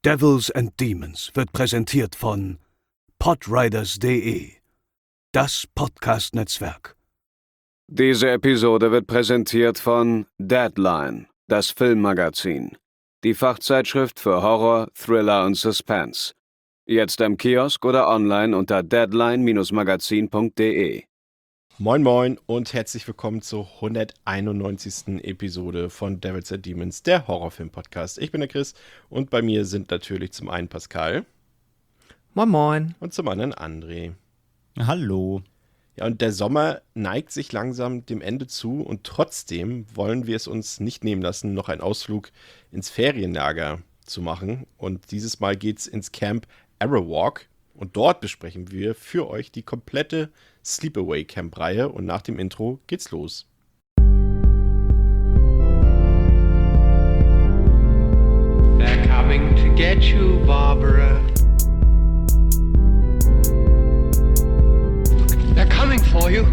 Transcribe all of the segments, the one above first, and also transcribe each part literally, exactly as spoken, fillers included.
Devils and Demons wird präsentiert von podriders punkt de, das Podcast-Netzwerk. Diese Episode wird präsentiert von Deadline, das Filmmagazin, die Fachzeitschrift für Horror, Thriller und Suspense. Jetzt im Kiosk oder online unter deadline Bindestrich magazin punkt de. Moin moin und herzlich willkommen zur hunderteinundneunzigsten Episode von Devils and Demons, der Horrorfilm-Podcast. Ich bin der Chris und bei mir sind natürlich zum einen Pascal. Moin moin. Und zum anderen André. Hallo. Ja, und der Sommer neigt sich langsam dem Ende zu und trotzdem wollen wir es uns nicht nehmen lassen, noch einen Ausflug ins Ferienlager zu machen. Und dieses Mal geht's ins Camp Arrowwalk. Und dort besprechen wir für euch die komplette Sleepaway Camp-Reihe und nach dem Intro geht's los. They're coming to get you, Barbara. They're coming for you.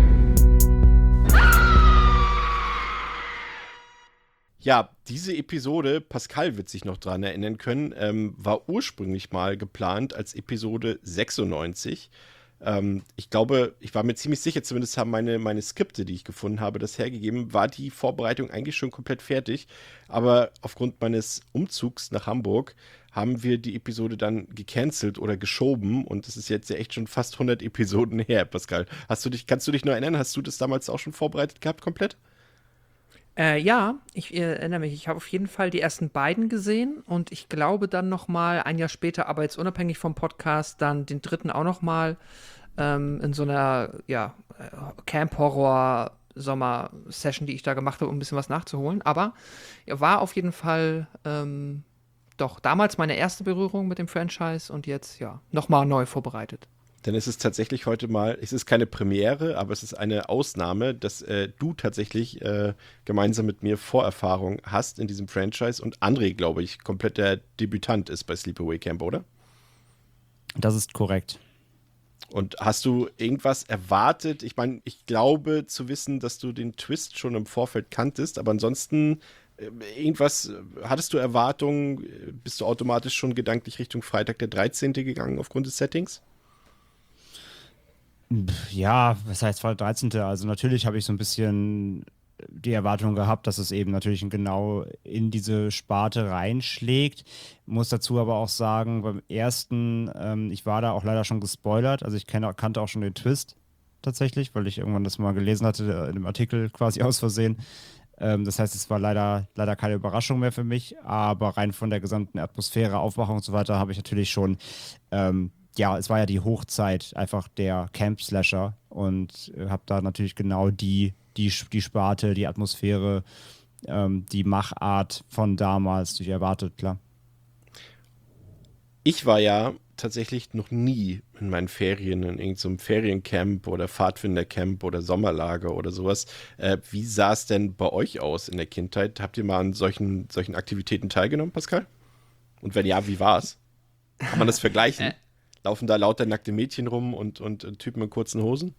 Ja, diese Episode, Pascal wird sich noch dran erinnern können, ähm, war ursprünglich mal geplant als Episode sechsundneunzig. Ähm, ich glaube, ich war mir ziemlich sicher, zumindest haben meine, meine Skripte, die ich gefunden habe, das hergegeben, war die Vorbereitung eigentlich schon komplett fertig. Aber aufgrund meines Umzugs nach Hamburg haben wir die Episode dann gecancelt oder geschoben und es ist jetzt ja echt schon fast hundert Episoden her, Pascal. Hast du dich, kannst du dich noch erinnern? Hast du das damals auch schon vorbereitet gehabt, komplett? Äh, ja, ich äh, erinnere mich. Ich habe auf jeden Fall die ersten beiden gesehen und ich glaube dann noch mal ein Jahr später, aber jetzt unabhängig vom Podcast, dann den dritten auch noch mal ähm, in so einer ja, Camp-Horror-Sommer-Session, die ich da gemacht habe, um ein bisschen was nachzuholen. Aber ja, war auf jeden Fall ähm, doch damals meine erste Berührung mit dem Franchise und jetzt ja noch mal neu vorbereitet. Dann ist es tatsächlich heute mal, es ist keine Premiere, aber es ist eine Ausnahme, dass äh, du tatsächlich äh, gemeinsam mit mir Vorerfahrung hast in diesem Franchise und André, glaube ich, komplett der Debütant ist bei Sleepaway Camp, oder? Das ist korrekt. Und hast du irgendwas erwartet? Ich meine, ich glaube zu wissen, dass du den Twist schon im Vorfeld kanntest, aber ansonsten äh, irgendwas, hattest du Erwartungen? Bist du automatisch schon gedanklich Richtung Freitag der dreizehnte gegangen aufgrund des Settings? Ja, was heißt Freitag der dreizehnte? Also natürlich habe ich so ein bisschen die Erwartung gehabt, dass es eben natürlich genau in diese Sparte reinschlägt. Muss dazu aber auch sagen, beim ersten, ähm, ich war da auch leider schon gespoilert, also ich kenne, kannte auch schon den Twist tatsächlich, weil ich irgendwann das mal gelesen hatte, in einem Artikel quasi aus Versehen. Ähm, das heißt, es war leider, leider keine Überraschung mehr für mich, aber rein von der gesamten Atmosphäre, Aufmachung und so weiter habe ich natürlich schon ähm, ja, es war ja die Hochzeit einfach der Camp-Slasher und äh, habe da natürlich genau die, die, die Sparte, die Atmosphäre, ähm, die Machart von damals durch erwartet, klar. Ich war ja tatsächlich noch nie in meinen Ferien in irgendeinem Feriencamp oder Pfadfindercamp oder Sommerlager oder sowas. Äh, wie sah es denn bei euch aus in der Kindheit? Habt ihr mal an solchen, solchen Aktivitäten teilgenommen, Pascal? Und wenn ja, wie war es? Kann man das vergleichen? Laufen da lauter nackte Mädchen rum und, und, und Typen in kurzen Hosen?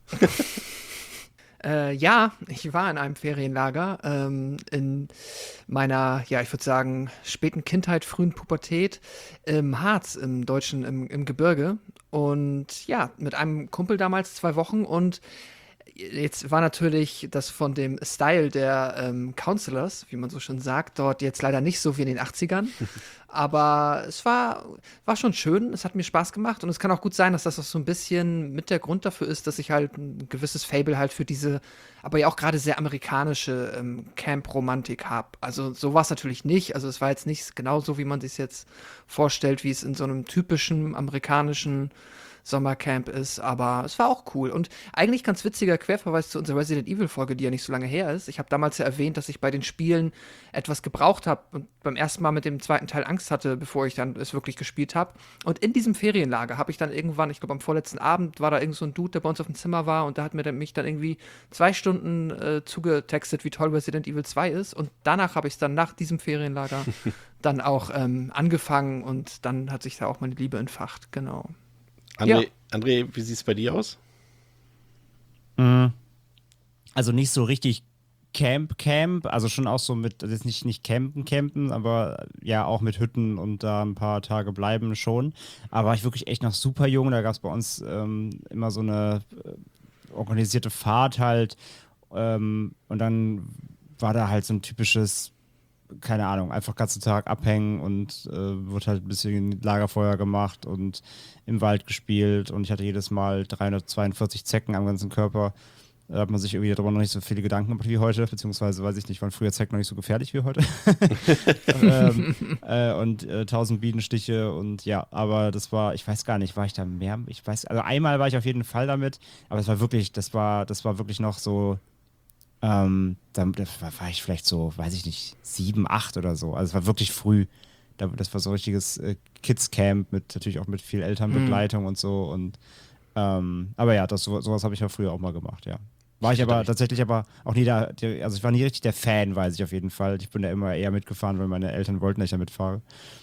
äh, ja, ich war in einem Ferienlager ähm, in meiner, ja, ich würde sagen, späten Kindheit, frühen Pubertät im Harz, im Deutschen, im, im Gebirge. Und ja, mit einem Kumpel damals zwei Wochen und jetzt war natürlich das von dem Style der ähm, Counselors, wie man so schön sagt, dort jetzt leider nicht so wie in den achtzigern. Aber es war, war schon schön, es hat mir Spaß gemacht und es kann auch gut sein, dass das auch so ein bisschen mit der Grund dafür ist, dass ich halt ein gewisses Faible halt für diese, aber ja auch gerade sehr amerikanische ähm, Camp-Romantik habe. Also so war es natürlich nicht, also es war jetzt nicht genau so, wie man sich jetzt vorstellt, wie es in so einem typischen amerikanischen Sommercamp ist, aber es war auch cool. Und eigentlich ganz witziger Querverweis zu unserer Resident Evil-Folge, die ja nicht so lange her ist. Ich habe damals ja erwähnt, dass ich bei den Spielen etwas gebraucht habe und beim ersten Mal mit dem zweiten Teil Angst hatte, bevor ich dann es wirklich gespielt habe. Und in diesem Ferienlager habe ich dann irgendwann, ich glaube am vorletzten Abend, war da irgend so ein Dude, der bei uns auf dem Zimmer war und da hat mir dann, mich dann irgendwie zwei Stunden äh, zugetextet, wie toll Resident Evil zwei ist. Und danach habe ich es dann nach diesem Ferienlager dann auch ähm, angefangen und dann hat sich da auch meine Liebe entfacht, genau. André, ja. André, wie sieht es bei dir aus? Also nicht so richtig Camp, Camp, also schon auch so mit, das ist nicht, nicht campen, campen, aber ja auch mit Hütten und da ein paar Tage bleiben schon. Aber war ich wirklich echt noch super jung, da gab es bei uns ähm, immer so eine äh, organisierte Fahrt halt ähm, und dann war da halt so ein typisches, keine Ahnung, einfach den ganzen Tag abhängen und äh, wird halt ein bisschen Lagerfeuer gemacht und im Wald gespielt und ich hatte jedes Mal dreihundertzweiundvierzig Zecken am ganzen Körper. Da hat man sich irgendwie darüber noch nicht so viele Gedanken gemacht wie heute, beziehungsweise weiß ich nicht, waren früher Zecken noch nicht so gefährlich wie heute. ähm, äh, und äh, tausend Bienenstiche und ja, aber das war, ich weiß gar nicht, war ich da mehr? Ich weiß, also einmal war ich auf jeden Fall damit, aber es war wirklich, das war, das war wirklich noch so, ähm, da, da war, war ich vielleicht so, weiß ich nicht, sieben, acht oder so. Also es war wirklich früh. Da, das war so ein richtiges äh, Kids-Camp mit natürlich auch mit viel Elternbegleitung und so und ähm, aber ja, das, so, sowas habe ich ja früher auch mal gemacht, ja. War ich aber tatsächlich aber auch nie da, also ich war nie richtig der Fan, weiß ich auf jeden Fall. Ich bin da immer eher mitgefahren, weil meine Eltern wollten, dass ich da mitfahre.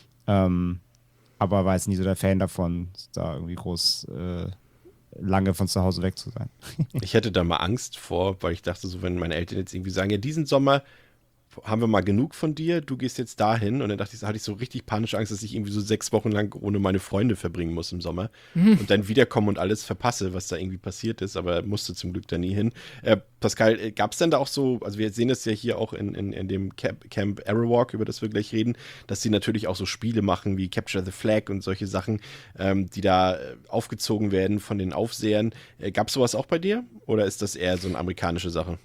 Ähm, aber war jetzt nie so der Fan davon, da irgendwie groß äh, lange von zu Hause weg zu sein. Ich hätte da mal Angst vor, weil ich dachte so, wenn meine Eltern jetzt irgendwie sagen, ja, diesen Sommer haben wir mal genug von dir, du gehst jetzt dahin. Und dann dachte ich, hatte ich so richtig panische Angst, dass ich irgendwie so sechs Wochen lang ohne meine Freunde verbringen muss im Sommer mhm. und dann wiederkomme und alles verpasse, was da irgendwie passiert ist, aber musste zum Glück da nie hin. Äh, Pascal, gab es denn da auch so, also wir sehen das ja hier auch in, in, in dem Camp, Camp Aerowalk, über das wir gleich reden, dass sie natürlich auch so Spiele machen wie Capture the Flag und solche Sachen, ähm, die da aufgezogen werden von den Aufsehern. Äh, gab es sowas auch bei dir oder ist das eher so eine amerikanische Sache?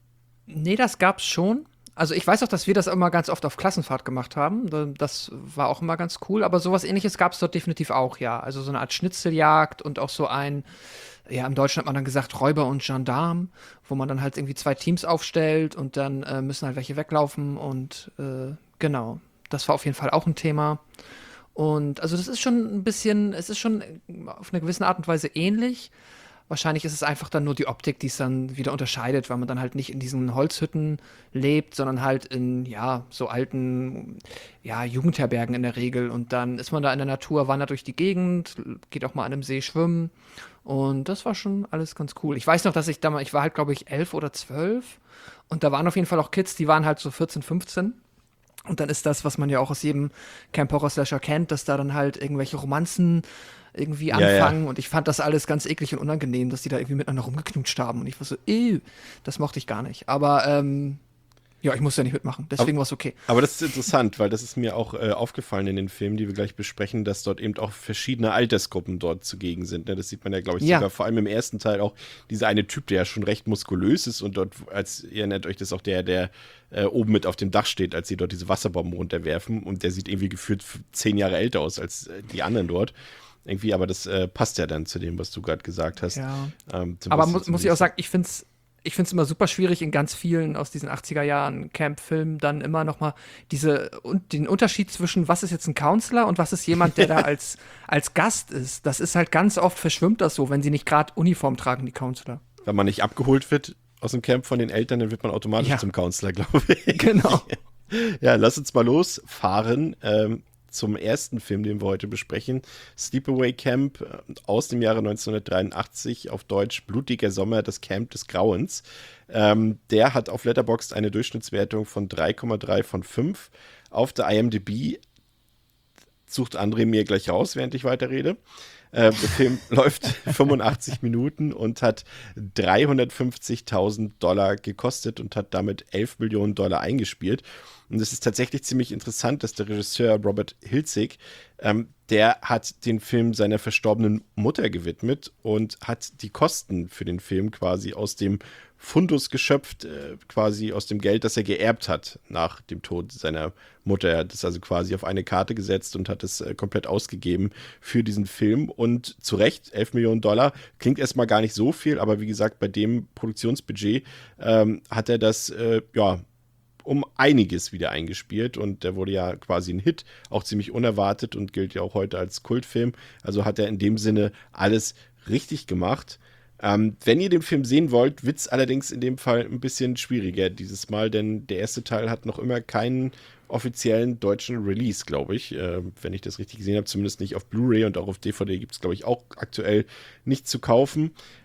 Nee, das gab's schon. Also ich weiß auch, dass wir das immer ganz oft auf Klassenfahrt gemacht haben. Das war auch immer ganz cool. Aber sowas Ähnliches gab es dort definitiv auch, ja. Also so eine Art Schnitzeljagd und auch so ein, ja, im Deutschen hat man dann gesagt Räuber und Gendarm, wo man dann halt irgendwie zwei Teams aufstellt und dann äh, müssen halt welche weglaufen und äh, genau. Das war auf jeden Fall auch ein Thema. Und also das ist schon ein bisschen, es ist schon auf eine gewisse Art und Weise ähnlich. Wahrscheinlich ist es einfach dann nur die Optik, die es dann wieder unterscheidet, weil man dann halt nicht in diesen Holzhütten lebt, sondern halt in, ja, so alten, ja, Jugendherbergen in der Regel. Und dann ist man da in der Natur, wandert durch die Gegend, geht auch mal an einem See schwimmen. Und das war schon alles ganz cool. Ich weiß noch, dass ich da mal, ich war halt, glaube ich, elf oder zwölf. Und da waren auf jeden Fall auch Kids, die waren halt so vierzehn, fünfzehn. Und dann ist das, was man ja auch aus jedem Camp Horror Slasher kennt, dass da dann halt irgendwelche Romanzen irgendwie anfangen. Ja, ja. Und ich fand das alles ganz eklig und unangenehm, dass die da irgendwie miteinander rumgeknutscht haben. Und ich war so, ew, das mochte ich gar nicht. Aber, ähm, ja, ich musste ja nicht mitmachen. Deswegen war es okay. Aber das ist interessant, weil das ist mir auch äh, aufgefallen in den Filmen, die wir gleich besprechen, dass dort eben auch verschiedene Altersgruppen dort zugegen sind. Ne? Das sieht man ja, glaube ich, ja. sogar vor allem im ersten Teil auch. Dieser eine Typ, der ja schon recht muskulös ist und dort, als ihr nennt euch das auch der, der äh, oben mit auf dem Dach steht, als sie dort diese Wasserbomben runterwerfen. Und der sieht irgendwie gefühlt zehn Jahre älter aus als äh, die anderen dort. Irgendwie, aber das äh, passt ja dann zu dem, was du gerade gesagt hast. Ja. Ähm, aber mu- muss ich auch sagen, ich finde es ich finde es immer super schwierig, in ganz vielen aus diesen achtziger Jahren Camp-Filmen dann immer noch mal diese, und den Unterschied zwischen, was ist jetzt ein Counselor und was ist jemand, der da als, als Gast ist. Das ist halt ganz oft, verschwimmt das so, wenn sie nicht gerade Uniform tragen, die Counselor. Wenn man nicht abgeholt wird aus dem Camp von den Eltern, dann wird man automatisch ja. zum Counselor, glaube ich. Genau. Ja, lass uns mal losfahren. Ähm, zum ersten Film, den wir heute besprechen. Sleepaway Camp aus dem Jahre neunzehnhundertdreiundachtzig, auf Deutsch Blutiger Sommer, das Camp des Grauens. Ähm, der hat auf Letterboxd eine Durchschnittswertung von drei Komma drei von fünf. Auf der I M D B sucht André mir gleich raus, während ich weiterrede. Äh, der Film läuft fünfundachtzig Minuten und hat dreihundertfünfzigtausend Dollar gekostet und hat damit elf Millionen Dollar eingespielt. Und es ist tatsächlich ziemlich interessant, dass der Regisseur Robert Hilzig, ähm, der hat den Film seiner verstorbenen Mutter gewidmet und hat die Kosten für den Film quasi aus dem Fundus geschöpft, äh, quasi aus dem Geld, das er geerbt hat nach dem Tod seiner Mutter. Er hat es also quasi auf eine Karte gesetzt und hat es äh, komplett ausgegeben für diesen Film. Und zu Recht, elf Millionen Dollar, klingt erstmal gar nicht so viel, aber wie gesagt, bei dem Produktionsbudget ähm, hat er das, äh, ja, um einiges wieder eingespielt und der wurde ja quasi ein Hit, auch ziemlich unerwartet und gilt ja auch heute als Kultfilm. Also hat er in dem Sinne alles richtig gemacht. Ähm, wenn ihr den Film sehen wollt, wird es allerdings in dem Fall ein bisschen schwieriger dieses Mal, denn der erste Teil hat noch immer keinen offiziellen deutschen Release, glaube ich, äh, wenn ich das richtig gesehen habe, zumindest nicht auf Blu-ray und auch auf D V D gibt es, glaube ich, auch aktuell nicht zu kaufen.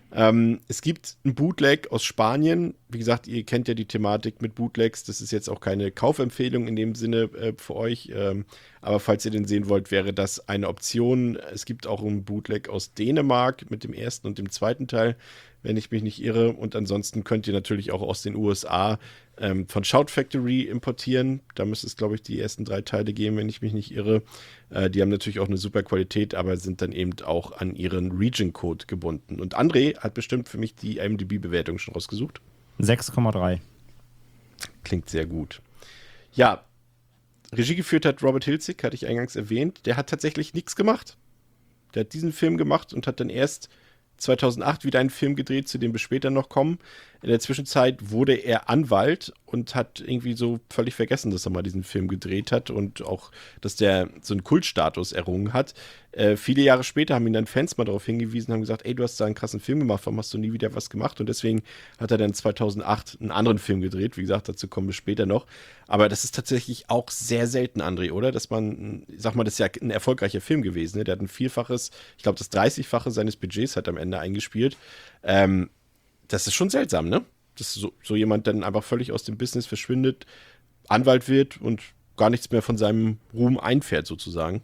Ähm, es gibt ein Bootleg aus Spanien. Wie gesagt, ihr kennt ja die Thematik mit Bootlegs. Das ist jetzt auch keine Kaufempfehlung in dem Sinne äh, für euch. Ähm, aber falls ihr den sehen wollt, wäre das eine Option. Es gibt auch ein Bootleg aus Dänemark mit dem ersten und dem zweiten Teil, wenn ich mich nicht irre. Und ansonsten könnt ihr natürlich auch aus den U S A ähm, von Shout Factory importieren. Da müsste es, glaube ich, die ersten drei Teile geben, wenn ich mich nicht irre. Äh, die haben natürlich auch eine super Qualität, aber sind dann eben auch an ihren Region-Code gebunden. Und André hat bestimmt für mich die I M D B-Bewertung schon rausgesucht. sechs Komma drei. Klingt sehr gut. Ja, Regie geführt hat Robert Hilzig, hatte ich eingangs erwähnt. Der hat tatsächlich nichts gemacht. Der hat diesen Film gemacht und hat dann erst zweitausendacht wieder einen Film gedreht, zu dem wir später noch kommen. In der Zwischenzeit wurde er Anwalt und hat irgendwie so völlig vergessen, dass er mal diesen Film gedreht hat und auch, dass der so einen Kultstatus errungen hat. Äh, viele Jahre später haben ihn dann Fans mal darauf hingewiesen, haben gesagt, ey, du hast da einen krassen Film gemacht, warum hast du nie wieder was gemacht? Und deswegen hat er dann zweitausendacht einen anderen Film gedreht. Wie gesagt, dazu kommen wir später noch. Aber das ist tatsächlich auch sehr selten, André, oder? Dass man, sag mal, das ist ja ein erfolgreicher Film gewesen. Ne? Der hat ein Vielfaches, ich glaube, das dreißigfache seines Budgets hat am Ende eingespielt. Ähm, das ist schon seltsam, ne? Dass so, so jemand dann einfach völlig aus dem Business verschwindet, Anwalt wird und gar nichts mehr von seinem Ruhm einfährt, sozusagen.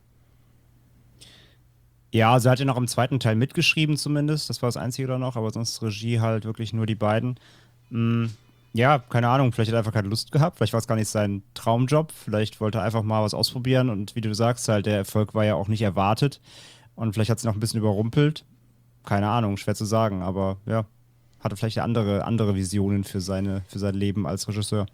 Ja, also er hat ja noch im zweiten Teil mitgeschrieben zumindest. Das war das Einzige da noch, aber sonst Regie halt wirklich nur die beiden. Hm, ja, keine Ahnung, vielleicht hat er einfach keine Lust gehabt. Vielleicht war es gar nicht sein Traumjob. Vielleicht wollte er einfach mal was ausprobieren. Und wie du sagst, halt der Erfolg war ja auch nicht erwartet. Und vielleicht hat es ihn noch ein bisschen überrumpelt. Keine Ahnung, schwer zu sagen. Aber ja, hatte vielleicht andere, andere Visionen für, seine, für sein Leben als Regisseur.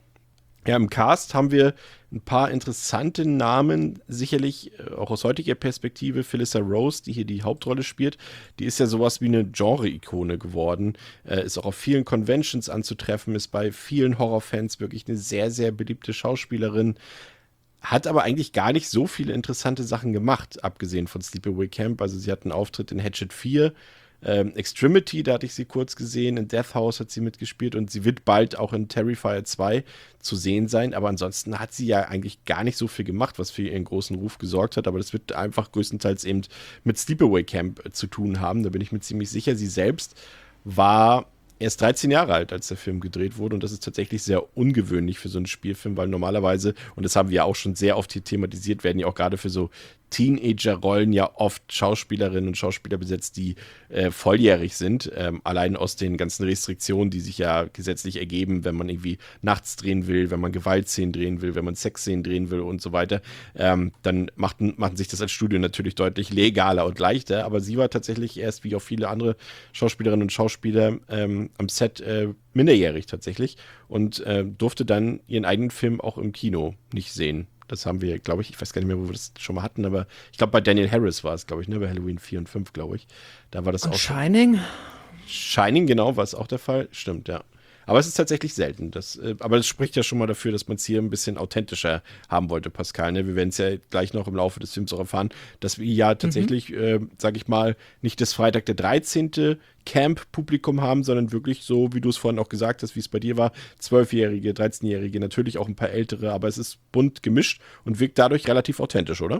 Ja, im Cast haben wir ein paar interessante Namen, sicherlich äh, auch aus heutiger Perspektive. Felissa Rose, die hier die Hauptrolle spielt, die ist ja sowas wie eine Genre-Ikone geworden, äh, ist auch auf vielen Conventions anzutreffen, ist bei vielen Horrorfans wirklich eine sehr, sehr beliebte Schauspielerin, hat aber eigentlich gar nicht so viele interessante Sachen gemacht, abgesehen von Sleepaway Camp. Also sie hat einen Auftritt in Hatchet vier, Ähm, Extremity, da hatte ich sie kurz gesehen, in Death House hat sie mitgespielt und sie wird bald auch in Terrifier zwei zu sehen sein, aber ansonsten hat sie ja eigentlich gar nicht so viel gemacht, was für ihren großen Ruf gesorgt hat, aber das wird einfach größtenteils eben mit Sleepaway Camp äh, zu tun haben, da bin ich mir ziemlich sicher. Sie selbst war erst dreizehn Jahre alt, als der Film gedreht wurde und das ist tatsächlich sehr ungewöhnlich für so einen Spielfilm, weil normalerweise, und das haben wir ja auch schon sehr oft hier thematisiert, werden ja auch gerade für so Teenager-Rollen ja oft Schauspielerinnen und Schauspieler besetzt, die äh, volljährig sind, ähm, allein aus den ganzen Restriktionen, die sich ja gesetzlich ergeben, wenn man irgendwie nachts drehen will, wenn man Gewaltszenen drehen will, wenn man Sexszenen drehen will und so weiter, ähm, dann macht, machen sich das als Studio natürlich deutlich legaler und leichter, aber sie war tatsächlich erst, wie auch viele andere Schauspielerinnen und Schauspieler, ähm, am Set äh, minderjährig tatsächlich und äh, durfte dann ihren eigenen Film auch im Kino nicht sehen. Das haben wir, glaube ich, ich weiß gar nicht mehr, wo wir das schon mal hatten, aber ich glaube, bei Daniel Harris war es, glaube ich, ne, bei Halloween vier und fünf, glaube ich. Da war das Und auch. Shining? Shining, genau, war es auch der Fall. Stimmt, ja. Aber es ist tatsächlich selten. Das, äh, aber das spricht ja schon mal dafür, dass man es hier ein bisschen authentischer haben wollte, Pascal. Ne? Wir werden es ja gleich noch im Laufe des Films auch erfahren, dass wir ja tatsächlich, mhm. äh, sag ich mal, nicht das Freitag der dreizehnte Camp-Publikum haben, sondern wirklich so, wie du es vorhin auch gesagt hast, wie es bei dir war, zwölfjährige, dreizehnjährige, natürlich auch ein paar ältere, aber es ist bunt gemischt und wirkt dadurch relativ authentisch, oder?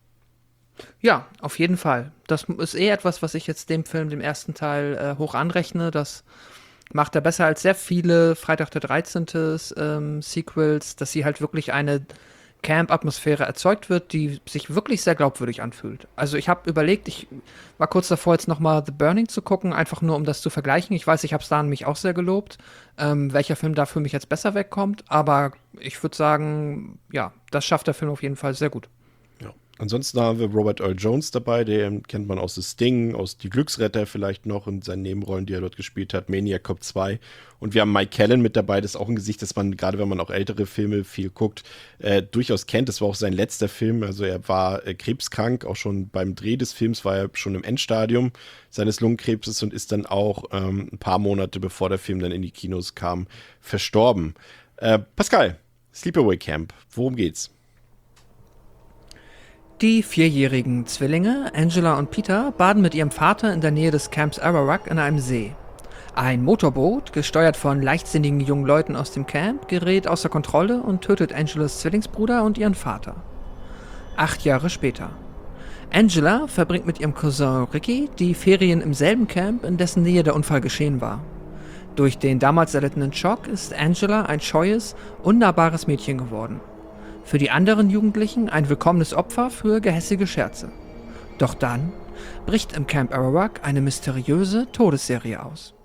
Ja, auf jeden Fall. Das ist eh etwas, was ich jetzt dem Film, dem ersten Teil, äh, hoch anrechne. Das macht er besser als sehr viele Freitag der dreizehnte Ähm, Sequels, dass sie halt wirklich eine Camp-Atmosphäre erzeugt wird, die sich wirklich sehr glaubwürdig anfühlt. Also ich habe überlegt, ich war kurz davor, jetzt nochmal The Burning zu gucken, einfach nur, um das zu vergleichen. Ich weiß, ich habe es da nämlich auch sehr gelobt, ähm, welcher Film da für mich jetzt besser wegkommt, aber ich würde sagen, ja, das schafft der Film auf jeden Fall sehr gut. Ansonsten haben wir Robert Earl Jones dabei, den kennt man aus The Sting, aus Die Glücksretter vielleicht noch und seinen Nebenrollen, die er dort gespielt hat, Maniac Cop zwei. Und wir haben Mike Callan mit dabei, das ist auch ein Gesicht, das man, gerade wenn man auch ältere Filme viel guckt, äh, durchaus kennt. Das war auch sein letzter Film, also er war äh, krebskrank, auch schon beim Dreh des Films war er schon im Endstadium seines Lungenkrebses und ist dann auch ähm, ein paar Monate bevor der Film dann in die Kinos kam, verstorben. Äh, Pascal, Sleepaway Camp, worum geht's? Die vierjährigen Zwillinge, Angela und Peter, baden mit ihrem Vater in der Nähe des Camps Ararak in einem See. Ein Motorboot, gesteuert von leichtsinnigen jungen Leuten aus dem Camp, gerät außer Kontrolle und tötet Angelas Zwillingsbruder und ihren Vater. Acht Jahre später. Angela verbringt mit ihrem Cousin Ricky die Ferien im selben Camp, in dessen Nähe der Unfall geschehen war. Durch den damals erlittenen Schock ist Angela ein scheues, unnahbares Mädchen geworden. Für die anderen Jugendlichen ein willkommenes Opfer für gehässige Scherze. Doch dann bricht im Camp Arawak eine mysteriöse Todesserie aus.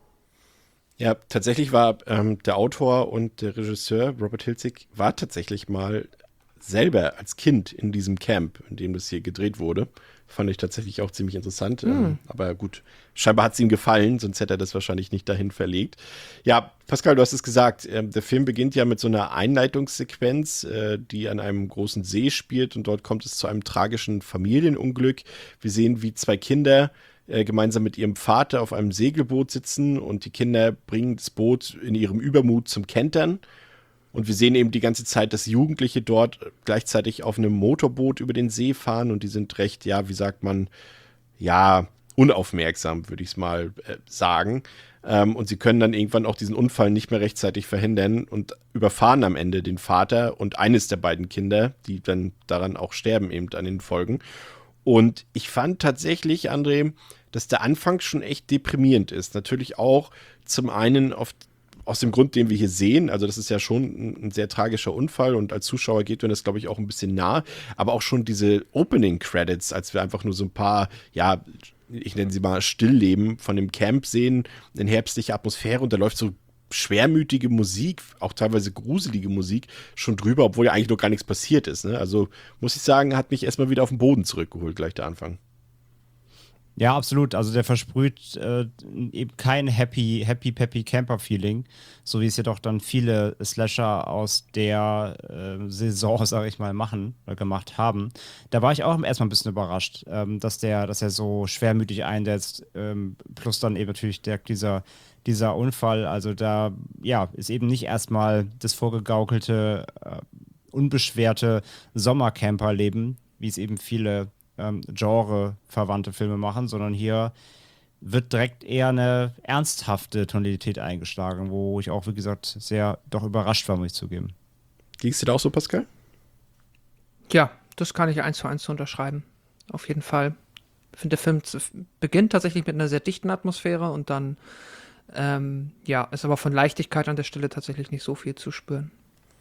Ja, tatsächlich war ähm, der Autor und der Regisseur Robert Hilzig war tatsächlich mal selber als Kind in diesem Camp, in dem das hier gedreht wurde. Fand ich tatsächlich auch ziemlich interessant. Hm. Ähm, aber gut, scheinbar hat es ihm gefallen, sonst hätte er das wahrscheinlich nicht dahin verlegt. Ja, Pascal, du hast es gesagt, äh, der Film beginnt ja mit so einer Einleitungssequenz, äh, die an einem großen See spielt und dort kommt es zu einem tragischen Familienunglück. Wir sehen, wie zwei Kinder äh, gemeinsam mit ihrem Vater auf einem Segelboot sitzen und die Kinder bringen das Boot in ihrem Übermut zum Kentern. Und wir sehen eben die ganze Zeit, dass Jugendliche dort gleichzeitig auf einem Motorboot über den See fahren und die sind recht, ja, wie sagt man, ja, unaufmerksam, würde ich es mal äh, sagen. Ähm, und sie können dann irgendwann auch diesen Unfall nicht mehr rechtzeitig verhindern und überfahren am Ende den Vater und eines der beiden Kinder, die dann daran auch sterben, eben an den Folgen. Und ich fand tatsächlich, André, dass der Anfang schon echt deprimierend ist. Natürlich auch zum einen auf aus dem Grund, den wir hier sehen, also das ist ja schon ein, ein sehr tragischer Unfall und als Zuschauer geht mir das, glaube ich, auch ein bisschen nah, aber auch schon diese Opening-Credits, als wir einfach nur so ein paar, ja, ich nenne sie mal Stillleben von dem Camp sehen, in herbstlicher Atmosphäre und da läuft so schwermütige Musik, auch teilweise gruselige Musik schon drüber, obwohl ja eigentlich noch gar nichts passiert ist, ne? Also muss ich sagen, hat mich erstmal wieder auf den Boden zurückgeholt, gleich der Anfang. Ja, absolut. Also der versprüht äh, eben kein happy, happy, peppy Camper-Feeling, so wie es jedoch dann viele Slasher aus der äh, Saison, sage ich mal, machen oder gemacht haben. Da war ich auch erstmal ein bisschen überrascht, ähm, dass der, dass er so schwermütig einsetzt, ähm, plus dann eben natürlich der, dieser, dieser Unfall. Also da, ja, ist eben nicht erstmal das vorgegaukelte, äh, unbeschwerte Sommercamper-Leben, wie es eben viele Genre-verwandte Filme machen, sondern hier wird direkt eher eine ernsthafte Tonalität eingeschlagen, wo ich auch, wie gesagt, sehr doch überrascht war, muss ich zugeben. Ging es dir da auch so, Pascal? Ja, das kann ich eins zu eins unterschreiben. Auf jeden Fall. Ich finde, der Film beginnt tatsächlich mit einer sehr dichten Atmosphäre und dann ähm, ja, ist aber von Leichtigkeit an der Stelle tatsächlich nicht so viel zu spüren.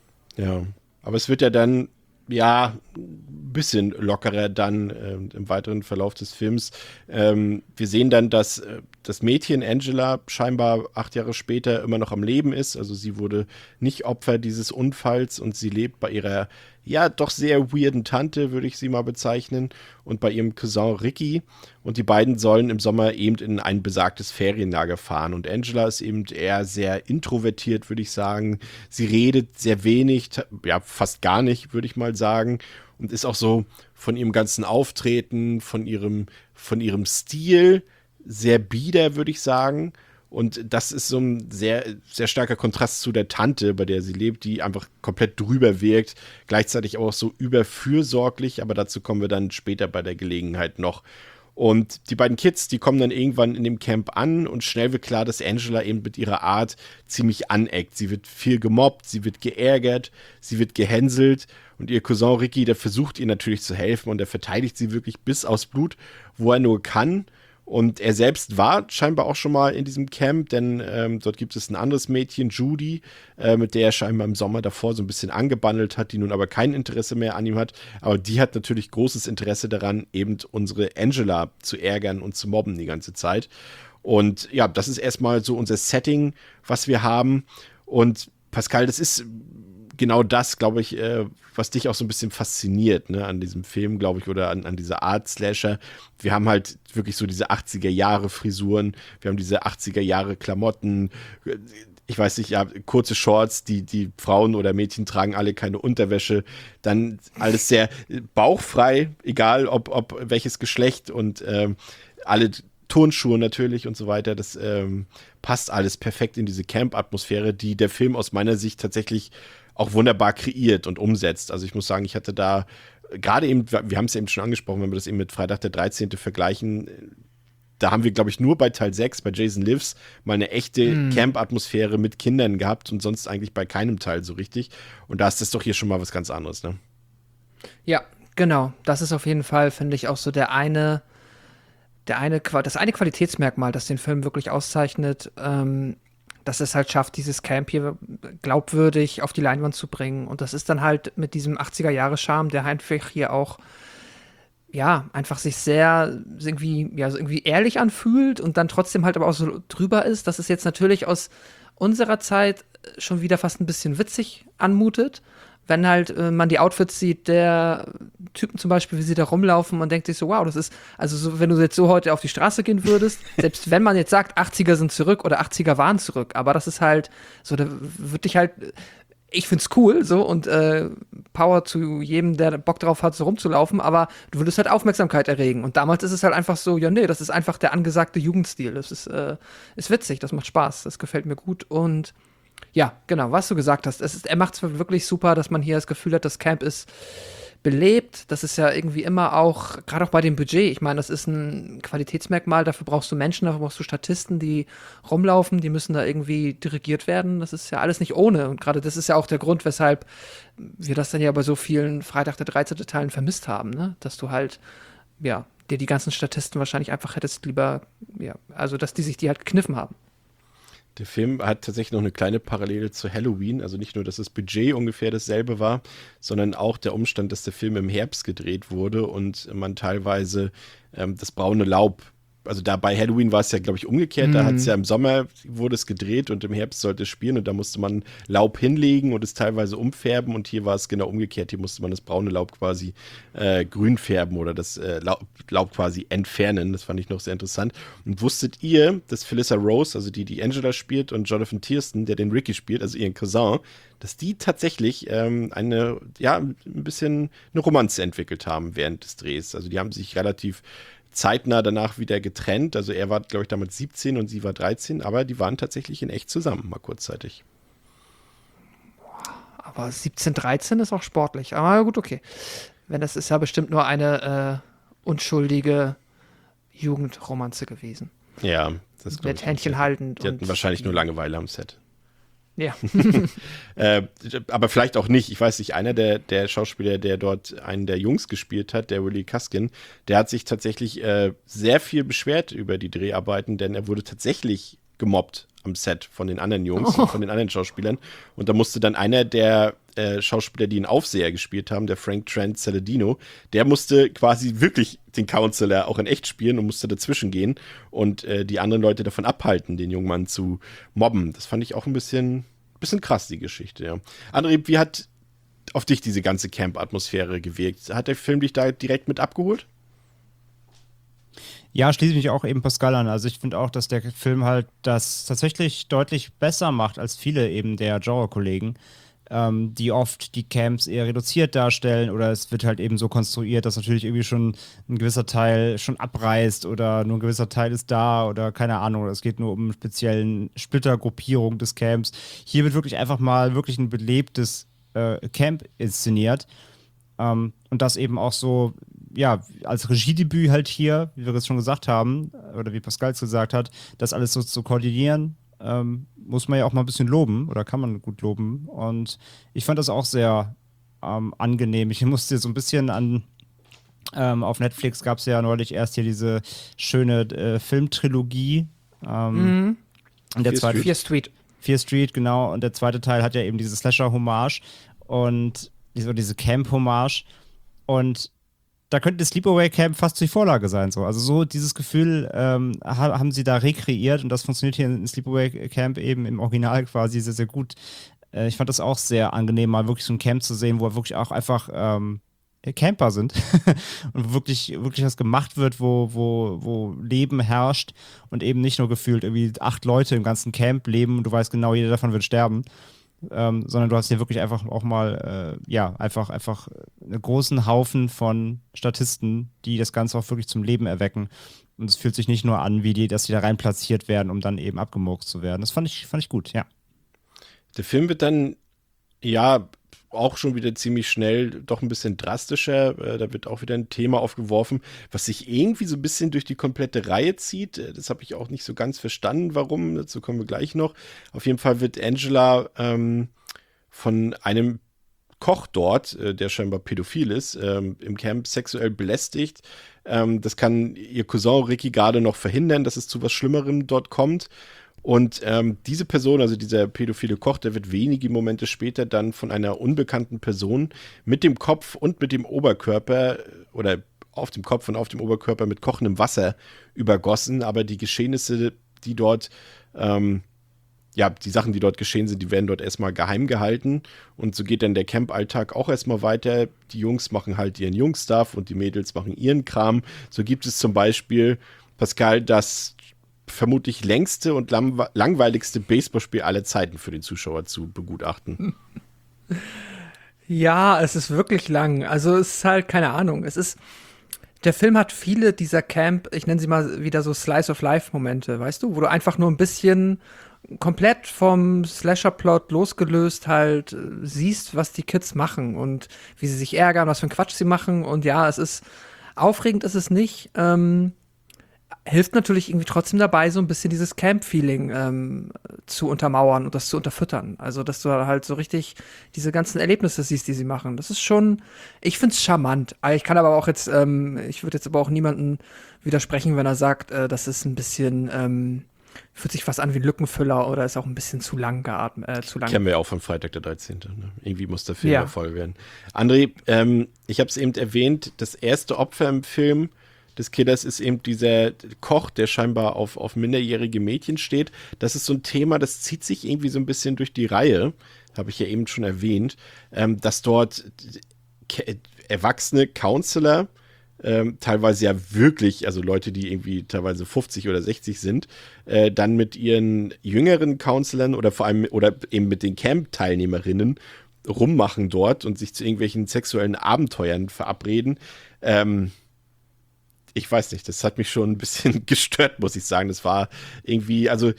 Ja, aber es wird ja dann ja, ein bisschen lockerer dann äh, im weiteren Verlauf des Films. Ähm, wir sehen dann, dass äh, das Mädchen Angela scheinbar acht Jahre später immer noch am Leben ist. Also sie wurde nicht Opfer dieses Unfalls und sie lebt bei ihrer, ja, doch sehr weirden Tante, würde ich sie mal bezeichnen, und bei ihrem Cousin Ricky. Und die beiden sollen im Sommer eben in ein besagtes Ferienlager fahren. Und Angela ist eben eher sehr introvertiert, würde ich sagen. Sie redet sehr wenig, ja, fast gar nicht, würde ich mal sagen. Und ist auch so von ihrem ganzen Auftreten, von ihrem, von ihrem Stil sehr bieder, würde ich sagen. Und das ist so ein sehr, sehr starker Kontrast zu der Tante, bei der sie lebt, die einfach komplett drüber wirkt. Gleichzeitig auch so überfürsorglich, aber dazu kommen wir dann später bei der Gelegenheit noch. Und die beiden Kids, die kommen dann irgendwann in dem Camp an und schnell wird klar, dass Angela eben mit ihrer Art ziemlich aneckt. Sie wird viel gemobbt, sie wird geärgert, sie wird gehänselt und ihr Cousin Ricky, der versucht ihr natürlich zu helfen und er verteidigt sie wirklich bis aufs Blut, wo er nur kann. Und er selbst war scheinbar auch schon mal in diesem Camp, denn ähm, dort gibt es ein anderes Mädchen, Judy, äh, mit der er scheinbar im Sommer davor so ein bisschen angebandelt hat, die nun aber kein Interesse mehr an ihm hat. Aber die hat natürlich großes Interesse daran, eben unsere Angela zu ärgern und zu mobben die ganze Zeit. Und ja, das ist erstmal so unser Setting, was wir haben. Und Pascal, das ist genau das, glaube ich, äh, was dich auch so ein bisschen fasziniert, ne, an diesem Film, glaube ich, oder an, an dieser Art Slasher. Wir haben halt wirklich so diese achtziger-Jahre-Frisuren, wir haben diese achtziger-Jahre-Klamotten, ich weiß nicht, ja, kurze Shorts, die, die Frauen oder Mädchen tragen alle keine Unterwäsche, dann alles sehr bauchfrei, egal ob, ob welches Geschlecht und ähm, alle Turnschuhe natürlich und so weiter, das ähm, passt alles perfekt in diese Camp-Atmosphäre, die der Film aus meiner Sicht tatsächlich auch wunderbar kreiert und umsetzt. Also ich muss sagen, ich hatte da gerade eben, wir haben es eben schon angesprochen, wenn wir das eben mit Freitag der dreizehnte vergleichen, da haben wir, glaube ich, nur bei Teil sechs, bei Jason Lives, mal eine echte mm. Camp-Atmosphäre mit Kindern gehabt und sonst eigentlich bei keinem Teil so richtig. Und da ist das doch hier schon mal was ganz anderes, ne? Ja, Genau, das ist auf jeden Fall, finde ich, auch so der eine, der eine, Qua- das eine Qualitätsmerkmal, das den Film wirklich auszeichnet, ähm, dass es halt schafft, dieses Camp hier glaubwürdig auf die Leinwand zu bringen. Und das ist dann halt mit diesem achtziger-Jahre-Charme, der einfach hier auch, ja, einfach sich sehr irgendwie, ja, so irgendwie ehrlich anfühlt und dann trotzdem halt aber auch so drüber ist, dass es jetzt natürlich aus unserer Zeit schon wieder fast ein bisschen witzig anmutet. Wenn halt äh, man die Outfits sieht der Typen zum Beispiel, wie sie da rumlaufen, man denkt sich so, wow, das ist, also so, wenn du jetzt so heute auf die Straße gehen würdest, selbst wenn man jetzt sagt, achtziger sind zurück oder achtziger waren zurück, aber das ist halt so, da würde ich halt, ich find's cool, so, und äh, Power zu jedem, der Bock drauf hat, so rumzulaufen, aber du würdest halt Aufmerksamkeit erregen. Und damals ist es halt einfach so, ja, nee, das ist einfach der angesagte Jugendstil. Das ist, äh, ist witzig, das macht Spaß, das gefällt mir gut und ja, genau, was du gesagt hast. Es ist, er macht es wirklich super, dass man hier das Gefühl hat, das Camp ist belebt. Das ist ja irgendwie immer auch, gerade auch bei dem Budget, ich meine, das ist ein Qualitätsmerkmal, dafür brauchst du Menschen, dafür brauchst du Statisten, die rumlaufen, die müssen da irgendwie dirigiert werden. Das ist ja alles nicht ohne. Und gerade das ist ja auch der Grund, weshalb wir das dann ja bei so vielen Freitag der dreizehnte Teilen vermisst haben, ne? Dass du halt, ja, dir die ganzen Statisten wahrscheinlich einfach hättest lieber, ja, also dass die sich die halt gekniffen haben. Der Film hat tatsächlich noch eine kleine Parallele zu Halloween. Also nicht nur, dass das Budget ungefähr dasselbe war, sondern auch der Umstand, dass der Film im Herbst gedreht wurde und man teilweise ähm, das braune Laub, also da bei Halloween war es ja, glaube ich, umgekehrt. Mhm. Da hat es ja im Sommer wurde es gedreht und im Herbst sollte es spielen und da musste man Laub hinlegen und es teilweise umfärben und hier war es genau umgekehrt. Hier musste man das braune Laub quasi äh, grün färben oder das äh, Laub, Laub quasi entfernen. Das fand ich noch sehr interessant. Und wusstet ihr, dass Felissa Rose, also die, die Angela spielt, und Jonathan Tiersten, der den Ricky spielt, also ihren Cousin, dass die tatsächlich ähm, eine, ja, ein bisschen eine Romanze entwickelt haben während des Drehs. Also die haben sich relativ zeitnah danach wieder getrennt. Also er war, glaube ich, damals siebzehn und sie war dreizehn, aber die waren tatsächlich in echt zusammen, mal kurzzeitig. Aber siebzehn, dreizehn ist auch sportlich. Aber gut, okay. Wenn das ist ja bestimmt nur eine äh, unschuldige Jugendromanze gewesen. Ja, das glaube Mit ich. Händchen haltend. Die hatten und wahrscheinlich nur Langeweile am Set. Ja. äh, aber vielleicht auch nicht. Ich weiß nicht, einer der, der Schauspieler, der dort einen der Jungs gespielt hat, der Willie Kaskin, der hat sich tatsächlich äh, sehr viel beschwert über die Dreharbeiten, denn er wurde tatsächlich gemobbt am Set von den anderen Jungs Oh. und von den anderen Schauspielern. Und da musste dann einer der äh, Schauspieler, die einen Aufseher gespielt haben, der Frank Trent Saladino, der musste quasi wirklich den Counselor auch in echt spielen und musste dazwischen gehen und äh, die anderen Leute davon abhalten, den jungen Mann zu mobben. Das fand ich auch ein bisschen, bisschen krass, die Geschichte, ja. André, wie hat auf dich diese ganze Camp-Atmosphäre gewirkt? Hat der Film dich da direkt mit abgeholt? Ja, schließe mich auch eben Pascal an. Also ich finde auch, dass der Film halt das tatsächlich deutlich besser macht als viele eben der Genre-Kollegen, ähm, die oft die Camps eher reduziert darstellen oder es wird halt eben so konstruiert, dass natürlich irgendwie schon ein gewisser Teil schon abreißt oder nur ein gewisser Teil ist da oder keine Ahnung, es geht nur um eine speziellen Splittergruppierung des Camps. Hier wird wirklich einfach mal wirklich ein belebtes äh, Camp inszeniert. Ähm, und das eben auch so, ja, als Regiedebüt halt hier, wie wir es schon gesagt haben, oder wie Pascal es gesagt hat, das alles so zu koordinieren, ähm, muss man ja auch mal ein bisschen loben oder kann man gut loben. Und ich fand das auch sehr ähm, angenehm. Ich musste so ein bisschen an, ähm, auf Netflix gab es ja neulich erst hier diese schöne äh, Filmtrilogie. Ähm, Mhm. und der Fear zweite, Fear Street. Fear Street, genau. Und der zweite Teil hat ja eben diese Slasher-Hommage und diese, diese Camp-Hommage. Und da könnte das Sleepaway Camp fast die Vorlage sein. So. Also so dieses Gefühl ähm, ha- haben sie da rekreiert und das funktioniert hier in Sleepaway Camp eben im Original quasi sehr, sehr gut. Äh, ich fand das auch sehr angenehm, mal wirklich so ein Camp zu sehen, wo wirklich auch einfach ähm, Camper sind und wirklich, wirklich was gemacht wird, wo, wo, wo Leben herrscht und eben nicht nur gefühlt irgendwie acht Leute im ganzen Camp leben und du weißt genau, jeder davon wird sterben. Ähm, sondern du hast hier wirklich einfach auch mal, äh, ja, einfach, einfach einen großen Haufen von Statisten, die das Ganze auch wirklich zum Leben erwecken. Und es fühlt sich nicht nur an, wie die, dass die da rein platziert werden, um dann eben abgemurkst zu werden. Das fand ich, fand ich gut, ja. Der Film wird dann, ja, auch schon wieder ziemlich schnell doch ein bisschen drastischer. Äh, da wird auch wieder ein Thema aufgeworfen, was sich irgendwie so ein bisschen durch die komplette Reihe zieht. Äh, das habe ich auch nicht so ganz verstanden, warum. Dazu kommen wir gleich noch. Auf jeden Fall wird Angela ähm, von einem Koch dort, äh, der scheinbar pädophil ist, ähm, im Camp sexuell belästigt. Ähm, das kann ihr Cousin Ricky gerade noch verhindern, dass es zu was Schlimmerem dort kommt. Und ähm, diese Person, also dieser pädophile Koch, der wird wenige Momente später dann von einer unbekannten Person mit dem Kopf und mit dem Oberkörper oder auf dem Kopf und auf dem Oberkörper mit kochendem Wasser übergossen. Aber die Geschehnisse, die dort, ähm, ja, die Sachen, die dort geschehen sind, die werden dort erstmal geheim gehalten. Und so geht dann der Camp-Alltag auch erstmal weiter. Die Jungs machen halt ihren Jungs-Stuff und die Mädels machen ihren Kram. So gibt es zum Beispiel, Pascal, das vermutlich längste und lang- langweiligste Baseballspiel aller Zeiten für den Zuschauer zu begutachten. Ja, es ist wirklich lang. Also es ist halt, keine Ahnung, es ist, der Film hat viele dieser Camp, ich nenne sie mal wieder so Slice-of-Life-Momente, weißt du, wo du einfach nur ein bisschen komplett vom Slasher-Plot losgelöst halt äh, siehst, was die Kids machen und wie sie sich ärgern, was für einen Quatsch sie machen. Und ja, es ist, aufregend ist es nicht, ähm, hilft natürlich irgendwie trotzdem dabei, so ein bisschen dieses Camp-Feeling ähm, zu untermauern und das zu unterfüttern. Also, dass du halt so richtig diese ganzen Erlebnisse siehst, die sie machen. Das ist schon, ich find's charmant. Ich kann aber auch jetzt, ähm, ich würde jetzt aber auch niemanden widersprechen, wenn er sagt, äh, das ist ein bisschen, ähm, fühlt sich fast an wie ein Lückenfüller oder ist auch ein bisschen zu lang geatmet, äh, zu lang. Kennen wir ja auch von Freitag der dreizehnte Ne? Irgendwie muss der Film Ja. ja voll werden. André, ähm, ich habe es eben erwähnt, das erste Opfer im Film des Killers ist eben dieser Koch, der scheinbar auf, auf minderjährige Mädchen steht. Das ist so ein Thema, das zieht sich irgendwie so ein bisschen durch die Reihe, habe ich ja eben schon erwähnt, ähm, dass dort ke- erwachsene Counselor, ähm, teilweise ja wirklich, also Leute, die irgendwie teilweise fünfzig oder sechzig sind, äh, dann mit ihren jüngeren Counselern oder vor allem oder eben mit den Camp-Teilnehmerinnen rummachen dort und sich zu irgendwelchen sexuellen Abenteuern verabreden. Ähm, ich weiß nicht, das hat mich schon ein bisschen gestört, muss ich sagen. Das war irgendwie, also,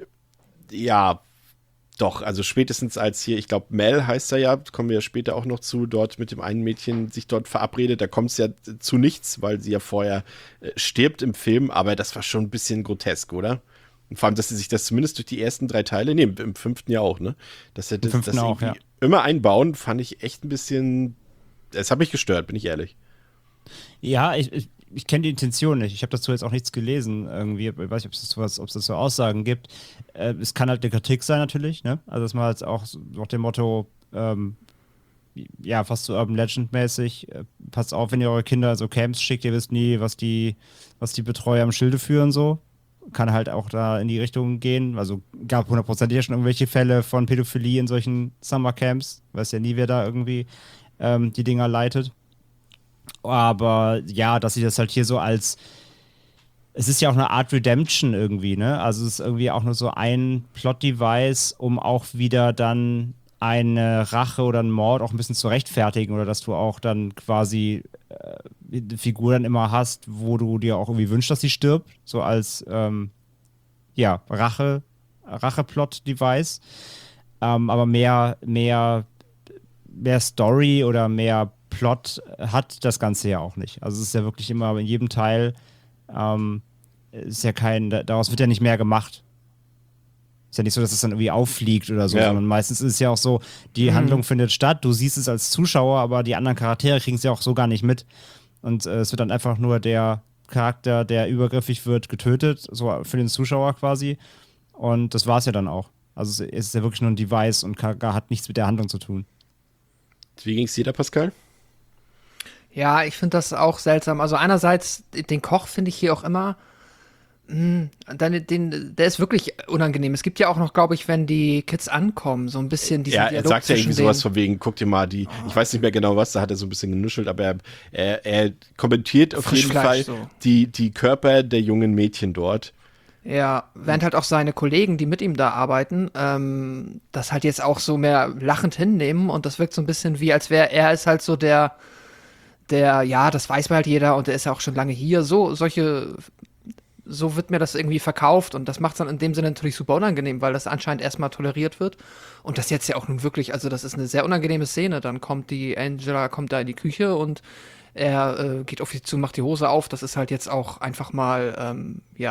ja, doch, also spätestens als hier, ich glaube, Mel heißt er ja, kommen wir ja später auch noch zu, dort mit dem einen Mädchen sich dort verabredet, da kommt es ja zu nichts, weil sie ja vorher äh, stirbt im Film, aber das war schon ein bisschen grotesk, oder? Und vor allem, dass sie sich das zumindest durch die ersten drei Teile, nee, im fünften ja auch, ne? Dass sie das, fünften das auch, irgendwie immer einbauen, fand ich echt ein bisschen, es hat mich gestört, bin ich ehrlich. Ja, ich, ich, ich kenne die Intention nicht. Ich habe dazu jetzt auch nichts gelesen irgendwie. Ich weiß nicht, ob es was, ob es dazu Aussagen gibt. Äh, es kann halt eine Kritik sein natürlich, ne? Also dass man halt auch so nach dem Motto, ähm, ja, fast so Urban Legend-mäßig, äh, passt auf, wenn ihr eure Kinder so Camps schickt, ihr wisst nie, was die, was die Betreuer im Schilde führen, so. Kann halt auch da in die Richtung gehen. Also gab hundertprozentig ja schon irgendwelche Fälle von Pädophilie in solchen Summercamps. Weiß ja nie, wer da irgendwie ähm, die Dinger leitet. Aber ja, dass sie das halt hier so als, es ist ja auch eine Art Redemption irgendwie, ne? Also es ist irgendwie auch nur so ein Plot-Device, um auch wieder dann eine Rache oder einen Mord auch ein bisschen zu rechtfertigen oder dass du auch dann quasi äh, eine Figur dann immer hast, wo du dir auch irgendwie wünschst, dass sie stirbt, so als ähm, ja, Rache, Rache-Plot-Device. Ähm, aber mehr, mehr, mehr Story oder mehr Plot hat das Ganze ja auch nicht. Also es ist ja wirklich immer in jedem Teil ähm, ist ja kein, daraus wird ja nicht mehr gemacht. Ist ja nicht so, dass es dann irgendwie auffliegt oder so, Ja. sondern meistens ist es ja auch so, die Mhm. Handlung findet statt, du siehst es als Zuschauer, aber die anderen Charaktere kriegen es ja auch so gar nicht mit. Und äh, es wird dann einfach nur der Charakter, der übergriffig wird, getötet, so für den Zuschauer quasi. Und das war es ja dann auch. Also es ist ja wirklich nur ein Device und gar hat nichts mit der Handlung zu tun. Wie ging es dir da, Pascal? Ja, ich finde das auch seltsam. Also einerseits, den Koch finde ich hier auch immer, mh, dann, den, der ist wirklich unangenehm. Es gibt ja auch noch, glaube ich, wenn die Kids ankommen, so ein bisschen diesen Ja, er Dialog sagt ja irgendwie zwischen sowas denen. von wegen, guck dir mal die, ich weiß nicht mehr genau was, da hat er so ein bisschen genuschelt, aber er, er, er kommentiert auf jeden Frischfleisch, Fall so. die, die Körper der jungen Mädchen dort. Ja, während halt auch seine Kollegen, die mit ihm da arbeiten, ähm, das halt jetzt auch so mehr lachend hinnehmen und das wirkt so ein bisschen wie, als wäre er ist halt so der, der, ja, das weiß man halt jeder und der ist ja auch schon lange hier. So, solche, so wird mir das irgendwie verkauft und das macht es dann in dem Sinne natürlich super unangenehm, weil das anscheinend erstmal toleriert wird. Und das jetzt ja auch nun wirklich, also das ist eine sehr unangenehme Szene. Dann kommt die Angela, kommt da in die Küche und er äh, geht auf sie zu, macht die Hose auf. Das ist halt jetzt auch einfach mal, ähm, ja,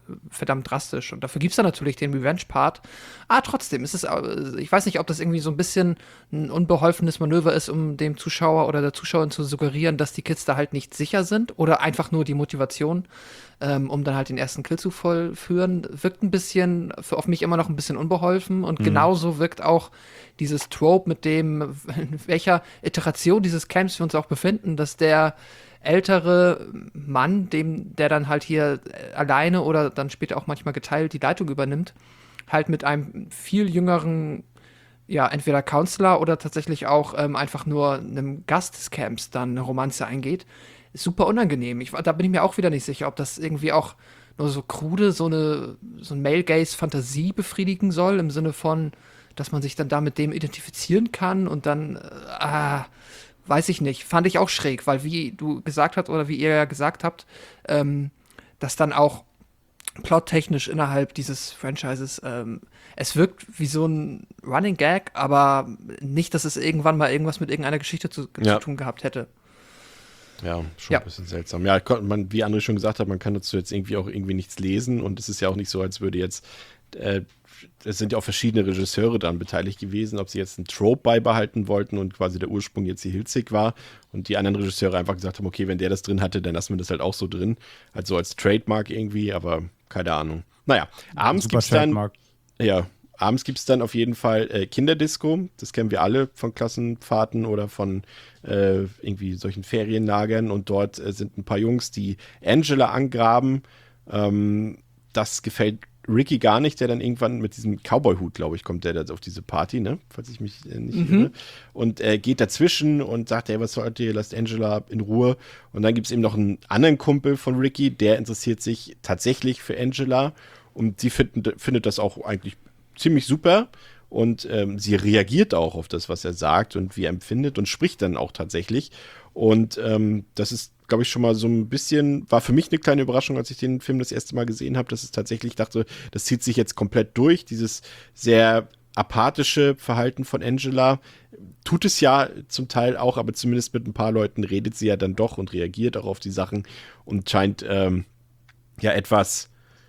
verdammt drastisch. Und dafür gibt es dann natürlich den Revenge-Part. Ah, trotzdem ist es, äh, ich weiß nicht, ob das irgendwie so ein bisschen ein unbeholfenes Manöver ist, um dem Zuschauer oder der Zuschauerin zu suggerieren, dass die Kids da halt nicht sicher sind oder einfach nur die Motivation, ähm, um dann halt den ersten Kill zu vollführen, wirkt ein bisschen, für auf mich immer noch ein bisschen unbeholfen. Und mhm. genauso wirkt auch dieses Trope, mit dem, in welcher Iteration dieses Camps wir uns auch befinden, dass der ältere Mann, dem, der dann halt hier alleine oder dann später auch manchmal geteilt die Leitung übernimmt, halt mit einem viel jüngeren, ja, entweder Counselor oder tatsächlich auch ähm, einfach nur einem Gast des Camps dann eine Romanze eingeht, ist super unangenehm. Ich, da bin ich mir auch wieder nicht sicher, ob das irgendwie auch nur so krude, so eine so ein Male-Gaze-Fantasie befriedigen soll, im Sinne von, dass man sich dann da mit dem identifizieren kann und dann, äh, ah, weiß ich nicht, fand ich auch schräg, weil wie du gesagt hast oder wie ihr ja gesagt habt, ähm, dass dann auch plottechnisch innerhalb dieses Franchises, ähm, es wirkt wie so ein Running Gag, aber nicht, dass es irgendwann mal irgendwas mit irgendeiner Geschichte zu, ja. zu tun gehabt hätte. Ja, schon ja. ein bisschen seltsam. Ja, man, wie André schon gesagt hat, man kann dazu jetzt irgendwie auch irgendwie nichts lesen und es ist ja auch nicht so, als würde jetzt äh, es sind ja auch verschiedene Regisseure daran beteiligt gewesen, ob sie jetzt einen Trope beibehalten wollten und quasi der Ursprung jetzt die Hilzig war und die anderen Regisseure einfach gesagt haben, okay, wenn der das drin hatte, dann lassen wir das halt auch so drin. Halt so als Trademark irgendwie, aber keine Ahnung. Naja, abends gibt es dann, ja, abends gibt es dann auf jeden Fall äh, Kinderdisco. Das kennen wir alle von Klassenfahrten oder von äh, irgendwie solchen Ferienlagern und dort äh, sind ein paar Jungs, die Angela angraben. Ähm, das gefällt Ricky gar nicht, der dann irgendwann mit diesem Cowboy-Hut, glaube ich, kommt der da auf diese Party, ne? Falls ich mich äh, nicht mhm. irre. Und er äh, geht dazwischen und sagt, ey, was sollt ihr, lasst Angela in Ruhe. Und dann gibt es eben noch einen anderen Kumpel von Ricky, der interessiert sich tatsächlich für Angela und sie finden, findet das auch eigentlich ziemlich super. Und ähm, sie reagiert auch auf das, was er sagt und wie er empfindet und spricht dann auch tatsächlich. Und ähm, das ist, glaube ich, schon mal so ein bisschen, war für mich eine kleine Überraschung, als ich den Film das erste Mal gesehen habe, dass es tatsächlich dachte, das zieht sich jetzt komplett durch, dieses sehr apathische Verhalten von Angela. Tut es ja zum Teil auch, aber zumindest mit ein paar Leuten redet sie ja dann doch und reagiert auch auf die Sachen und scheint ähm, ja etwas,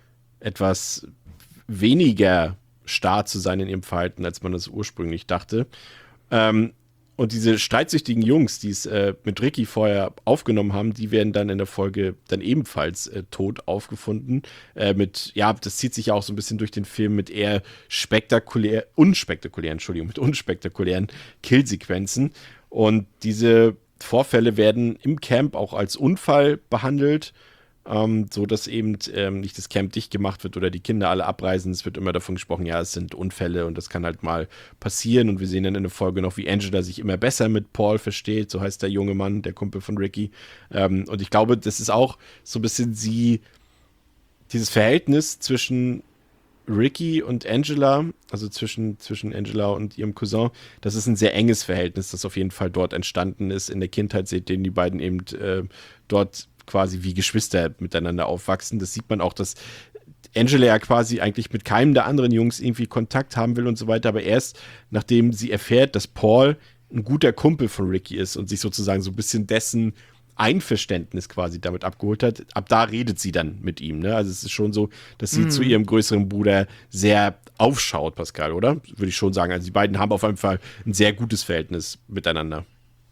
etwas weniger starr zu sein in ihrem Verhalten, als man das ursprünglich dachte. Ähm, Und diese streitsüchtigen Jungs, die es äh, mit Ricky vorher aufgenommen haben, die werden dann in der Folge dann ebenfalls äh, tot aufgefunden. Äh, mit, ja, das zieht sich ja auch so ein bisschen durch den Film mit eher spektakulär, unspektakulären, Entschuldigung, mit unspektakulären Killsequenzen. Und diese Vorfälle werden im Camp auch als Unfall behandelt. Ähm, so dass eben ähm, nicht das Camp dicht gemacht wird oder die Kinder alle abreisen. Es wird immer davon gesprochen, ja, es sind Unfälle und das kann halt mal passieren. Und wir sehen dann in der Folge noch, wie Angela sich immer besser mit Paul versteht. So heißt der junge Mann, der Kumpel von Ricky. Ähm, und ich glaube, das ist auch so ein bisschen sie, dieses Verhältnis zwischen Ricky und Angela, also zwischen, zwischen Angela und ihrem Cousin, das ist ein sehr enges Verhältnis, das auf jeden Fall dort entstanden ist. In der Kindheit seht ihr die beiden eben äh, dort quasi wie Geschwister miteinander aufwachsen. Das sieht man auch, dass Angela ja quasi eigentlich mit keinem der anderen Jungs irgendwie Kontakt haben will und so weiter, aber erst nachdem sie erfährt, dass Paul ein guter Kumpel von Ricky ist und sich sozusagen so ein bisschen dessen Einverständnis quasi damit abgeholt hat, ab da redet sie dann mit ihm. Ne? Also es ist schon so, dass sie mm. zu ihrem größeren Bruder sehr aufschaut, Pascal, oder? Würde ich schon sagen. Also die beiden haben auf jeden Fall ein sehr gutes Verhältnis miteinander.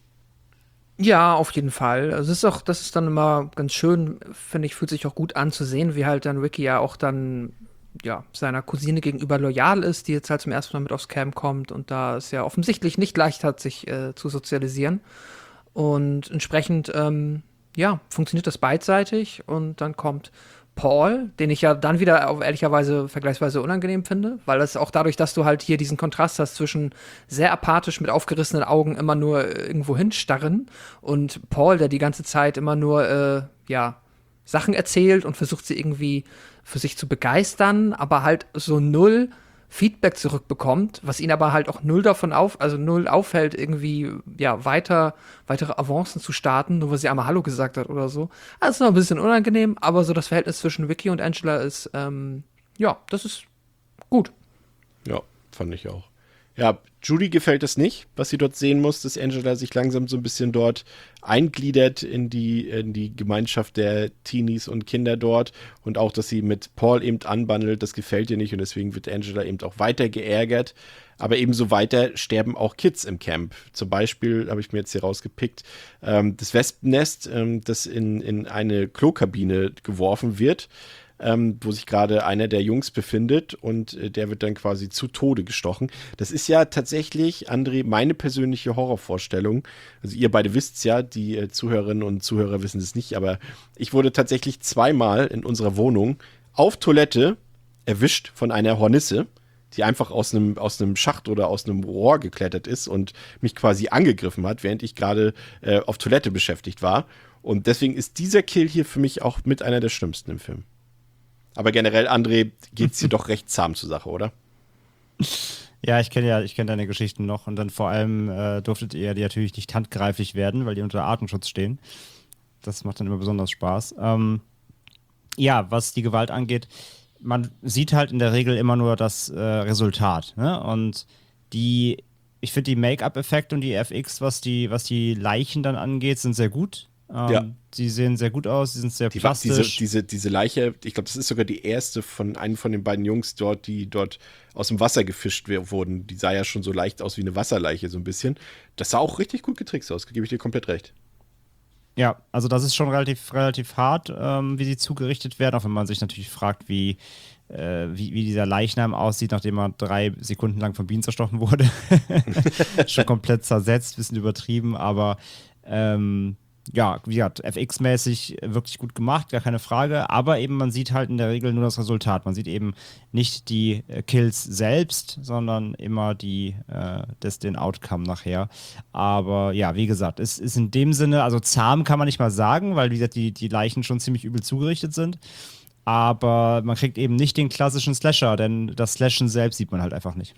Ja, auf jeden Fall. Also es ist auch, das ist dann immer ganz schön, finde ich, fühlt sich auch gut an zu sehen, wie halt dann Ricky ja auch dann ja seiner Cousine gegenüber loyal ist, die jetzt halt zum ersten Mal mit aufs Camp kommt und da es ja offensichtlich nicht leicht hat, sich äh, zu sozialisieren. Und entsprechend, ähm, ja, funktioniert das beidseitig und dann kommt Paul, den ich ja dann wieder auf ehrlicherweise vergleichsweise unangenehm finde, weil es auch dadurch, dass du halt hier diesen Kontrast hast zwischen sehr apathisch mit aufgerissenen Augen immer nur irgendwo hinstarren und Paul, der die ganze Zeit immer nur, äh, ja, Sachen erzählt und versucht sie irgendwie für sich zu begeistern, aber halt so null Feedback zurückbekommt, was ihn aber halt auch null davon auf, also null aufhält, irgendwie, ja, weiter, weitere Avancen zu starten, nur weil sie einmal Hallo gesagt hat oder so. Also ist noch ein bisschen unangenehm, aber so das Verhältnis zwischen Ricky und Angela ist, ähm, ja, das ist gut. Ja, fand ich auch. Ja, Judy gefällt es nicht, was sie dort sehen muss, dass Angela sich langsam so ein bisschen dort eingliedert in die, in die Gemeinschaft der Teenies und Kinder dort und auch, dass sie mit Paul eben anbandelt, das gefällt ihr nicht und deswegen wird Angela eben auch weiter geärgert. Aber ebenso weiter sterben auch Kids im Camp. Zum Beispiel habe ich mir jetzt hier rausgepickt, ähm, das Wespennest, ähm, das in, in eine Klokabine geworfen wird, ähm, wo sich gerade einer der Jungs befindet und äh, der wird dann quasi zu Tode gestochen. Das ist ja tatsächlich, André, meine persönliche Horrorvorstellung. Also ihr beide wisst es ja, die äh, Zuhörerinnen und Zuhörer wissen es nicht, aber ich wurde tatsächlich zweimal in unserer Wohnung auf Toilette erwischt von einer Hornisse, die einfach aus einem aus einem Schacht oder aus einem Rohr geklettert ist und mich quasi angegriffen hat, während ich gerade äh, auf Toilette beschäftigt war. Und deswegen ist dieser Kill hier für mich auch mit einer der schlimmsten im Film. Aber generell, André, geht es hier doch recht zahm zur Sache, oder? Ja, ich kenne ja, ich kenne deine Geschichten noch und dann vor allem äh, durftet ihr die natürlich nicht handgreiflich werden, weil die unter Artenschutz stehen. Das macht dann immer besonders Spaß. Ähm, ja, was die Gewalt angeht, man sieht halt in der Regel immer nur das äh, Resultat, ne? Und die, ich finde die Make-up-Effekte und die F X, was die, was die Leichen dann angeht, sind sehr gut. Ähm, Ja. Sie sehen sehr gut aus, sie sind sehr Die, plastisch. diese, diese, diese Leiche, ich glaube, das ist sogar die erste von einem von den beiden Jungs dort, die dort aus dem Wasser gefischt we- wurden. Die sah ja schon so leicht aus wie eine Wasserleiche, so ein bisschen. Das sah auch richtig gut getrickst aus, gebe ich dir komplett recht. Ja, also das ist schon relativ, relativ hart, ähm, wie sie zugerichtet werden, auch wenn man sich natürlich fragt, wie, äh, wie, wie dieser Leichnam aussieht, nachdem er drei Sekunden lang von Bienen zerstochen wurde. Schon komplett zersetzt, bisschen übertrieben, aber ähm, ja, wie gesagt, F X-mäßig wirklich gut gemacht, gar keine Frage, aber eben man sieht halt in der Regel nur das Resultat. Man sieht eben nicht die äh, Kills selbst, sondern immer die, äh, das, den Outcome nachher. Aber ja, wie gesagt, es ist in dem Sinne, also zahm kann man nicht mal sagen, weil wie gesagt, die, die Leichen schon ziemlich übel zugerichtet sind. Aber man kriegt eben nicht den klassischen Slasher, denn das Slashen selbst sieht man halt einfach nicht.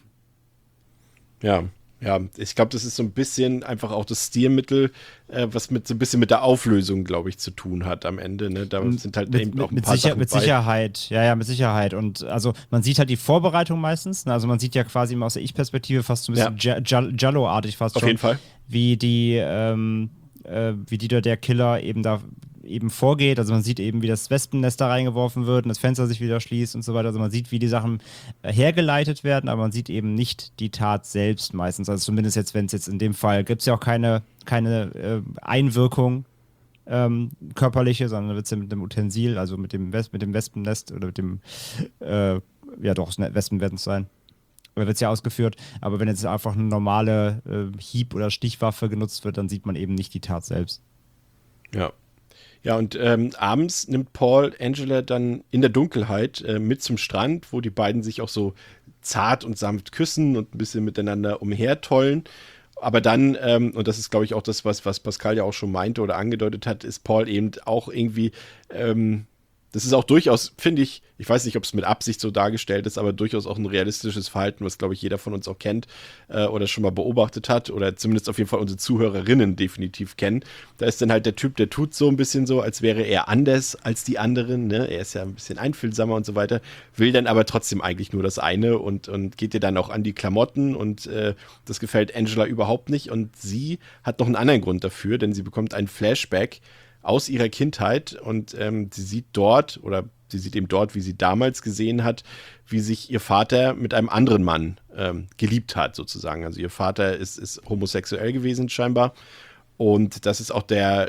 Ja, ja, ich glaube, das ist so ein bisschen einfach auch das Stilmittel, äh, was mit so ein bisschen mit der Auflösung, glaube ich, zu tun hat am Ende. Ne? Da sind halt mit, eben mit, auch ein mit, paar sicher, Sachen mit bei. Sicherheit, ja, ja, mit Sicherheit. Und also man sieht halt die Vorbereitung meistens, ne? Also man sieht ja quasi immer aus der Ich-Perspektive fast so ein bisschen ja. Giallo-artig fast Auf schon. jeden Fall. Wie die, ähm, äh, wie die der Killer eben da eben vorgeht. Also man sieht eben, wie das Wespennest da reingeworfen wird und das Fenster sich wieder schließt und so weiter. Also man sieht, wie die Sachen äh, hergeleitet werden, aber man sieht eben nicht die Tat selbst meistens. Also zumindest jetzt, wenn es jetzt in dem Fall, gibt es ja auch keine, keine äh, Einwirkung ähm, körperliche, sondern wird es ja mit dem Utensil, also mit dem, Wes- mit dem Wespennest oder mit dem, äh, ja doch, Wespen werden es sein. Oder wird es ja ausgeführt, aber wenn jetzt einfach eine normale äh, Hieb- oder Stichwaffe genutzt wird, dann sieht man eben nicht die Tat selbst. Ja. Ja, und ähm, abends nimmt Paul Angela dann in der Dunkelheit äh, mit zum Strand, wo die beiden sich auch so zart und sanft küssen und ein bisschen miteinander umhertollen. Aber dann, ähm, und das ist, glaube ich, auch das, was, was Pascal ja auch schon meinte oder angedeutet hat, ist Paul eben auch irgendwie, ähm, das ist auch durchaus, finde ich, ich weiß nicht, ob es mit Absicht so dargestellt ist, aber durchaus auch ein realistisches Verhalten, was, glaube ich, jeder von uns auch kennt äh, oder schon mal beobachtet hat oder zumindest auf jeden Fall unsere Zuhörerinnen definitiv kennen. Da ist dann halt der Typ, der tut so ein bisschen so, als wäre er anders als die anderen. Ne? Er ist ja ein bisschen einfühlsamer und so weiter, will dann aber trotzdem eigentlich nur das eine und, und geht dir dann auch an die Klamotten und äh, das gefällt Angela überhaupt nicht und sie hat noch einen anderen Grund dafür, denn sie bekommt einen Flashback aus ihrer Kindheit und ähm, sie sieht dort oder sie sieht eben dort, wie sie damals gesehen hat, wie sich ihr Vater mit einem anderen Mann ähm, geliebt hat sozusagen. Also ihr Vater ist, ist homosexuell gewesen scheinbar und das ist auch der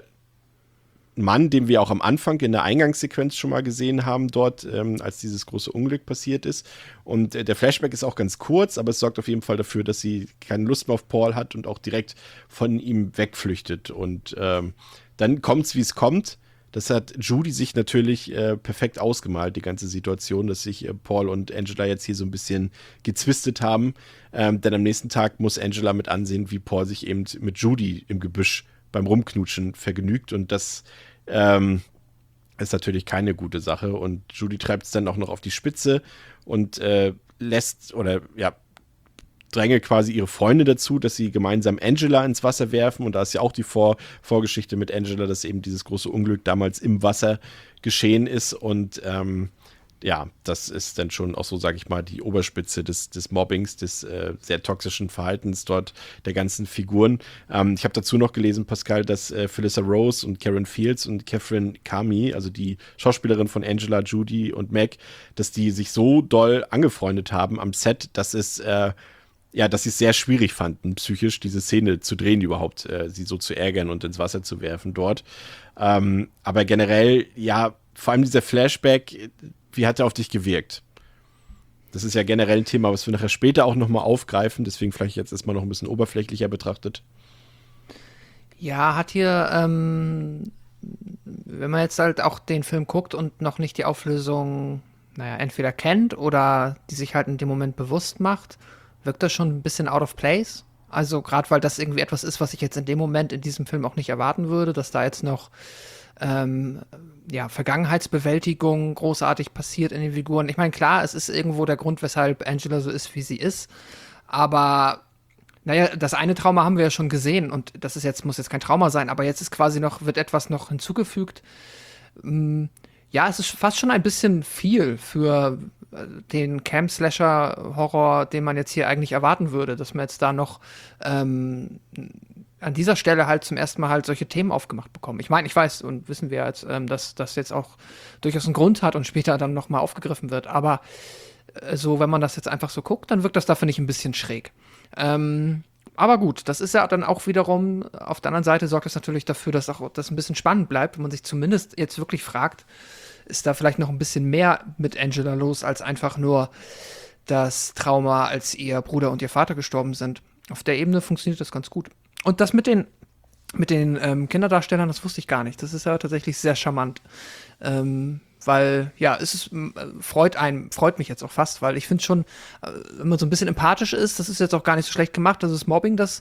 Mann, den wir auch am Anfang in der Eingangssequenz schon mal gesehen haben dort, ähm, als dieses große Unglück passiert ist. Und äh, der Flashback ist auch ganz kurz, aber es sorgt auf jeden Fall dafür, dass sie keine Lust mehr auf Paul hat und auch direkt von ihm wegflüchtet und ähm, dann kommt's, wie es kommt. Das hat Judy sich natürlich äh, perfekt ausgemalt, die ganze Situation, dass sich äh, Paul und Angela jetzt hier so ein bisschen gezwistet haben. Ähm, denn am nächsten Tag muss Angela mit ansehen, wie Paul sich eben mit Judy im Gebüsch beim Rumknutschen vergnügt. Und das ähm, ist natürlich keine gute Sache. Und Judy treibt es dann auch noch auf die Spitze und äh, lässt oder ja, dränge quasi ihre Freunde dazu, dass sie gemeinsam Angela ins Wasser werfen. Und da ist ja auch die Vor- Vorgeschichte mit Angela, dass eben dieses große Unglück damals im Wasser geschehen ist. Und ähm, ja, das ist dann schon auch so, sage ich mal, die Oberspitze des, des Mobbings, des äh, sehr toxischen Verhaltens dort der ganzen Figuren. Ähm, ich habe dazu noch gelesen, Pascal, dass äh, Felissa Rose und Karen Fields und Catherine Kami, also die Schauspielerin von Angela, Judy und Meg, dass die sich so doll angefreundet haben am Set, dass es äh, ja, dass sie es sehr schwierig fanden, psychisch diese Szene zu drehen, überhaupt äh, sie so zu ärgern und ins Wasser zu werfen dort. Ähm, aber generell, ja, vor allem dieser Flashback, wie hat er auf dich gewirkt? Das ist ja generell ein Thema, was wir nachher später auch nochmal aufgreifen, deswegen vielleicht jetzt erstmal noch ein bisschen oberflächlicher betrachtet. Ja, hat hier, ähm, wenn man jetzt halt auch den Film guckt und noch nicht die Auflösung, naja, entweder kennt oder die sich halt in dem Moment bewusst macht, wirkt das schon ein bisschen out of place. Also gerade weil das irgendwie etwas ist, was ich jetzt in dem Moment in diesem Film auch nicht erwarten würde, dass da jetzt noch ähm, ja, Vergangenheitsbewältigung großartig passiert in den Figuren. Ich meine, klar, es ist irgendwo der Grund, weshalb Angela so ist, wie sie ist. Aber naja, das eine Trauma haben wir ja schon gesehen und das ist jetzt, muss jetzt kein Trauma sein, aber jetzt ist quasi noch, wird etwas noch hinzugefügt. Ähm, ja, es ist fast schon ein bisschen viel für den Camp-Slasher-Horror, den man jetzt hier eigentlich erwarten würde, dass man jetzt da noch ähm, an dieser Stelle halt zum ersten Mal halt solche Themen aufgemacht bekommen. Ich meine, ich weiß und wissen wir jetzt, ähm, dass das jetzt auch durchaus einen Grund hat und später dann noch mal aufgegriffen wird, aber äh, so, wenn man das jetzt einfach so guckt, dann wirkt das da, finde ich, ein bisschen schräg. Ähm, aber gut, das ist ja dann auch wiederum, auf der anderen Seite sorgt das natürlich dafür, dass auch das ein bisschen spannend bleibt, wenn man sich zumindest jetzt wirklich fragt, ist da vielleicht noch ein bisschen mehr mit Angela los, als einfach nur das Trauma, als ihr Bruder und ihr Vater gestorben sind. Auf der Ebene funktioniert das ganz gut. Und das mit den, mit den ähm, Kinderdarstellern, das wusste ich gar nicht. Das ist ja tatsächlich sehr charmant. Ähm, weil, ja, es ist, äh, freut einen, freut mich jetzt auch fast, weil ich finde schon, äh, wenn man so ein bisschen empathisch ist, das ist jetzt auch gar nicht so schlecht gemacht. Das ist Mobbing, das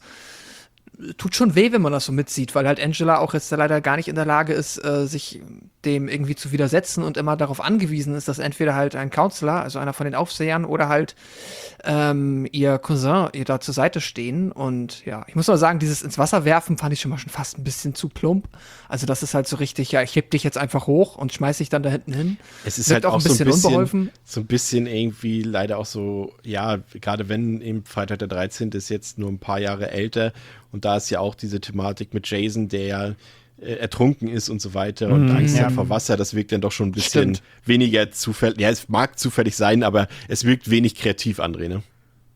tut schon weh, wenn man das so mitzieht, weil halt Angela auch jetzt leider gar nicht in der Lage ist, äh, sich dem irgendwie zu widersetzen und immer darauf angewiesen ist, dass entweder halt ein Counselor, also einer von den Aufsehern, oder halt ähm, ihr Cousin ihr da zur Seite stehen. Und ja, ich muss mal sagen, dieses ins Wasser werfen fand ich schon mal schon fast ein bisschen zu plump. Also das ist halt so richtig, ja, ich heb dich jetzt einfach hoch und schmeiß dich dann da hinten hin. Es ist Wirkt halt auch, auch so, ein bisschen, unbeholfen. so ein bisschen irgendwie leider auch so, ja, gerade wenn eben Freitag der dreizehnte ist jetzt nur ein paar Jahre älter und da ist ja auch diese Thematik mit Jason, der ja äh, ertrunken ist und so weiter und Mhm, Angst ja. hat vor Wasser, das wirkt dann doch schon ein bisschen Stimmt. weniger zufällig. Ja, es mag zufällig sein, aber es wirkt wenig kreativ, André, ne?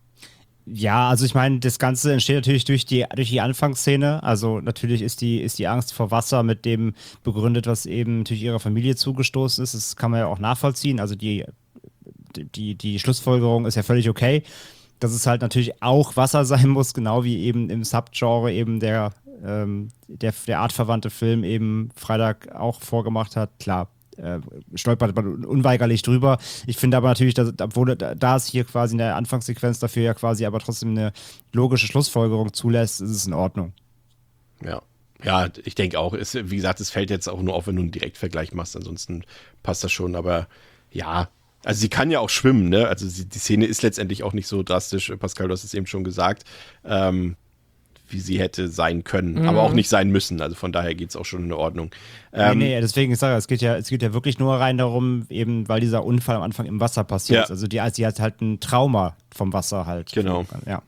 Ja, also ich meine, das Ganze entsteht natürlich durch die, durch die Anfangsszene. Also natürlich ist die, ist die Angst vor Wasser mit dem begründet, was eben durch ihre Familie zugestoßen ist. Das kann man ja auch nachvollziehen. Also die, die, die Schlussfolgerung ist ja völlig okay. Dass es halt natürlich auch Wasser sein muss, genau wie eben im Subgenre eben der, ähm, der, der artverwandte Film eben Freitag auch vorgemacht hat. Klar, äh, stolpert man unweigerlich drüber. Ich finde aber natürlich, dass, obwohl da, da es hier quasi in der Anfangssequenz dafür ja quasi aber trotzdem eine logische Schlussfolgerung zulässt, ist es in Ordnung. Ja. Ja, ich denke auch. Es, wie gesagt, es fällt jetzt auch nur auf, wenn du einen Direktvergleich machst. Ansonsten passt das schon. Aber ja, also sie kann ja auch schwimmen, ne? Also sie, die Szene ist letztendlich auch nicht so drastisch. Pascal, du hast es eben schon gesagt, ähm, wie sie hätte sein können, Mhm. aber auch nicht sein müssen. Also von daher geht es auch schon in Ordnung. Ähm, nee, nee, deswegen, ich sage, es geht ja, es geht ja wirklich nur rein darum, eben, weil dieser Unfall am Anfang im Wasser passiert Ja. ist. Also die, sie hat halt ein Trauma vom Wasser halt. Genau. Ja.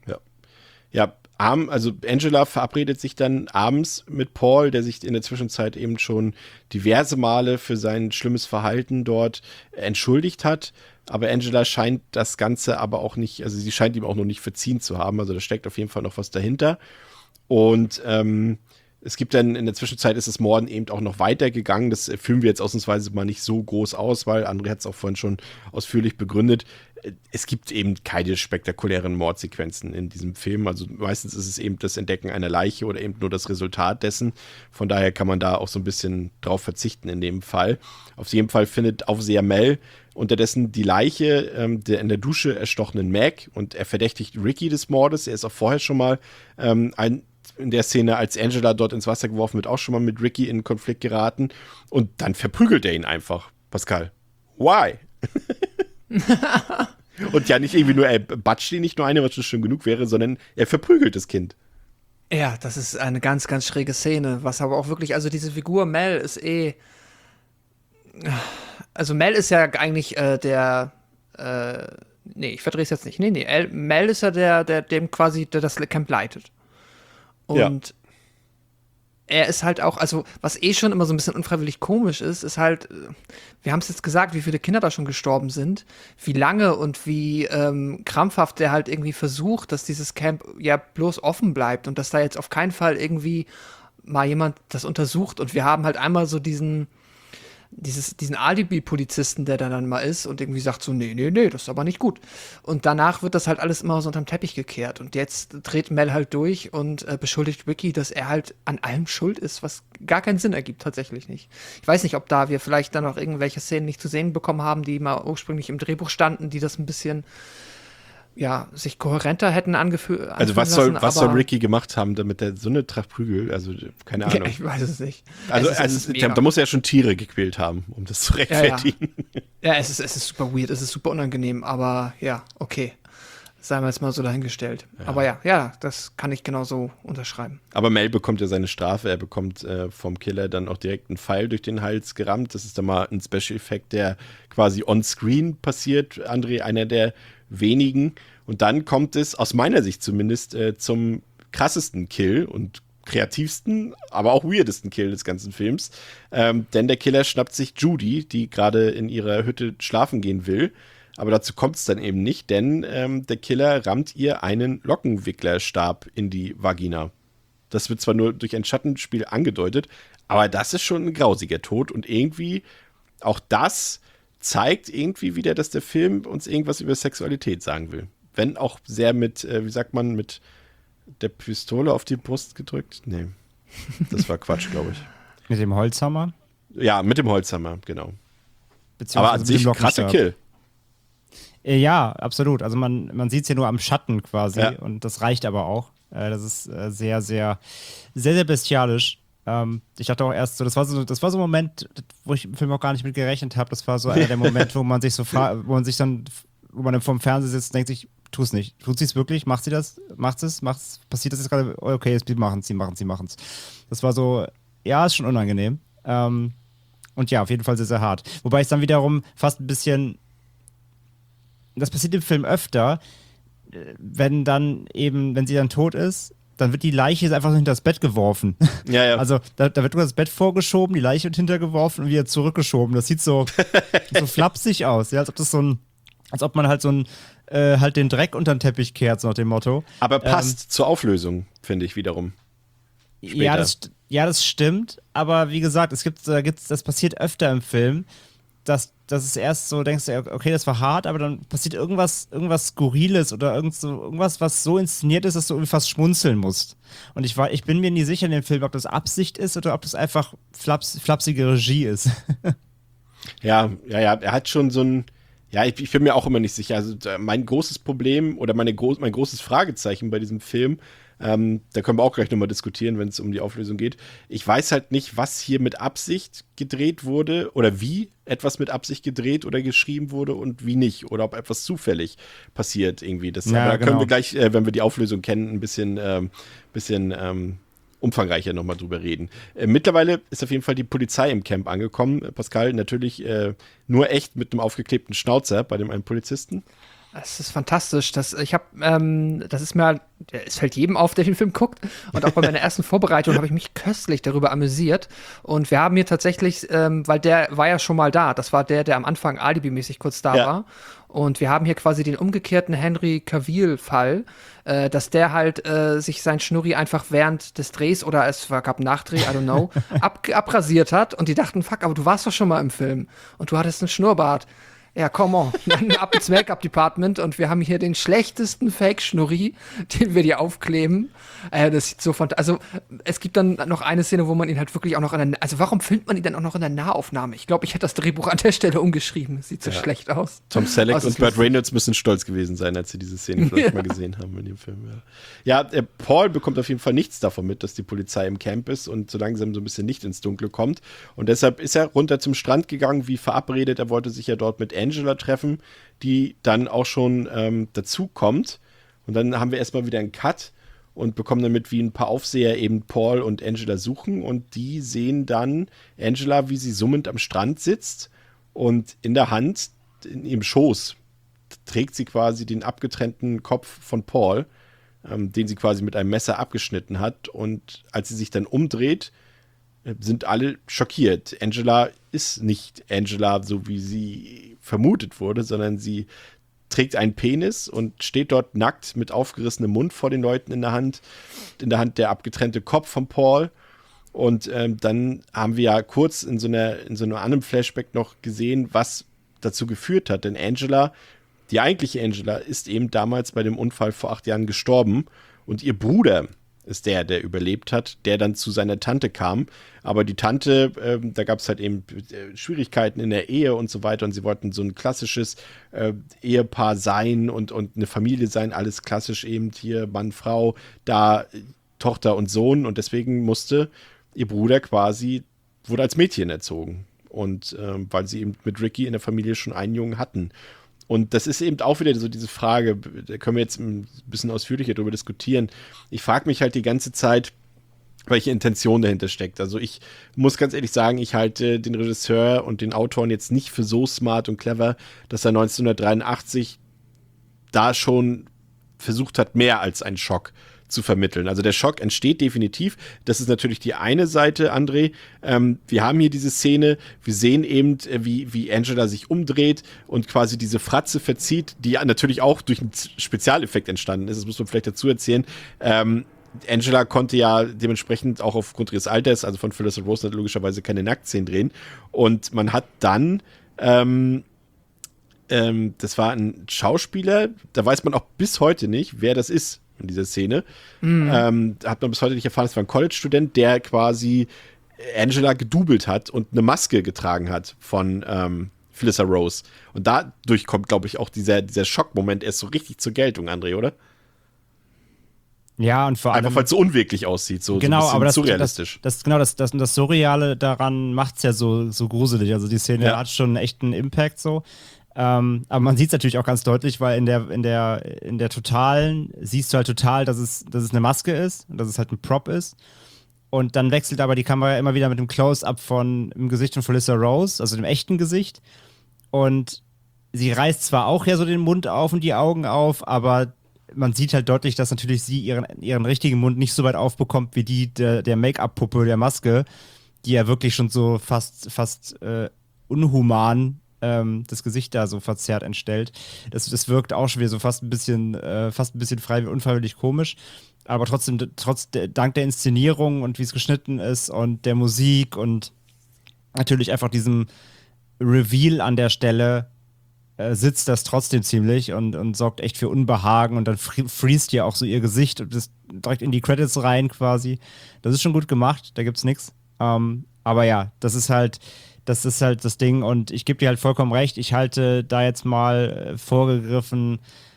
Ja, Am- also Angela verabredet sich dann abends mit Paul, der sich in der Zwischenzeit eben schon diverse Male für sein schlimmes Verhalten dort entschuldigt hat. Aber Angela scheint das Ganze aber auch nicht, also sie scheint ihm auch noch nicht verziehen zu haben. Also da steckt auf jeden Fall noch was dahinter. Und ähm, es gibt dann, in der Zwischenzeit ist das Morden eben auch noch weitergegangen. Das führen wir jetzt ausnahmsweise mal nicht so groß aus, weil André hat es auch vorhin schon ausführlich begründet. Es gibt eben keine spektakulären Mordsequenzen in diesem Film. Also meistens ist es eben das Entdecken einer Leiche oder eben nur das Resultat dessen. Von daher kann man da auch so ein bisschen drauf verzichten in dem Fall. Auf jeden Fall findet Aufseher Mel unterdessen die Leiche ähm, der in der Dusche erstochenen Meg und er verdächtigt Ricky des Mordes. Er ist auch vorher schon mal ähm, ein in der Szene, als Angela dort ins Wasser geworfen wird, auch schon mal mit Ricky in Konflikt geraten. Und dann verprügelt er ihn einfach, Pascal. Why? Und ja, nicht irgendwie nur, er batscht ihn nicht nur eine, was schon schön genug wäre, sondern er verprügelt das Kind. Ja, das ist eine ganz, ganz schräge Szene, was aber auch wirklich, also diese Figur Mel ist eh, also Mel ist ja eigentlich äh, der, äh, nee, ich verdrehe es jetzt nicht. Nee, nee, El, Mel ist ja der, der dem quasi, der das Camp leitet. Und ja. Er ist halt auch, also was eh schon immer so ein bisschen unfreiwillig komisch ist, ist halt, wir haben es jetzt gesagt, wie viele Kinder da schon gestorben sind, wie lange und wie ähm, krampfhaft der halt irgendwie versucht, dass dieses Camp ja bloß offen bleibt und dass da jetzt auf keinen Fall irgendwie mal jemand das untersucht. Und wir haben halt einmal so diesen Dieses, diesen Alibi-Polizisten, der da dann mal ist und irgendwie sagt so, nee, nee, nee, das ist aber nicht gut. Und danach wird das halt alles immer so unterm Teppich gekehrt. Und jetzt dreht Mel halt durch und äh, beschuldigt Ricky, dass er halt an allem schuld ist, was gar keinen Sinn ergibt, tatsächlich nicht. Ich weiß nicht, ob da wir vielleicht dann noch irgendwelche Szenen nicht zu sehen bekommen haben, die mal ursprünglich im Drehbuch standen, die das ein bisschen ja, sich kohärenter hätten angefühlt. Also was soll, was soll Ricky gemacht haben, damit er so eine Tracht Prügel, also keine Ahnung. Ja, ich weiß es nicht. Also, es ist, also es ist da, da muss er ja schon Tiere gequält haben, um das zu rechtfertigen. Ja, ja. ja es, ist, es ist super weird, es ist super unangenehm, aber ja, okay. Seien wir jetzt mal so dahingestellt. Ja. Aber ja, ja, das kann ich genauso unterschreiben. Aber Mel bekommt ja seine Strafe, er bekommt äh, vom Killer dann auch direkt einen Pfeil durch den Hals gerammt. Das ist dann mal ein Special-Effekt, der quasi on-screen passiert. André, einer der wenigen. Und dann kommt es, aus meiner Sicht zumindest, äh, zum krassesten Kill und kreativsten, aber auch weirdesten Kill des ganzen Films. Ähm, denn der Killer schnappt sich Judy, die gerade in ihrer Hütte schlafen gehen will. Aber dazu kommt es dann eben nicht, denn ähm, der Killer rammt ihr einen Lockenwicklerstab in die Vagina. Das wird zwar nur durch ein Schattenspiel angedeutet, aber das ist schon ein grausiger Tod. Und irgendwie, auch das zeigt irgendwie wieder, dass der Film uns irgendwas über Sexualität sagen will. Wenn auch sehr mit, äh, wie sagt man, mit der Pistole auf die Brust gedrückt. Nee, das war Quatsch, glaube ich. Mit dem Holzhammer? Ja, mit dem Holzhammer, genau. Aber an sich krasser Kill. Ja, absolut. Also man, man sieht es ja nur am Schatten quasi ja. und das reicht aber auch. Äh, das ist äh, sehr, sehr, sehr, sehr bestialisch. Ähm, ich dachte auch erst so, das war so, das war so ein Moment, wo ich im Film auch gar nicht mit gerechnet habe. Das war so einer der Momente, wo man sich so, fra- wo man sich dann, wo man vorm Fernseher sitzt und denkt sich, tu es nicht. Tut sie es wirklich? Macht sie das? Macht es? Macht's? Passiert das jetzt gerade? Okay, jetzt machen sie, machen sie, machen es. Das war so, ja, ist schon unangenehm. Ähm, und ja, auf jeden Fall sehr, sehr hart. Wobei ich es dann wiederum fast ein bisschen, das passiert im Film öfter, wenn dann eben, wenn sie dann tot ist, dann wird die Leiche einfach so hinter das Bett geworfen. Ja, ja. Also da, da wird nur das Bett vorgeschoben, die Leiche wird hintergeworfen und wieder zurückgeschoben. Das sieht so, so flapsig aus, ja, als ob das so ein, als ob man halt so ein, äh, halt den Dreck unter den Teppich kehrt, so nach dem Motto. Aber passt ähm, zur Auflösung, finde ich wiederum. Ja das, ja, das stimmt, aber wie gesagt, es gibt, da gibt's, das passiert öfter im Film, dass, dass es erst so denkst, okay, das war hart, aber dann passiert irgendwas, irgendwas Skurriles oder irgend so, irgendwas, was so inszeniert ist, dass du irgendwie fast schmunzeln musst. Und ich, war, ich bin mir nie sicher in dem Film, ob das Absicht ist oder ob das einfach flaps, flapsige Regie ist. Ja, ja, ja, er hat schon so ein, ja, ich, ich bin mir auch immer nicht sicher. Also mein großes Problem oder meine gro- mein großes Fragezeichen bei diesem Film, Ähm, da können wir auch gleich nochmal diskutieren, wenn es um die Auflösung geht. Ich weiß halt nicht, was hier mit Absicht gedreht wurde oder wie etwas mit Absicht gedreht oder geschrieben wurde und wie nicht. Oder ob etwas zufällig passiert irgendwie. Das ja, da genau. können wir gleich, äh, wenn wir die Auflösung kennen, ein bisschen, ähm, bisschen ähm, umfangreicher nochmal drüber reden. Äh, mittlerweile ist auf jeden Fall die Polizei im Camp angekommen. Pascal, natürlich äh, nur echt mit einem aufgeklebten Schnauzer bei dem einen Polizisten. Es ist fantastisch. Das, ich habe, ähm, das ist mir, es fällt jedem auf, der den Film guckt. Und auch bei meiner ersten Vorbereitung habe ich mich köstlich darüber amüsiert. Und wir haben hier tatsächlich, ähm, weil der war ja schon mal da. Das war der, der am Anfang alibimäßig kurz da ja. war. Und wir haben hier quasi den umgekehrten Henry Cavill-Fall, äh, dass der halt äh, sich sein Schnurri einfach während des Drehs oder es war, gab einen Nachdreh, I don't know, ab, abrasiert hat. Und die dachten, fuck, aber du warst doch schon mal im Film. Und du hattest einen Schnurrbart. Ja, come on. Dann ab ins Make-up-Department und wir haben hier den schlechtesten Fake-Schnurri, den wir dir aufkleben. Äh, das sieht so fantastisch. Also, es gibt dann noch eine Szene, wo man ihn halt wirklich auch noch in der, also warum filmt man ihn dann auch noch in der Nahaufnahme? Ich glaube, ich hätte das Drehbuch an der Stelle umgeschrieben. Sieht so ja. schlecht aus. Tom Selleck und Burt Reynolds müssen stolz gewesen sein, als sie diese Szene vielleicht ja. mal gesehen haben in dem Film. Ja, ja äh, Paul bekommt auf jeden Fall nichts davon mit, dass die Polizei im Camp ist und so langsam so ein bisschen Licht ins Dunkle kommt. Und deshalb ist er runter zum Strand gegangen, wie verabredet. Er wollte sich ja dort mit Angela treffen, die dann auch schon ähm, dazu kommt. Und dann haben wir erstmal wieder einen Cut und bekommen damit, wie ein paar Aufseher eben Paul und Angela suchen. Und die sehen dann Angela, wie sie summend am Strand sitzt und in der Hand, in ihrem Schoß, trägt sie quasi den abgetrennten Kopf von Paul, ähm, den sie quasi mit einem Messer abgeschnitten hat. Und als sie sich dann umdreht, äh, sind alle schockiert. Angela ist nicht Angela, so wie sie vermutet wurde, sondern sie trägt einen Penis und steht dort nackt mit aufgerissenem Mund vor den Leuten in der Hand. In der Hand der abgetrennte Kopf von Paul. Und ähm, dann haben wir ja kurz in so einer, in so einem anderen Flashback noch gesehen, was dazu geführt hat. Denn Angela, die eigentliche Angela, ist eben damals bei dem Unfall vor acht Jahren gestorben. Und ihr Bruder ist der, der überlebt hat, der dann zu seiner Tante kam. Aber die Tante, äh, da gab es halt eben äh, Schwierigkeiten in der Ehe und so weiter. Und sie wollten so ein klassisches äh, Ehepaar sein und, und eine Familie sein. Alles klassisch eben hier Mann, Frau, da äh, Tochter und Sohn. Und deswegen musste ihr Bruder quasi, wurde als Mädchen erzogen. Und ähm, weil sie eben mit Ricky in der Familie schon einen Jungen hatten. Und das ist eben auch wieder so diese Frage, da können wir jetzt ein bisschen ausführlicher darüber diskutieren. Ich frage mich halt die ganze Zeit, welche Intention dahinter steckt. Also ich muss ganz ehrlich sagen, ich halte den Regisseur und den Autoren jetzt nicht für so smart und clever, dass er neunzehnhundertdreiundachtzig da schon versucht hat, mehr als einen Schock zu vermitteln. Also der Schock entsteht definitiv. Das ist natürlich die eine Seite, André. Ähm, wir haben hier diese Szene. Wir sehen eben, äh, wie, wie Angela sich umdreht und quasi diese Fratze verzieht, die ja natürlich auch durch einen Spezialeffekt entstanden ist. Das muss man vielleicht dazu erzählen. Ähm, Angela konnte ja dementsprechend auch aufgrund ihres Alters, also von Phyllis und Rose, logischerweise keine Nacktszenen drehen. Und man hat dann ähm, ähm, das war ein Schauspieler, da weiß man auch bis heute nicht, wer das ist in dieser Szene. Mhm. Ähm, hat man bis heute nicht erfahren, es war ein College-Student, der quasi Angela gedoubelt hat und eine Maske getragen hat von ähm, Phyllis Rose. Und dadurch kommt, glaube ich, auch dieser, dieser Schockmoment erst so richtig zur Geltung, André, oder? Ja, und vor allem. Einfach weil es so unwirklich aussieht, so, genau, so ein bisschen aber das, surrealistisch. Das, das, genau, das, das, das Surreale daran macht es ja so, so gruselig. Also die Szene ja. hat schon einen echten Impact so. Ähm, aber man sieht es natürlich auch ganz deutlich, weil in der, in der, in der totalen siehst du halt total, dass es, dass es eine Maske ist und dass es halt ein Prop ist. Und dann wechselt aber die Kamera immer wieder mit dem Close-Up von im Gesicht von Felissa Rose, also dem echten Gesicht. Und sie reißt zwar auch ja so den Mund auf und die Augen auf, aber man sieht halt deutlich, dass natürlich sie ihren, ihren richtigen Mund nicht so weit aufbekommt wie die der, der Make-up-Puppe, der Maske, die ja wirklich schon so fast, fast äh, unhuman ähm, das Gesicht da so verzerrt entstellt. Das, das wirkt auch schon wieder so fast ein bisschen, äh, fast ein bisschen frei, unfreiwillig komisch. Aber trotzdem, trotz der, dank der Inszenierung und wie es geschnitten ist und der Musik und natürlich einfach diesem Reveal an der Stelle äh, sitzt das trotzdem ziemlich und, und sorgt echt für Unbehagen und dann freest ja auch so ihr Gesicht und das direkt in die Credits rein quasi. Das ist schon gut gemacht, da gibt's nichts. Ähm, aber ja, das ist halt, das ist halt das Ding und ich gebe dir halt vollkommen recht, ich halte da jetzt mal äh, vorgegriffen.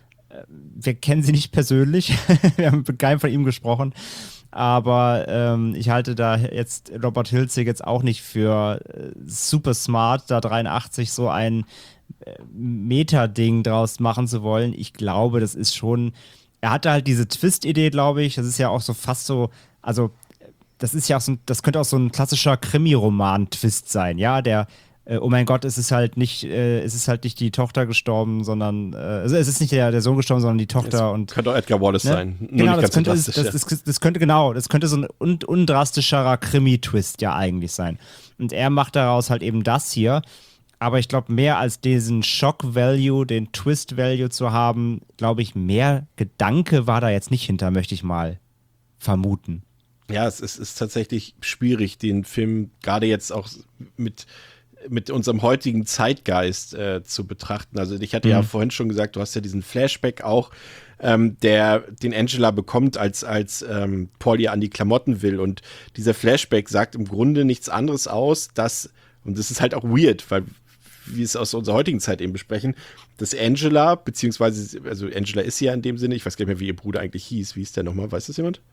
Wir kennen sie nicht persönlich, wir haben mit keinem von ihm gesprochen, aber ähm, ich halte da jetzt Robert Hilzig jetzt auch nicht für äh, super smart, da dreiundachtzig so ein äh, Meta-Ding draus machen zu wollen. Ich glaube, das ist schon, er hatte halt diese Twist-Idee, glaube ich, das ist ja auch so fast so, also das ist ja auch so, das könnte auch so ein klassischer Krimi-Roman-Twist sein, ja, der oh mein Gott, es ist halt nicht, äh, es ist halt nicht die Tochter gestorben, sondern äh, also es ist nicht der, der Sohn gestorben, sondern die Tochter. Das und könnte auch Edgar Wallace ne? sein. Nur genau, nicht das, könnte, ganz das, das, das, das könnte genau, das könnte so ein un, undrastischerer Krimi-Twist ja eigentlich sein. Und er macht daraus halt eben das hier. Aber ich glaube, mehr als diesen Shock-Value, den Twist-Value zu haben, glaube ich, mehr Gedanke war da jetzt nicht hinter, möchte ich mal vermuten. Ja, es ist, ist tatsächlich schwierig, den Film gerade jetzt auch mit mit unserem heutigen Zeitgeist äh, zu betrachten. Also ich hatte mhm. ja vorhin schon gesagt, du hast ja diesen Flashback auch, ähm, der den Angela bekommt, als, als ähm, Paul ihr an die Klamotten will. Und dieser Flashback sagt im Grunde nichts anderes aus, dass, und das ist halt auch weird, weil wir es aus unserer heutigen Zeit eben besprechen, dass Angela, beziehungsweise, also Angela ist ja in dem Sinne, ich weiß gar nicht mehr, wie ihr Bruder eigentlich hieß. Wie hieß der nochmal? Weiß das jemand?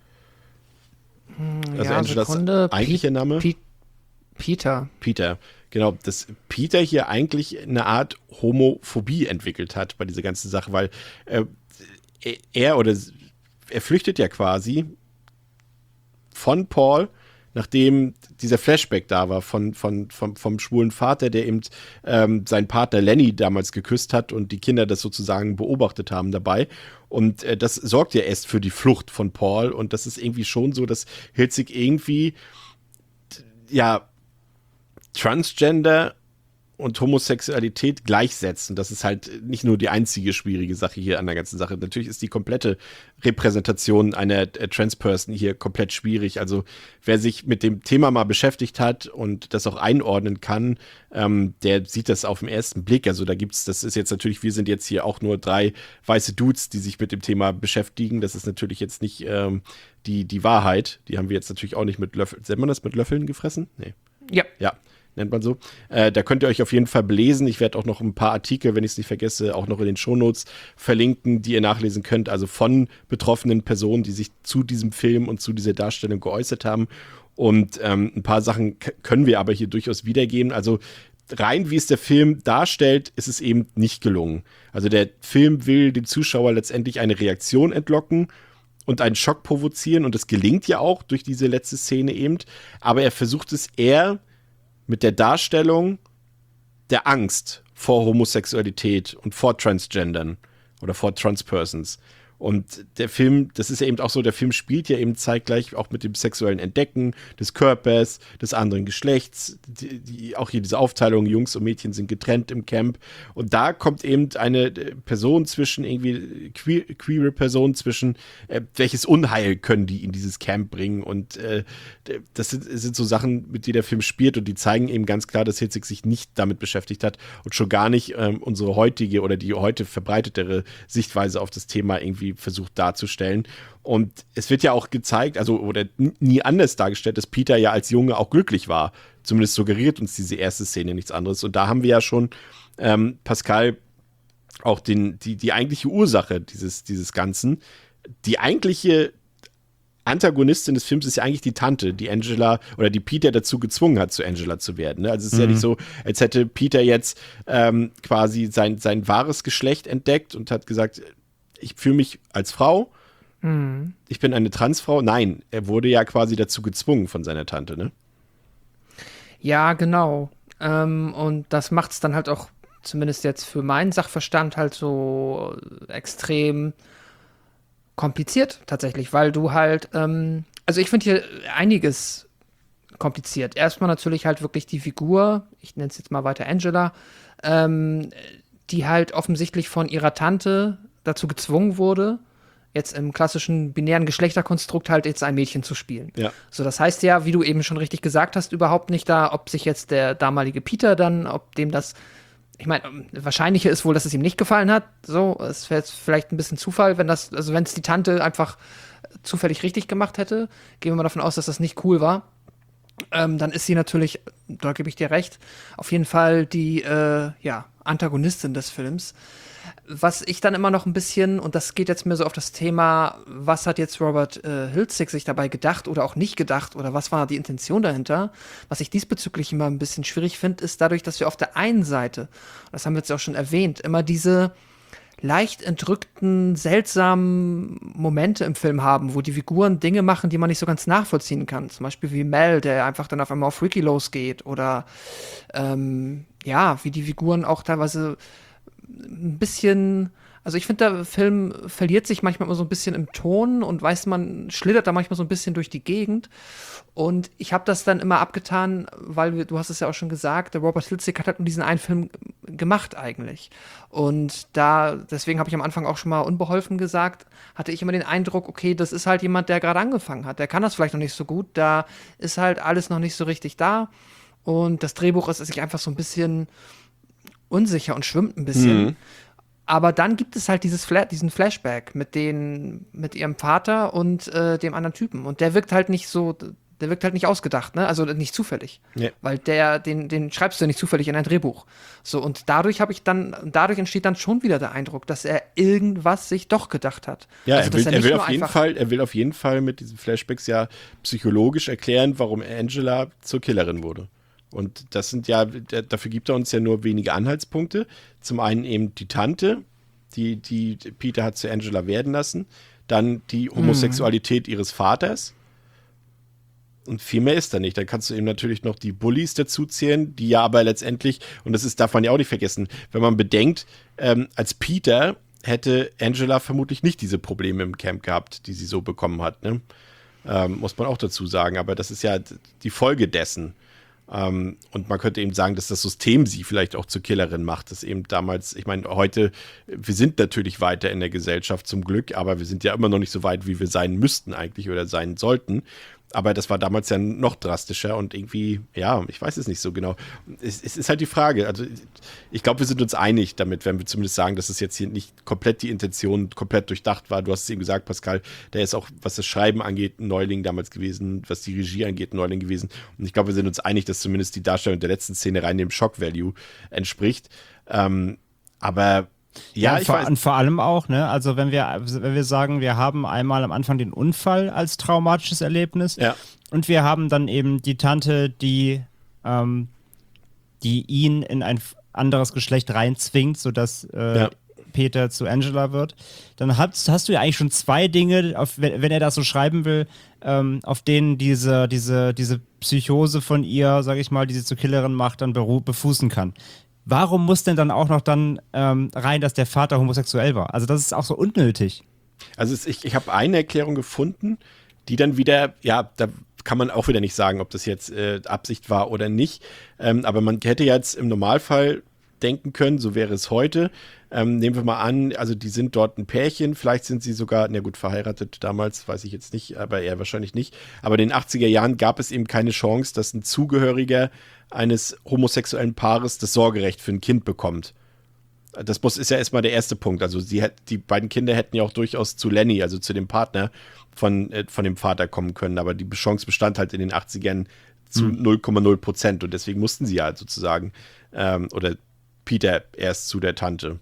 Also ja, Angelas Sekunde. eigentlicher Name? P- Peter. Peter. Genau, dass Peter hier eigentlich eine Art Homophobie entwickelt hat bei dieser ganzen Sache, weil äh, er oder er flüchtet ja quasi von Paul, nachdem dieser Flashback da war von, von, vom, vom schwulen Vater, der eben ähm, seinen Partner Lenny damals geküsst hat und die Kinder das sozusagen beobachtet haben dabei. Und äh, das sorgt ja erst für die Flucht von Paul. Und das ist irgendwie schon so, dass Hilzig irgendwie ja Transgender und Homosexualität gleichsetzen. Das ist halt nicht nur die einzige schwierige Sache hier an der ganzen Sache. Natürlich ist die komplette Repräsentation einer äh, Transperson hier komplett schwierig. Also wer sich mit dem Thema mal beschäftigt hat und das auch einordnen kann, ähm, der sieht das auf den ersten Blick. Also da gibt's, das ist jetzt natürlich, wir sind jetzt hier auch nur drei weiße Dudes, die sich mit dem Thema beschäftigen. Das ist natürlich jetzt nicht ähm, die, die Wahrheit. Die haben wir jetzt natürlich auch nicht mit Löffeln. Nennt man das mit Löffeln gefressen? Nee. Ja. Ja. Nennt man so. Äh, da könnt ihr euch auf jeden Fall belesen. Ich werde auch noch ein paar Artikel, wenn ich es nicht vergesse, auch noch in den Shownotes verlinken, die ihr nachlesen könnt. Also von betroffenen Personen, die sich zu diesem Film und zu dieser Darstellung geäußert haben. Und ähm, ein paar Sachen k- können wir aber hier durchaus wiedergeben. Also rein wie es der Film darstellt, ist es eben nicht gelungen. Also der Film will dem Zuschauer letztendlich eine Reaktion entlocken und einen Schock provozieren. Und das gelingt ja auch durch diese letzte Szene eben. Aber er versucht es eher mit der Darstellung der Angst vor Homosexualität und vor Transgendern oder vor Transpersons. Und der Film, das ist ja eben auch so, der Film spielt ja eben zeitgleich auch mit dem sexuellen Entdecken des Körpers, des anderen Geschlechts, die, die, auch hier diese Aufteilung, Jungs und Mädchen sind getrennt im Camp. Und da kommt eben eine Person zwischen, irgendwie queer, queere Person zwischen, äh, welches Unheil können die in dieses Camp bringen. Und äh, das sind, sind so Sachen, mit denen der Film spielt und die zeigen eben ganz klar, dass Hilzig sich nicht damit beschäftigt hat und schon gar nicht ähm, unsere heutige oder die heute verbreitetere Sichtweise auf das Thema irgendwie versucht darzustellen. Und es wird ja auch gezeigt, also oder nie anders dargestellt, dass Peter ja als Junge auch glücklich war. Zumindest suggeriert uns diese erste Szene nichts anderes. Und da haben wir ja schon, ähm, Pascal, auch den, die, die eigentliche Ursache dieses, dieses Ganzen. Die eigentliche Antagonistin des Films ist ja eigentlich die Tante, die Angela oder die Peter dazu gezwungen hat, zu Angela zu werden. Ne? Also es ist mhm. ja nicht so, als hätte Peter jetzt ähm, quasi sein, sein wahres Geschlecht entdeckt und hat gesagt, ich fühle mich als Frau, mhm. ich bin eine Transfrau. Nein, er wurde ja quasi dazu gezwungen von seiner Tante, ne? Ja, genau. Ähm, und das macht es dann halt auch, zumindest jetzt für meinen Sachverstand, halt so extrem kompliziert tatsächlich, weil du halt, ähm, also ich finde hier einiges kompliziert. Erstmal natürlich halt wirklich die Figur, ich nenne es jetzt mal weiter Angela, ähm, die halt offensichtlich von ihrer Tante dazu gezwungen wurde, jetzt im klassischen binären Geschlechterkonstrukt halt jetzt ein Mädchen zu spielen. Ja. So, das heißt ja, wie du eben schon richtig gesagt hast, überhaupt nicht da, ob sich jetzt der damalige Peter dann, ob dem das, ich meine, wahrscheinlicher ist wohl, dass es ihm nicht gefallen hat. So, es wäre jetzt vielleicht ein bisschen Zufall, wenn das, also wenn es die Tante einfach zufällig richtig gemacht hätte, gehen wir mal davon aus, dass das nicht cool war. Ähm, dann ist sie natürlich, da gebe ich dir recht, auf jeden Fall die, äh, ja, Antagonistin des Films. Was ich dann immer noch ein bisschen, und das geht jetzt mehr so auf das Thema, was hat jetzt Robert äh, Hiltzik sich dabei gedacht oder auch nicht gedacht oder was war die Intention dahinter, was ich diesbezüglich immer ein bisschen schwierig finde, ist dadurch, dass wir auf der einen Seite, das haben wir jetzt auch schon erwähnt, immer diese leicht entrückten, seltsamen Momente im Film haben, wo die Figuren Dinge machen, die man nicht so ganz nachvollziehen kann. Zum Beispiel wie Mel, der einfach dann auf einmal auf Ricky losgeht oder ähm, ja, wie die Figuren auch teilweise ein bisschen, also ich finde, der Film verliert sich manchmal immer so ein bisschen im Ton und weiß, man schlittert da manchmal so ein bisschen durch die Gegend. Und ich habe das dann immer abgetan, weil wir, du hast es ja auch schon gesagt, der Robert Hiltzik hat halt nur diesen einen Film gemacht eigentlich. Und da, deswegen habe ich am Anfang auch schon mal unbeholfen gesagt, hatte ich immer den Eindruck, okay, das ist halt jemand, der gerade angefangen hat. Der kann das vielleicht noch nicht so gut, da ist halt alles noch nicht so richtig da. Und das Drehbuch ist sich einfach so ein bisschen unsicher und schwimmt ein bisschen. Mhm. Aber dann gibt es halt dieses Fla- diesen Flashback mit den, mit ihrem Vater und äh, dem anderen Typen. Und der wirkt halt nicht so, der wirkt halt nicht ausgedacht, ne? Also nicht zufällig. Ja. Weil der, den, den schreibst du ja nicht zufällig in ein Drehbuch. So, und dadurch habe ich dann, dadurch entsteht dann schon wieder der Eindruck, dass er irgendwas sich doch gedacht hat. Ja, also, er will, er er will auf jeden Fall, er will auf jeden Fall mit diesen Flashbacks ja psychologisch erklären, warum Angela zur Killerin wurde. Und das sind ja, dafür gibt er uns ja nur wenige Anhaltspunkte. Zum einen eben die Tante, die, die Peter hat zu Angela werden lassen. Dann die Homosexualität mhm. ihres Vaters. Und viel mehr ist da nicht. Dann kannst du eben natürlich noch die Bullies dazu zählen, die ja aber letztendlich, und das ist, darf man ja auch nicht vergessen, wenn man bedenkt, ähm, als Peter hätte Angela vermutlich nicht diese Probleme im Camp gehabt, die sie so bekommen hat, ne? Ähm, muss man auch dazu sagen. Aber das ist ja die Folge dessen. Ähm, und man könnte eben sagen, dass das System sie vielleicht auch zur Killerin macht. Das eben damals, ich meine, heute, wir sind natürlich weiter in der Gesellschaft zum Glück, aber wir sind ja immer noch nicht so weit, wie wir sein müssten eigentlich oder sein sollten. Aber das war damals ja noch drastischer und irgendwie, ja, ich weiß es nicht so genau. Es, es ist halt die Frage. Also ich glaube, wir sind uns einig damit, wenn wir zumindest sagen, dass es jetzt hier nicht komplett die Intention komplett durchdacht war. Du hast es eben gesagt, Pascal, der ist auch, was das Schreiben angeht, ein Neuling damals gewesen, was die Regie angeht, ein Neuling gewesen. Und ich glaube, wir sind uns einig, dass zumindest die Darstellung der letzten Szene rein dem Shock-Value entspricht. Ähm, aber Ja, Ja, ich vor, weiß. und vor allem auch, ne, also wenn wir, wenn wir sagen, wir haben einmal am Anfang den Unfall als traumatisches Erlebnis Ja. und wir haben dann eben die Tante, die, ähm, die ihn in ein f- anderes Geschlecht reinzwingt, sodass äh, Ja. Peter zu Angela wird, dann hast, hast du ja eigentlich schon zwei Dinge, auf, wenn, wenn er das so schreiben will, ähm, auf denen diese, diese, diese Psychose von ihr, sag ich mal, die sie zur Killerin macht, dann beru- befußen kann. Warum muss denn dann auch noch dann ähm, rein, dass der Vater homosexuell war? Also das ist auch so unnötig. Also es, ich, ich habe eine Erklärung gefunden, die dann wieder, ja, da kann man auch wieder nicht sagen, ob das jetzt äh, Absicht war oder nicht. Ähm, aber man hätte jetzt im Normalfall denken können, so wäre es heute. Ähm, nehmen wir mal an, also die sind dort ein Pärchen, vielleicht sind sie sogar, na gut, verheiratet damals, weiß ich jetzt nicht, aber eher wahrscheinlich nicht. Aber in den achtziger Jahren gab es eben keine Chance, dass ein Zugehöriger eines homosexuellen Paares das Sorgerecht für ein Kind bekommt. Das muss, ist ja erstmal der erste Punkt. Also sie hat, die beiden Kinder hätten ja auch durchaus zu Lenny, also zu dem Partner von, äh, von dem Vater kommen können, aber die Chance bestand halt in den achtzigern zu null Komma null Prozent und deswegen mussten sie halt sozusagen, ähm, oder Peter erst zu der Tante.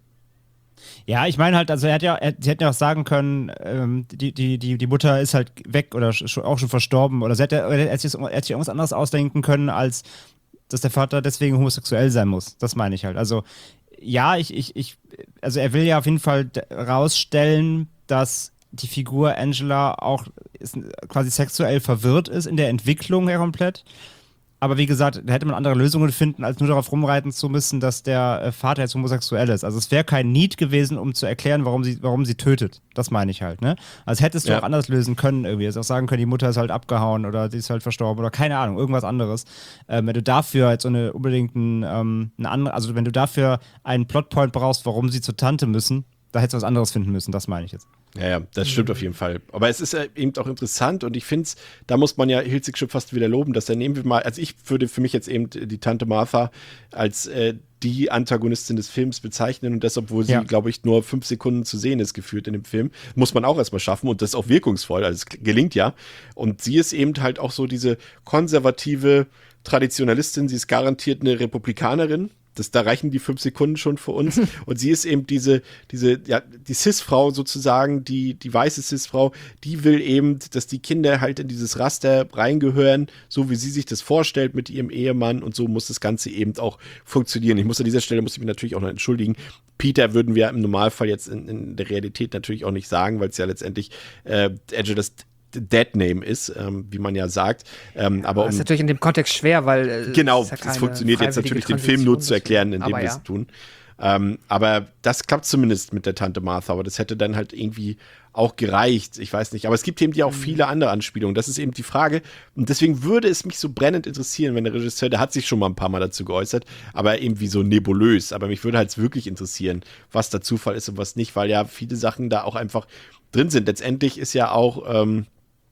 Ja, ich meine halt, also er hat ja, er, sie hätten ja auch sagen können, ähm, die, die, die, die Mutter ist halt weg oder sch, auch schon verstorben oder sie hätte, er hätte sich er hätte sich irgendwas anderes ausdenken können, als dass der Vater deswegen homosexuell sein muss. Das meine ich halt. Also ja, ich, ich, ich, also er will ja auf jeden Fall d- rausstellen, dass die Figur Angela auch ist, quasi sexuell verwirrt ist in der Entwicklung her komplett. Aber wie gesagt, da hätte man andere Lösungen finden, als nur darauf rumreiten zu müssen, dass der äh, Vater jetzt homosexuell ist. Also es wäre kein Need gewesen, um zu erklären, warum sie, warum sie tötet. Das meine ich halt, ne? Also hättest du Ja. auch anders lösen können irgendwie. Also auch sagen können, die Mutter ist halt abgehauen oder die ist halt verstorben oder keine Ahnung, irgendwas anderes. Ähm, wenn du dafür halt so eine unbedingt ein, ähm, eine andere, also wenn du dafür einen Plotpoint brauchst, warum sie zur Tante müssen, da hättest du was anderes finden müssen. Das meine ich jetzt. Ja, ja, das stimmt auf jeden Fall. Aber es ist äh, eben auch interessant und ich finde es, da muss man ja Hilzig schon fast wieder loben, dass er nehmen wir mal, also ich würde für mich jetzt eben die Tante Martha als äh, die Antagonistin des Films bezeichnen und das, obwohl sie, Ja. glaube ich, nur fünf Sekunden zu sehen ist, geführt in dem Film, muss man auch erstmal schaffen und das ist auch wirkungsvoll, also es gelingt ja. Und sie ist eben halt auch so diese konservative Traditionalistin, sie ist garantiert eine Republikanerin. Das, da reichen die fünf Sekunden schon für uns. Und sie ist eben diese, diese, ja, die Cis-Frau sozusagen, die, die weiße Cis-Frau, die will eben, dass die Kinder halt in dieses Raster reingehören, so wie sie sich das vorstellt mit ihrem Ehemann und so muss das Ganze eben auch funktionieren. Ich muss an dieser Stelle, muss ich mich natürlich auch noch entschuldigen. Peter würden wir im Normalfall jetzt in, in der Realität natürlich auch nicht sagen, weil es ja letztendlich äh, Angelas Dead-Name ist, ähm, wie man ja sagt. Ähm, aber Das ist um natürlich in dem Kontext schwer, weil äh, Genau, es ist ja es keine funktioniert jetzt freiwillige natürlich, den Film nur Transition, zu erklären, indem aber wir ja. es tun. Ähm, aber das klappt zumindest mit der Tante Martha, aber das hätte dann halt irgendwie auch gereicht. Ich weiß nicht. Aber es gibt eben ja auch viele andere Anspielungen. Das ist eben die Frage. Und deswegen würde es mich so brennend interessieren, wenn der Regisseur, der hat sich schon mal ein paar Mal dazu geäußert, aber irgendwie so nebulös. Aber mich würde halt wirklich interessieren, was der Zufall ist und was nicht, weil ja viele Sachen da auch einfach drin sind. Letztendlich ist ja auch, ähm,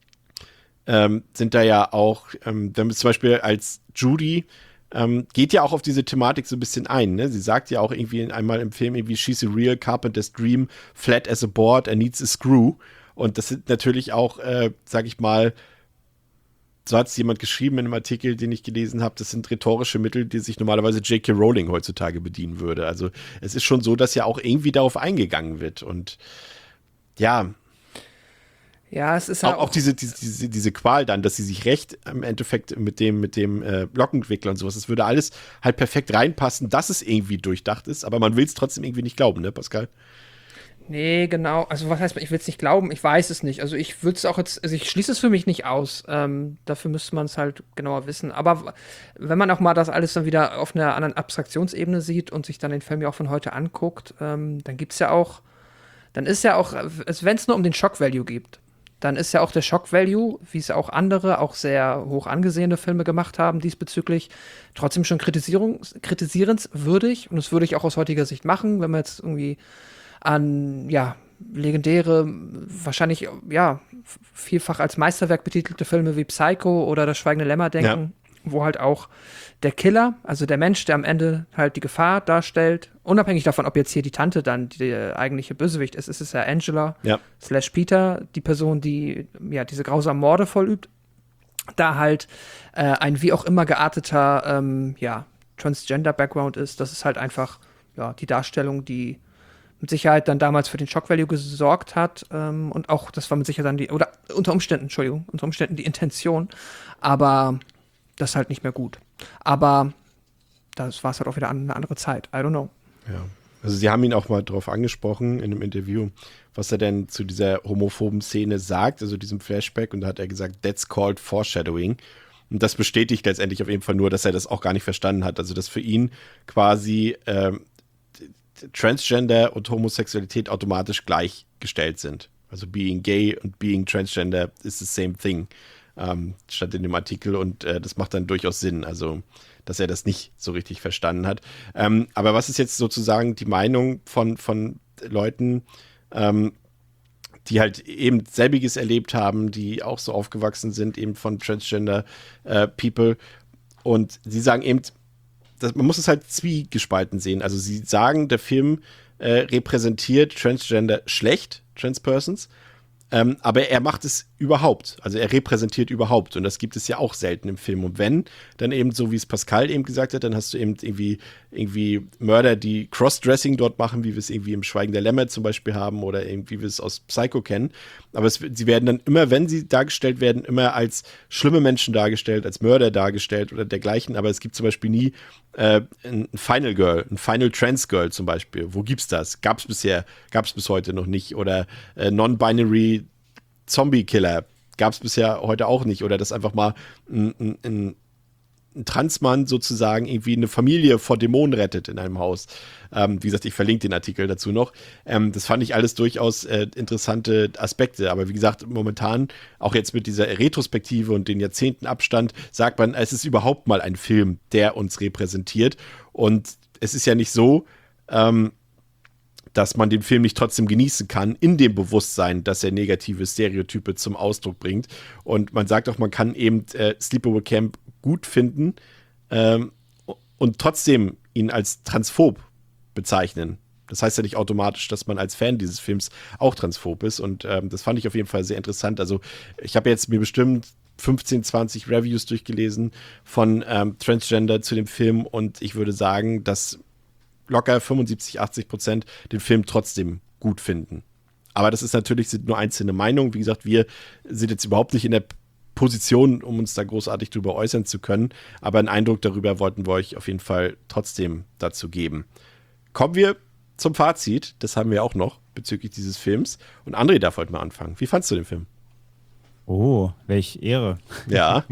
ähm, sind da ja auch, ähm, wenn wir zum Beispiel als Judy ähm, geht ja auch auf diese Thematik so ein bisschen ein. Ne? Sie sagt ja auch irgendwie in, einmal im Film irgendwie, she's a real carpenter's dream, flat as a board and needs a screw. Und das sind natürlich auch, äh, sag ich mal, so hat es jemand geschrieben in einem Artikel, den ich gelesen habe, das sind rhetorische Mittel, die sich normalerweise J K. Rowling heutzutage bedienen würde. Also es ist schon so, dass ja auch irgendwie darauf eingegangen wird. Und ja, Ja, es ist ja auch, auch diese, diese, diese, diese Qual dann, dass sie sich recht im Endeffekt mit dem, mit dem äh, Lockenwickler und sowas, das würde alles halt perfekt reinpassen, dass es irgendwie durchdacht ist, aber man will es trotzdem irgendwie nicht glauben, ne, Pascal? Nee, genau. Also was heißt, ich will es nicht glauben, ich weiß es nicht. Also ich würde es auch jetzt, also ich schließe es für mich nicht aus. Ähm, dafür müsste man es halt genauer wissen. Aber w- wenn man auch mal das alles dann wieder auf einer anderen Abstraktionsebene sieht und sich dann den Film ja auch von heute anguckt, ähm, dann gibt's ja auch, dann ist ja auch, wenn es nur um den Shock-Value geht, dann ist ja auch der Shock-Value, wie es auch andere, auch sehr hoch angesehene Filme gemacht haben diesbezüglich, trotzdem schon kritisierungs kritisierenswürdig. Und das würde ich auch aus heutiger Sicht machen, wenn man jetzt irgendwie an, ja, legendäre, wahrscheinlich, ja, vielfach als Meisterwerk betitelte Filme wie Psycho oder Das Schweigende Lämmer denken, wo halt auch der Killer, also der Mensch, der am Ende halt die Gefahr darstellt, unabhängig davon, ob jetzt hier die Tante dann die eigentliche Bösewicht ist, ist es ja Angela Ja. slash Peter, die Person, die ja diese grausamen Morde vollübt, da halt äh, ein wie auch immer gearteter, ähm, ja, Transgender-Background ist. Das ist halt einfach, ja, die Darstellung, die mit Sicherheit dann damals für den Shock-Value gesorgt hat. Ähm, und auch, das war mit Sicherheit dann die, oder unter Umständen, Entschuldigung, unter Umständen die Intention. Aber das ist halt nicht mehr gut. Aber das war es halt auch wieder eine andere Zeit. I don't know. Ja. Also sie haben ihn auch mal darauf angesprochen in einem Interview, was er denn zu dieser homophoben Szene sagt, also diesem Flashback. Und da hat er gesagt, that's called foreshadowing. Und das bestätigt letztendlich auf jeden Fall nur, dass er das auch gar nicht verstanden hat. Also dass für ihn quasi ähm, Transgender und Homosexualität automatisch gleichgestellt sind. Also being gay und being transgender is the same thing. Ähm, stand in dem Artikel und äh, das macht dann durchaus Sinn, also dass er das nicht so richtig verstanden hat. Ähm, aber was ist jetzt sozusagen die Meinung von, von Leuten, ähm, die halt eben selbiges erlebt haben, die auch so aufgewachsen sind, eben von Transgender äh, People, und sie sagen eben, das, man muss es halt zwiegespalten sehen. Also sie sagen, der Film äh, repräsentiert Transgender schlecht, Transpersons, ähm, aber er macht es überhaupt. Also er repräsentiert überhaupt. Und das gibt es ja auch selten im Film. Und wenn, dann eben so, wie es Pascal eben gesagt hat, dann hast du eben irgendwie, irgendwie Mörder, die Crossdressing dort machen, wie wir es irgendwie im Schweigen der Lämmer zum Beispiel haben oder irgendwie, wie wir es aus Psycho kennen. Aber es, sie werden dann immer, wenn sie dargestellt werden, immer als schlimme Menschen dargestellt, als Mörder dargestellt oder dergleichen. Aber es gibt zum Beispiel nie äh, ein Final Girl, ein Final Trans Girl zum Beispiel. Wo gibt's das? Gab's bisher, gab's bis heute noch nicht. Oder äh, Non-Binary Zombie-Killer gab es bisher heute auch nicht. Oder dass einfach mal ein, ein, ein, ein Transmann sozusagen irgendwie eine Familie vor Dämonen rettet in einem Haus. Ähm, wie gesagt, ich verlinke den Artikel dazu noch. Ähm, das fand ich alles durchaus äh, interessante Aspekte. Aber wie gesagt, momentan, auch jetzt mit dieser Retrospektive und den Jahrzehnten Abstand, sagt man, es ist überhaupt mal ein Film, der uns repräsentiert. Und es ist ja nicht so, ähm, dass man den Film nicht trotzdem genießen kann, in dem Bewusstsein, dass er negative Stereotype zum Ausdruck bringt. Und man sagt auch, man kann eben äh, Sleepaway Camp gut finden ähm, und trotzdem ihn als transphob bezeichnen. Das heißt ja nicht automatisch, dass man als Fan dieses Films auch transphob ist. Und ähm, das fand ich auf jeden Fall sehr interessant. Also ich habe jetzt mir bestimmt fünfzehn, zwanzig Reviews durchgelesen von ähm, Transgender zu dem Film. Und ich würde sagen, dass locker fünfundsiebzig, achtzig Prozent den Film trotzdem gut finden. Aber das ist natürlich, sind nur einzelne Meinungen. Wie gesagt, wir sind jetzt überhaupt nicht in der Position, um uns da großartig drüber äußern zu können. Aber einen Eindruck darüber wollten wir euch auf jeden Fall trotzdem dazu geben. Kommen wir zum Fazit. Das haben wir auch noch bezüglich dieses Films. Und André darf heute mal anfangen. Wie fandst du den Film? Oh, welch Ehre. Ja.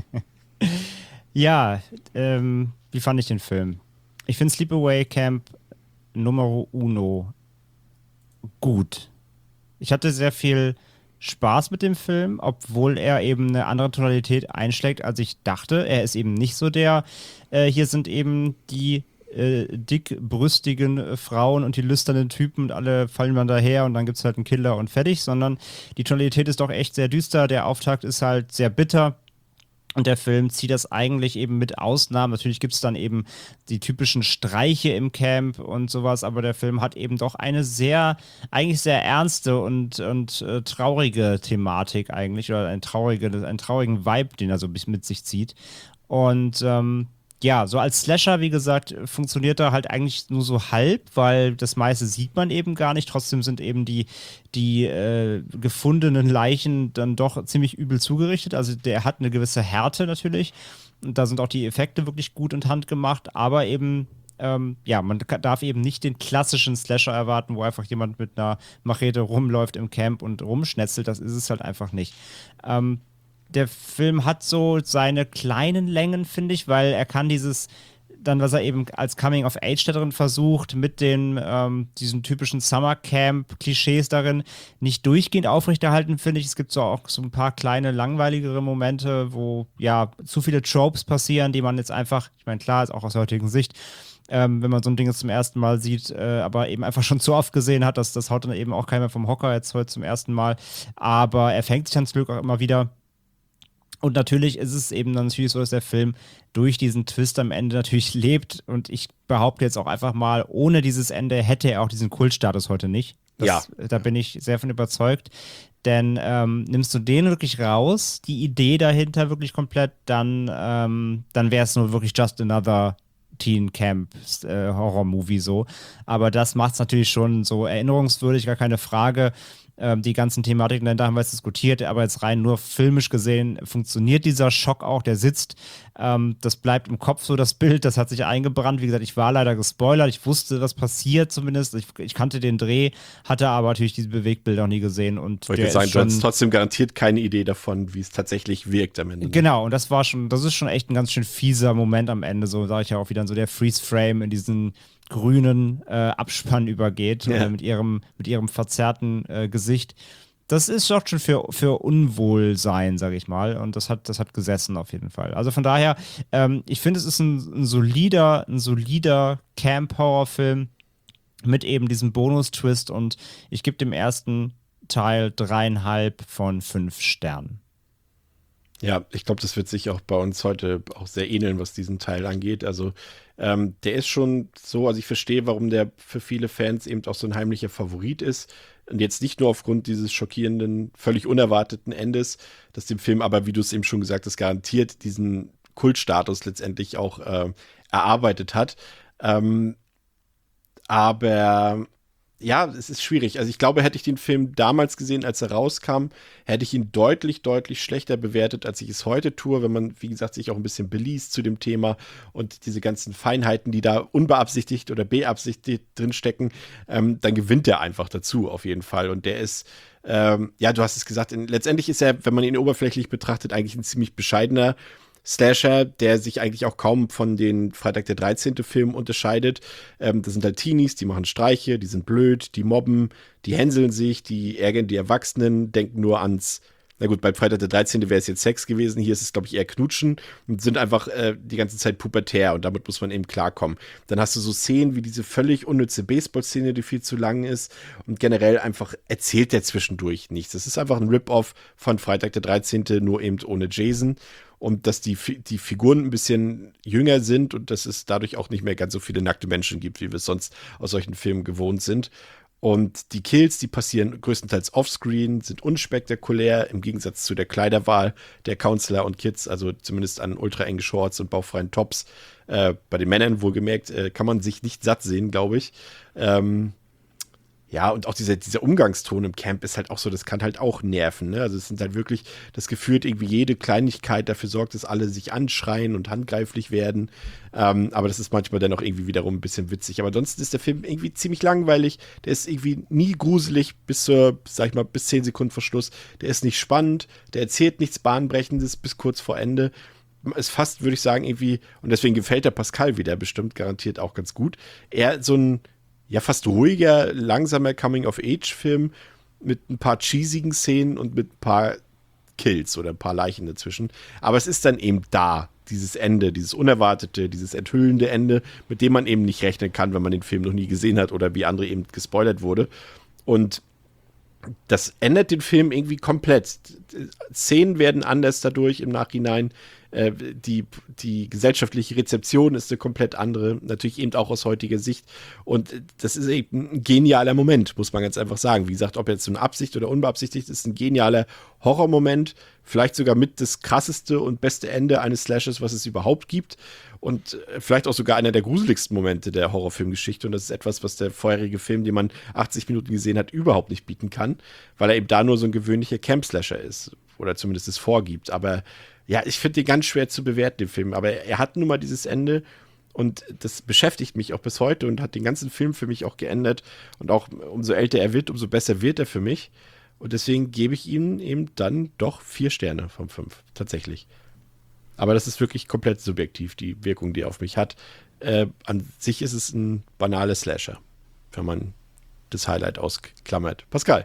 Ja, ähm, wie fand ich den Film? Ich finde Sleepaway Camp Numero Uno gut. Ich hatte sehr viel Spaß mit dem Film, obwohl er eben eine andere Tonalität einschlägt, als ich dachte. Er ist eben nicht so der, äh, hier sind eben die äh, dickbrüstigen Frauen und die lüsternen Typen und alle fallen dann daher und dann gibt es halt einen Killer und fertig, sondern die Tonalität ist doch echt sehr düster. Der Auftakt ist halt sehr bitter. Und der Film zieht das eigentlich eben mit Ausnahmen. Natürlich gibt es dann eben die typischen Streiche im Camp und sowas, aber der Film hat eben doch eine sehr, eigentlich sehr ernste und, und äh, traurige Thematik eigentlich, oder einen, traurige, einen traurigen Vibe, den er so mit sich zieht. Und ähm, ja, so als Slasher, wie gesagt, funktioniert er halt eigentlich nur so halb, weil das meiste sieht man eben gar nicht. Trotzdem sind eben die, die äh, gefundenen Leichen dann doch ziemlich übel zugerichtet. Also der hat eine gewisse Härte natürlich. Und da sind auch die Effekte wirklich gut und handgemacht, aber eben ähm, ja, man ka- darf eben nicht den klassischen Slasher erwarten, wo einfach jemand mit einer Machete rumläuft im Camp und rumschnetzelt. Das ist es halt einfach nicht. Ähm, der Film hat so seine kleinen Längen, finde ich, weil er kann dieses dann, was er eben als Coming of Age da drin versucht, mit den ähm, diesen typischen Summercamp-Klischees darin nicht durchgehend aufrechterhalten, finde ich. Es gibt so auch so ein paar kleine, langweiligere Momente, wo ja zu viele Tropes passieren, die man jetzt einfach, ich meine, klar, ist auch aus heutigen Sicht, ähm, wenn man so ein Ding jetzt zum ersten Mal sieht, äh, aber eben einfach schon zu oft gesehen hat, dass das haut dann eben auch keiner vom Hocker jetzt heute zum ersten Mal. Aber er fängt sich dann zum Glück auch immer wieder. Und natürlich ist es eben dann natürlich so, dass der Film durch diesen Twist am Ende natürlich lebt. Und ich behaupte jetzt auch einfach mal, ohne dieses Ende hätte er auch diesen Kultstatus heute nicht. Das, Ja. Da bin ich sehr von überzeugt. Denn ähm, nimmst du den wirklich raus, die Idee dahinter wirklich komplett, dann, ähm, dann wäre es nur wirklich just another Teen Camp äh, Horror-Movie so. Aber das macht es natürlich schon so erinnerungswürdig, gar keine Frage. Ähm, die ganzen Thematiken, da haben wir jetzt diskutiert, aber jetzt rein nur filmisch gesehen funktioniert dieser Schock auch, der sitzt. Ähm, das bleibt im Kopf so, das Bild, das hat sich eingebrannt. Wie gesagt, ich war leider gespoilert, ich wusste, was passiert zumindest. Ich, ich kannte den Dreh, hatte aber natürlich diese Bewegtbilder noch nie gesehen. Und Wollte der ich sagen, ist du schon, hast trotzdem garantiert keine Idee davon, wie es tatsächlich wirkt am Ende. Genau, und das war schon, das ist schon echt ein ganz schön fieser Moment am Ende, so sage ich ja auch wieder, so der Freeze-Frame in diesen grünen äh, Abspann übergeht, Ja. äh, mit ihrem, mit ihrem verzerrten äh, Gesicht. Das ist doch schon für, für Unwohlsein, sage ich mal. Und das hat, das hat gesessen auf jeden Fall. Also von daher, ähm, ich finde, es ist ein, ein solider, ein solider Camp-Horror-Film mit eben diesem Bonus-Twist und ich gebe dem ersten Teil dreieinhalb von fünf Sternen. Ja, ich glaube, das wird sich auch bei uns heute auch sehr ähneln, was diesen Teil angeht. Also ähm, der ist schon so, also ich verstehe, warum der für viele Fans eben auch so ein heimlicher Favorit ist. Und jetzt nicht nur aufgrund dieses schockierenden, völlig unerwarteten Endes, dass dem Film aber, wie du es eben schon gesagt hast, garantiert diesen Kultstatus letztendlich auch äh, erarbeitet hat. Ähm, aber ja, es ist schwierig. Also ich glaube, hätte ich den Film damals gesehen, als er rauskam, hätte ich ihn deutlich, deutlich schlechter bewertet, als ich es heute tue, wenn man, wie gesagt, sich auch ein bisschen beliest zu dem Thema und diese ganzen Feinheiten, die da unbeabsichtigt oder beabsichtigt drinstecken, ähm, dann gewinnt er einfach dazu auf jeden Fall. Und der ist, ähm, ja, du hast es gesagt, in, letztendlich ist er, wenn man ihn oberflächlich betrachtet, eigentlich ein ziemlich bescheidener Slasher, der sich eigentlich auch kaum von den Freitag der dreizehnte Filmen unterscheidet. Ähm, das sind halt Teenies, die machen Streiche, die sind blöd, die mobben, die hänseln sich, die ärgern die Erwachsenen, denken nur ans, na gut, bei Freitag der dreizehnte wäre es jetzt Sex gewesen, hier ist es, glaube ich, eher Knutschen und sind einfach äh, die ganze Zeit pubertär und damit muss man eben klarkommen. Dann hast du so Szenen wie diese völlig unnütze Baseball-Szene, die viel zu lang ist und generell einfach erzählt der zwischendurch nichts. Das ist einfach ein Rip-Off von Freitag der dreizehnte, nur eben ohne Jason. Und dass die, die Figuren ein bisschen jünger sind und dass es dadurch auch nicht mehr ganz so viele nackte Menschen gibt, wie wir es sonst aus solchen Filmen gewohnt sind. Und die Kills, die passieren größtenteils offscreen, sind unspektakulär, im Gegensatz zu der Kleiderwahl der Counselor und Kids, also zumindest an ultra engen Shorts und bauchfreien Tops. Äh, bei den Männern wohlgemerkt, äh, kann man sich nicht satt sehen, glaube ich. Ähm, Ja, und auch dieser, dieser Umgangston im Camp ist halt auch so, das kann halt auch nerven, ne? Also es sind halt wirklich, das gefühlt irgendwie jede Kleinigkeit dafür sorgt, dass alle sich anschreien und handgreiflich werden. Ähm, aber das ist manchmal dann auch irgendwie wiederum ein bisschen witzig. Aber ansonsten ist der Film irgendwie ziemlich langweilig. Der ist irgendwie nie gruselig bis zur, sag ich mal, bis zehn Sekunden vor Schluss. Der ist nicht spannend, der erzählt nichts Bahnbrechendes bis kurz vor Ende. Ist fast, würde ich sagen, irgendwie, und deswegen gefällt der Pascal wieder bestimmt garantiert auch ganz gut. Er so ein ja, fast ruhiger, langsamer Coming-of-Age-Film mit ein paar cheesigen Szenen und mit ein paar Kills oder ein paar Leichen dazwischen. Aber es ist dann eben da, dieses Ende, dieses unerwartete, dieses enthüllende Ende, mit dem man eben nicht rechnen kann, wenn man den Film noch nie gesehen hat oder wie andere eben gespoilert wurde. Und das ändert den Film irgendwie komplett. Szenen werden anders dadurch im Nachhinein. Äh, die, die gesellschaftliche Rezeption ist eine komplett andere, natürlich eben auch aus heutiger Sicht. Und das ist eben ein genialer Moment, muss man ganz einfach sagen. Wie gesagt, ob jetzt so eine Absicht oder unbeabsichtigt, ist ein genialer Horrormoment. Vielleicht sogar mit das krasseste und beste Ende eines Slashers, was es überhaupt gibt. Und vielleicht auch sogar einer der gruseligsten Momente der Horrorfilmgeschichte. Und das ist etwas, was der vorherige Film, den man achtzig Minuten gesehen hat, überhaupt nicht bieten kann. Weil er eben da nur so ein gewöhnlicher Camp-Slasher ist. Oder zumindest es vorgibt. Aber ja, ich finde den ganz schwer zu bewerten, den Film. Aber er hat nun mal dieses Ende, Und das beschäftigt mich auch bis heute und hat den ganzen Film für mich auch geändert. Und auch umso älter er wird, umso besser wird er für mich. Und deswegen gebe ich ihm eben dann doch vier Sterne von fünf, tatsächlich. Aber das ist wirklich komplett subjektiv, die Wirkung, die er auf mich hat. Äh, an sich ist es ein banaler Slasher, wenn man das Highlight ausklammert. Pascal.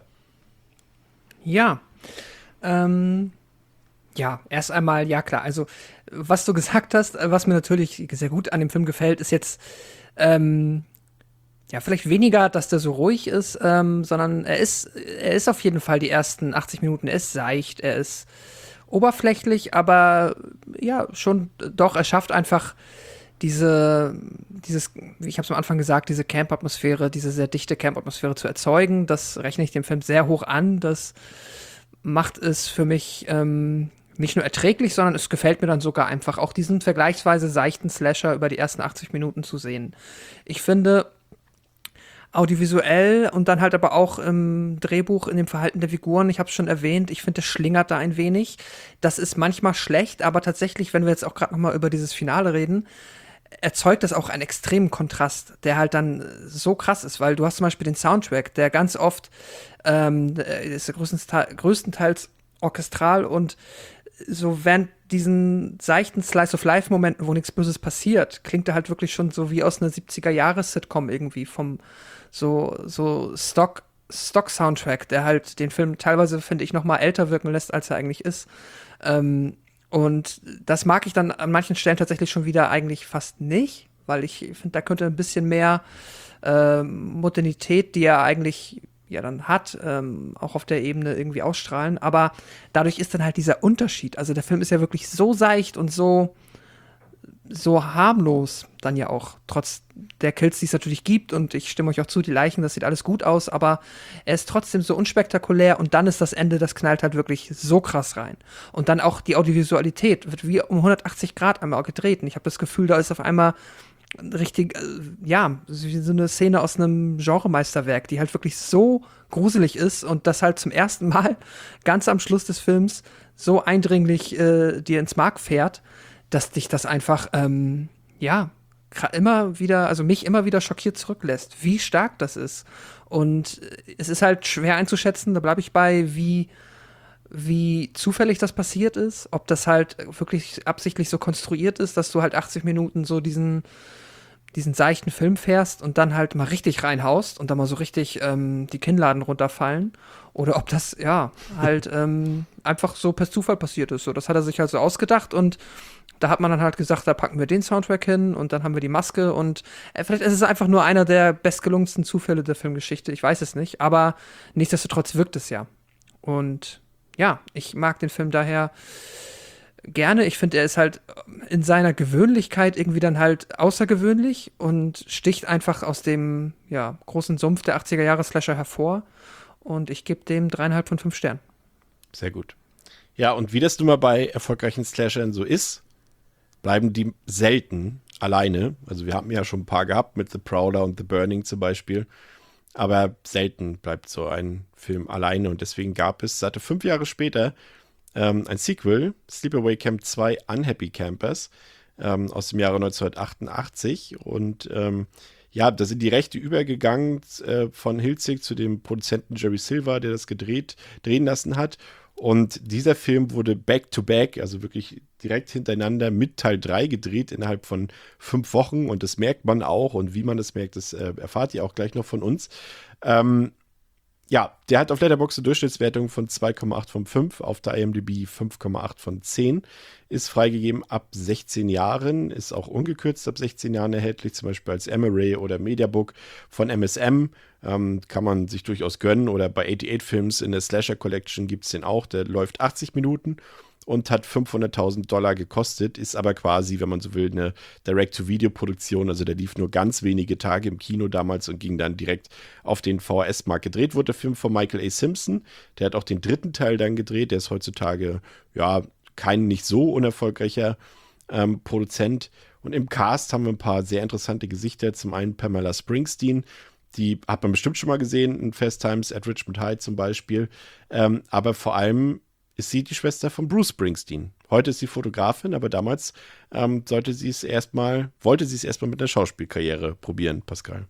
Ja, ähm, ja, erst einmal, ja klar, also was du gesagt hast, äh, was mir natürlich sehr gut an dem Film gefällt, ist jetzt, ähm, ja, vielleicht weniger, dass der so ruhig ist, ähm, sondern er ist, er ist auf jeden Fall die ersten achtzig Minuten, er ist seicht, er ist oberflächlich, aber ja, schon doch, er schafft einfach diese, dieses, wie ich habe es am Anfang gesagt, diese Camp-Atmosphäre, diese sehr dichte Camp-Atmosphäre zu erzeugen. Das rechne ich dem Film sehr hoch an. Das macht es für mich ähm, nicht nur erträglich, sondern es gefällt mir dann sogar einfach, auch diesen vergleichsweise seichten Slasher über die ersten achtzig Minuten zu sehen. Ich finde, audiovisuell und dann halt aber auch im Drehbuch, in dem Verhalten der Figuren, ich habe es schon erwähnt, ich finde, das schlingert da ein wenig. Das ist manchmal schlecht, aber tatsächlich, wenn wir jetzt auch gerade noch mal über dieses Finale reden, erzeugt das auch einen extremen Kontrast, der halt dann so krass ist, weil du hast zum Beispiel den Soundtrack, der ganz oft ähm, ist größtenteils, größtenteils orchestral und so während diesen seichten Slice-of-Life-Momenten, wo nichts Böses passiert, klingt er halt wirklich schon so wie aus einer siebziger-Jahres-Sitcom irgendwie, vom so, so Stock, Stock-Soundtrack, der halt den Film teilweise, finde ich, noch mal älter wirken lässt, als er eigentlich ist. Ähm, und das mag ich dann an manchen Stellen tatsächlich schon wieder eigentlich fast nicht, weil ich finde, da könnte ein bisschen mehr äh, Modernität, die er eigentlich ja dann hat, ähm, auch auf der Ebene irgendwie ausstrahlen. Aber dadurch ist dann halt dieser Unterschied. Also der Film ist ja wirklich so seicht und so, so harmlos dann ja auch, trotz der Kills, die es natürlich gibt. Und ich stimme euch auch zu, die Leichen, das sieht alles gut aus, aber er ist trotzdem so unspektakulär und dann ist das Ende, das knallt halt wirklich so krass rein. Und dann auch die Audiovisualität wird wie um hundertachtzig Grad einmal gedreht. Und ich habe das Gefühl, da ist auf einmal richtig, äh, ja, wie so eine Szene aus einem Genremeisterwerk, die halt wirklich so gruselig ist und das halt zum ersten Mal ganz am Schluss des Films so eindringlich äh, dir ins Mark fährt, dass dich das einfach, ähm, ja, immer wieder, also mich immer wieder schockiert zurücklässt, wie stark das ist. Und es ist halt schwer einzuschätzen, da bleibe ich bei, wie wie zufällig das passiert ist, ob das halt wirklich absichtlich so konstruiert ist, dass du halt achtzig Minuten so diesen, diesen seichten Film fährst und dann halt mal richtig reinhaust und dann mal so richtig ähm, die Kinnladen runterfallen. Oder ob das, ja, halt ähm, einfach so per Zufall passiert ist. So, das hat er sich halt so ausgedacht und da hat man dann halt gesagt, da packen wir den Soundtrack hin und dann haben wir die Maske und äh, vielleicht ist es einfach nur einer der bestgelungensten Zufälle der Filmgeschichte, ich weiß es nicht, aber nichtsdestotrotz wirkt es ja. Und ja, ich mag den Film daher gerne. Ich finde, er ist halt in seiner Gewöhnlichkeit irgendwie dann halt außergewöhnlich und sticht einfach aus dem ja, großen Sumpf der achtziger-Jahre-Slasher hervor. Und ich gebe dem dreieinhalb von fünf Sternen. Sehr gut. Ja, und wie das nun mal bei erfolgreichen Slashern so ist, bleiben die selten alleine. Also wir haben ja schon ein paar gehabt mit The Prowler und The Burning zum Beispiel. Aber selten bleibt so ein Film alleine und deswegen gab es, seit fünf Jahre später, ähm, ein Sequel, Sleepaway Camp zwei Unhappy Campers, ähm, aus dem Jahre neunzehnhundertachtundachtzig und ähm, ja, da sind die Rechte übergegangen äh, von Hilzig zu dem Produzenten Jerry Silver, der das gedreht, drehen lassen hat. Und dieser Film wurde back-to-back, also wirklich direkt hintereinander mit Teil drei gedreht innerhalb von fünf Wochen. Und das merkt man auch. Und wie man das merkt, das äh, erfahrt ihr auch gleich noch von uns. Ähm, ja, der hat auf Letterboxd eine Durchschnittswertung von zwei Komma acht von fünf, auf der I M D B fünf Komma acht von zehn. Ist freigegeben ab sechzehn Jahren, ist auch ungekürzt ab sechzehn Jahren erhältlich, zum Beispiel als M-Array oder Mediabook von M S M. Ähm, kann man sich durchaus gönnen. Oder bei achtundachtzig Films in der Slasher Collection gibt es den auch. Der läuft achtzig Minuten und hat fünfhunderttausend Dollar gekostet, ist aber quasi, wenn man so will, eine Direct-to-Video-Produktion. Also der lief nur ganz wenige Tage im Kino damals und ging dann direkt auf den V H S-Markt. Gedreht wurde der Film von Michael A. Simpson. Der hat auch den dritten Teil dann gedreht. Der ist heutzutage, ja, kein nicht so unerfolgreicher ähm, Produzent. Und im Cast haben wir ein paar sehr interessante Gesichter. Zum einen Pamela Springsteen. Die hat man bestimmt schon mal gesehen in Fast Times at Richmond High zum Beispiel. Ähm, aber vor allem ist sie die Schwester von Bruce Springsteen, Heute ist sie Fotografin, aber damals ähm, sollte sie es erstmal, wollte sie es erstmal mit einer Schauspielkarriere probieren, Pascal.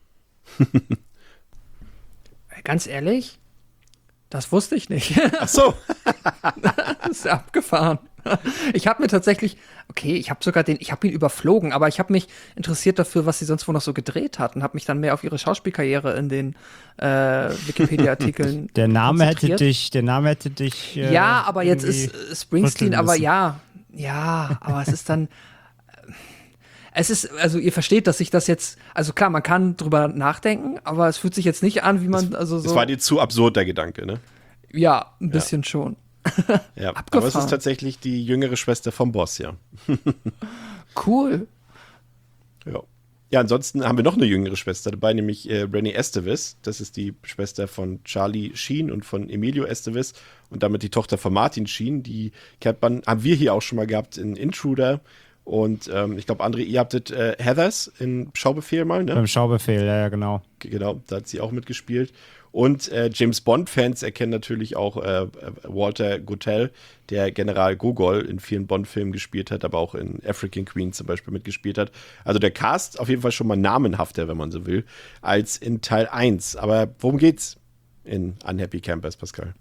Ganz ehrlich, das wusste ich nicht. Ach so. Das ist abgefahren. Ich habe mir tatsächlich, okay, ich habe sogar den, ich habe ihn überflogen, aber ich habe mich interessiert dafür, was sie sonst wohl noch so gedreht hat und habe mich dann mehr auf ihre Schauspielkarriere in den äh, Wikipedia-Artikeln Der Name hätte konzentriert. dich, der Name hätte dich. Äh, Ja, aber jetzt irgendwie ist äh, Springsteen, rütteln aber müssen. ja, ja, aber es ist dann, es ist, also ihr versteht, dass ich das jetzt, also klar, man kann drüber nachdenken, aber es fühlt sich jetzt nicht an, wie man, also so, Das war dir zu absurd, der Gedanke, ne? ja, ein bisschen schon. Ja. Aber Abgefahren. es ist tatsächlich die jüngere Schwester vom Boss, ja. Cool. Ja. Ja, ansonsten haben wir noch eine jüngere Schwester dabei, nämlich äh, Renée Estevez. Das ist die Schwester von Charlie Sheen und von Emilio Estevez und damit die Tochter von Martin Sheen. Die kennt man, haben wir hier auch schon mal gehabt in Intruder. Und ähm, ich glaube, André, ihr habtet äh, Heathers in Schaubefehl mal, ne? Beim Schaubefehl, ja, ja, genau. Genau, da hat sie auch mitgespielt. Und äh, James Bond-Fans erkennen natürlich auch äh, Walter Gotell, der General Gogol in vielen Bond-Filmen gespielt hat, aber auch in African Queen zum Beispiel mitgespielt hat. Also der Cast auf jeden Fall schon mal namenhafter, wenn man so will, als in Teil eins. Aber worum geht's in Unhappy Campers, Pascal?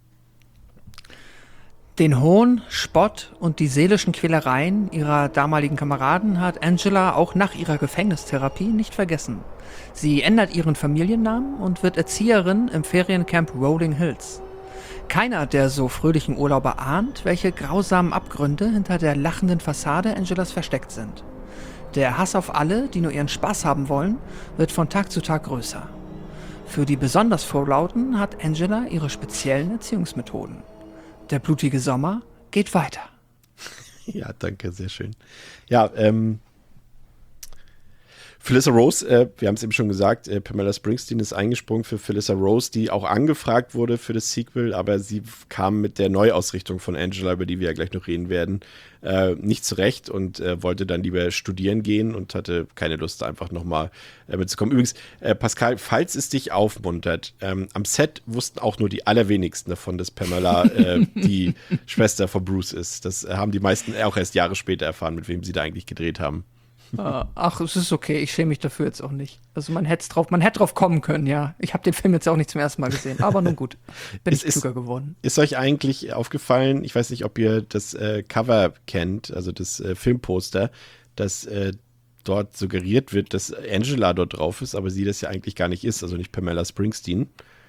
Den Hohn, Spott und die seelischen Quälereien ihrer damaligen Kameraden hat Angela auch nach ihrer Gefängnistherapie nicht vergessen. Sie ändert ihren Familiennamen und wird Erzieherin im Feriencamp Rolling Hills. Keiner der so fröhlichen Urlauber ahnt, welche grausamen Abgründe hinter der lachenden Fassade Angelas versteckt sind. Der Hass auf alle, die nur ihren Spaß haben wollen, wird von Tag zu Tag größer. Für die besonders Vorlauten hat Angela ihre speziellen Erziehungsmethoden. Der blutige Sommer geht weiter. Ja, danke, sehr schön. Ja, ähm, Felissa Rose, äh, wir haben es eben schon gesagt, äh, Pamela Springsteen ist eingesprungen für Felissa Rose, die auch angefragt wurde für das Sequel, aber sie kam mit der Neuausrichtung von Angela, über die wir ja gleich noch reden werden, äh, nicht zurecht und äh, wollte dann lieber studieren gehen und hatte keine Lust, einfach nochmal äh, mitzukommen. Übrigens, äh, Pascal, falls es dich aufmuntert, ähm, am Set wussten auch nur die allerwenigsten davon, dass Pamela äh, die Schwester von Bruce ist. Das äh, haben die meisten auch erst Jahre später erfahren, mit wem sie da eigentlich gedreht haben. Äh, ach, es ist okay, ich schäme mich dafür jetzt auch nicht. Also man hätte drauf, man hätte drauf kommen können, ja. Ich habe den Film jetzt auch nicht zum ersten Mal gesehen, aber nun gut, bin Es ich ist- klüger geworden. Ist euch eigentlich aufgefallen, ich weiß nicht, ob ihr das äh, Cover kennt, also das äh, Filmposter, dass äh, dort suggeriert wird, dass Angela dort drauf ist, aber sie das ja eigentlich gar nicht ist, also nicht Pamela Springsteen.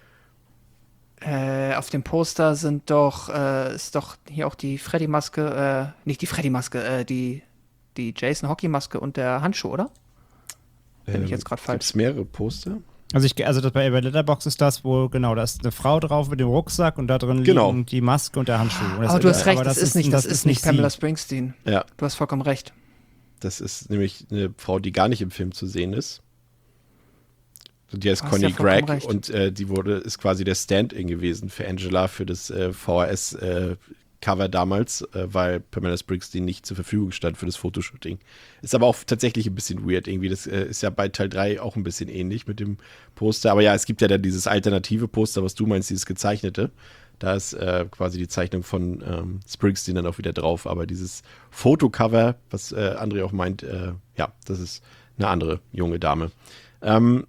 Äh, auf dem Poster sind doch, äh, ist doch hier auch die Freddy-Maske, äh, nicht die Freddy-Maske, äh, die, die Jason-Hockey-Maske und der Handschuh, oder? Bin ich jetzt grad falsch? Gibt es mehrere Poster? Also ich, also das bei, bei Letterboxd ist das, wo, genau, da ist eine Frau drauf mit dem Rucksack und da drin Genau. liegen die Maske und der Handschuh. Und das- Aber du hast recht, aber das, ist nicht, das, ist nicht sie. Pamela Springsteen. Ja, Du hast vollkommen recht. das ist nämlich eine Frau, die gar nicht im Film zu sehen ist. Und die heißt Du hast Connie ja vollkommen Gregg recht. und äh, die wurde, ist quasi der Stand-in gewesen für Angela für das äh, V H S-Cover damals, äh, weil Pamela Springsteen nicht zur Verfügung stand für das Fotoshooting. Ist aber auch tatsächlich ein bisschen weird irgendwie. Das äh, ist ja bei Teil drei auch ein bisschen ähnlich mit dem Poster. Aber ja, es gibt ja dann dieses alternative Poster, was du meinst, dieses gezeichnete. Da ist äh, quasi die Zeichnung von ähm, Springsteen dann auch wieder drauf. Aber dieses Fotocover, was äh, André auch meint, äh, ja, das ist eine andere junge Dame. Ähm,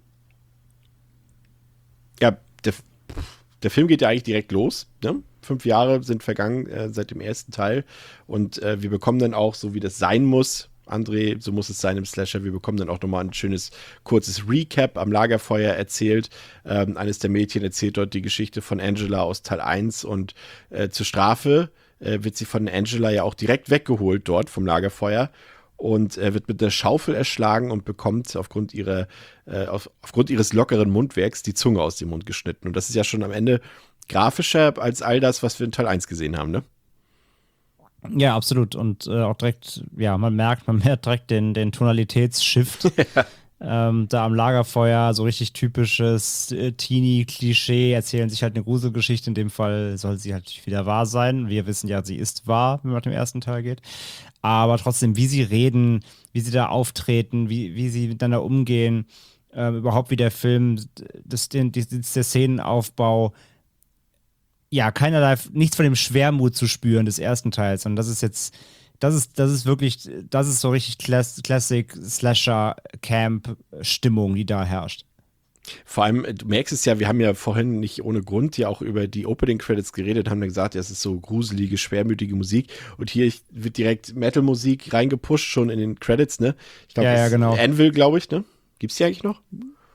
ja, der, der Film geht ja eigentlich direkt los. Ne? Fünf Jahre sind vergangen äh, seit dem ersten Teil. Und äh, wir bekommen dann auch, so wie das sein muss, André, so muss es sein im Slasher, wir bekommen dann auch nochmal ein schönes, kurzes Recap am Lagerfeuer erzählt. Ähm, eines der Mädchen erzählt dort die Geschichte von Angela aus Teil eins und äh, zur Strafe äh, wird sie von Angela ja auch direkt weggeholt dort vom Lagerfeuer und äh, wird mit einer Schaufel erschlagen und bekommt aufgrund ihrer, äh, auf, aufgrund ihres lockeren Mundwerks die Zunge aus dem Mund geschnitten. Und das ist ja schon am Ende grafischer als all das, was wir in Teil eins gesehen haben, ne? Ja, absolut. Und äh, auch direkt, ja, man merkt, man merkt direkt den, den Tonalitätsshift. ähm, da am Lagerfeuer, so richtig typisches äh, Teenie-Klischee, erzählen sich halt eine Gruselgeschichte. In dem Fall soll sie halt wieder wahr sein. Wir wissen ja, sie ist wahr, wenn man nach dem ersten Teil geht. Aber trotzdem, wie sie reden, wie sie da auftreten, wie, wie sie miteinander umgehen, äh, überhaupt wie der Film, das, den, das, der Szenenaufbau, ja, keinerlei, nichts von dem Schwermut zu spüren des ersten Teils. Und das ist jetzt, das ist, das ist wirklich, das ist so richtig Class- Classic Slasher Camp Stimmung, die da herrscht. Vor allem, du merkst es ja, wir haben ja vorhin nicht ohne Grund ja auch über die Opening-Credits geredet, haben dann gesagt, ja, es ist so gruselige, schwermütige Musik. Und hier wird direkt Metal-Musik reingepusht, schon in den Credits, ne? Ich glaube, ja, ja, genau. Anvil, glaube ich, ne? Gibt's die eigentlich noch?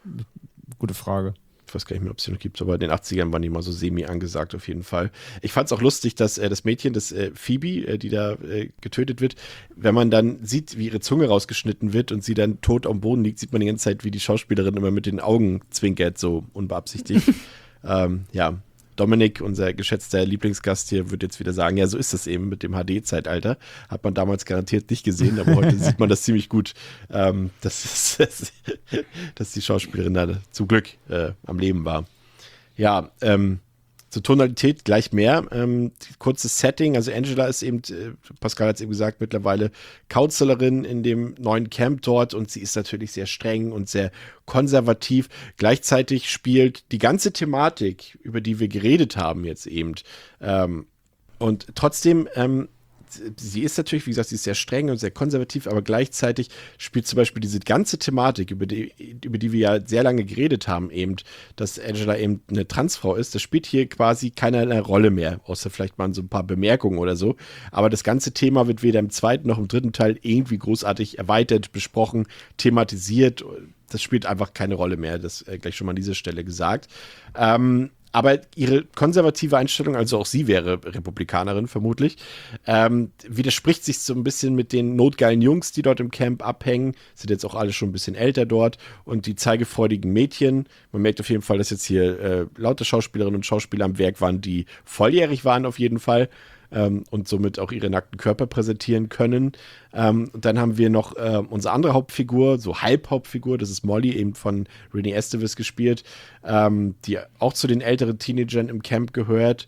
Gute Frage. Ich weiß gar nicht mehr, ob es die noch gibt, aber in den achtzigern waren die mal so semi angesagt auf jeden Fall. Ich fand es auch lustig, dass äh, das Mädchen, das äh, Phoebe, äh, die da äh, getötet wird, wenn man dann sieht, wie ihre Zunge rausgeschnitten wird und sie dann tot am Boden liegt, sieht man die ganze Zeit, wie die Schauspielerin immer mit den Augen zwinkert, so unbeabsichtigt. ähm, ja, Dominik, unser geschätzter Lieblingsgast hier, wird jetzt wieder sagen, ja, so ist das eben mit dem H D-Zeitalter. Hat man damals garantiert nicht gesehen, aber heute sieht man das ziemlich gut, ähm, dass, dass, dass die Schauspielerin da zum Glück äh, am Leben war. Ja, ähm, zur Tonalität gleich mehr. Ähm, kurzes Setting, also Angela ist eben, äh, Pascal hat es eben gesagt, mittlerweile Counselorin in dem neuen Camp dort und sie ist natürlich sehr streng und sehr konservativ. Gleichzeitig spielt die ganze Thematik, über die wir geredet haben jetzt eben, ähm, und trotzdem, ähm, sie ist natürlich, wie gesagt, sie ist sehr streng und sehr konservativ, aber gleichzeitig spielt zum Beispiel diese ganze Thematik, über die, über die wir ja sehr lange geredet haben, eben, dass Angela eben eine Transfrau ist, das spielt hier quasi keinerlei Rolle mehr, außer vielleicht mal so ein paar Bemerkungen oder so. Aber das ganze Thema wird weder im zweiten noch im dritten Teil irgendwie großartig erweitert, besprochen, thematisiert. Das spielt einfach keine Rolle mehr, das äh, gleich schon mal an dieser Stelle gesagt. Ähm, Aber ihre konservative Einstellung, also auch sie wäre Republikanerin vermutlich, ähm, widerspricht sich so ein bisschen mit den notgeilen Jungs, die dort im Camp abhängen. Sind jetzt auch alle schon ein bisschen älter dort. Und die zeigefreudigen Mädchen. Man merkt auf jeden Fall, dass jetzt hier äh, lauter Schauspielerinnen und Schauspieler am Werk waren, die volljährig waren auf jeden Fall. Ähm, und somit auch ihre nackten Körper präsentieren können. Ähm, und dann haben wir noch äh, unsere andere Hauptfigur, so Halbhauptfigur, das ist Molly, eben von Renée Estevez gespielt, ähm, die auch zu den älteren Teenagern im Camp gehört.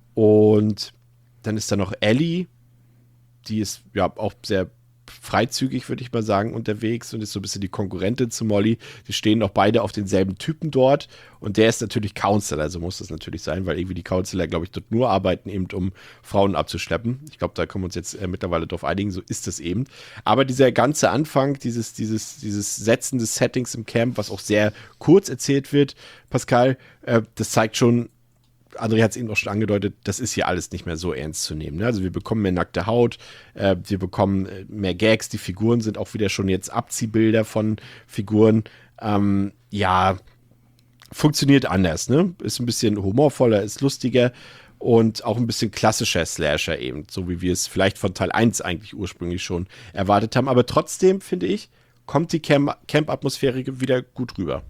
Und dann ist da noch Ellie, die ist ja auch sehr freizügig, würde ich mal sagen, unterwegs und ist so ein bisschen die Konkurrentin zu Molly. Die stehen auch beide auf denselben Typen dort und der ist natürlich Counselor, also muss das natürlich sein, weil irgendwie die Counselor, glaube ich, dort nur arbeiten, eben um Frauen abzuschleppen. Ich glaube, da können wir uns jetzt äh, mittlerweile drauf einigen, so ist es eben. Aber dieser ganze Anfang, dieses, dieses, dieses Setzen des Settings im Camp, was auch sehr kurz erzählt wird, Pascal, äh, das zeigt schon, André hat es eben auch schon angedeutet, das ist hier alles nicht mehr so ernst zu nehmen. Ne? Also wir bekommen mehr nackte Haut, äh, wir bekommen äh, mehr Gags, die Figuren sind auch wieder schon jetzt Abziehbilder von Figuren. Ähm, ja, funktioniert anders, ne? Ist ein bisschen humorvoller, ist lustiger und auch ein bisschen klassischer Slasher eben, so wie wir es vielleicht von Teil eins eigentlich ursprünglich schon erwartet haben. Aber trotzdem, finde ich, kommt die Camp- Camp-Atmosphäre wieder gut rüber.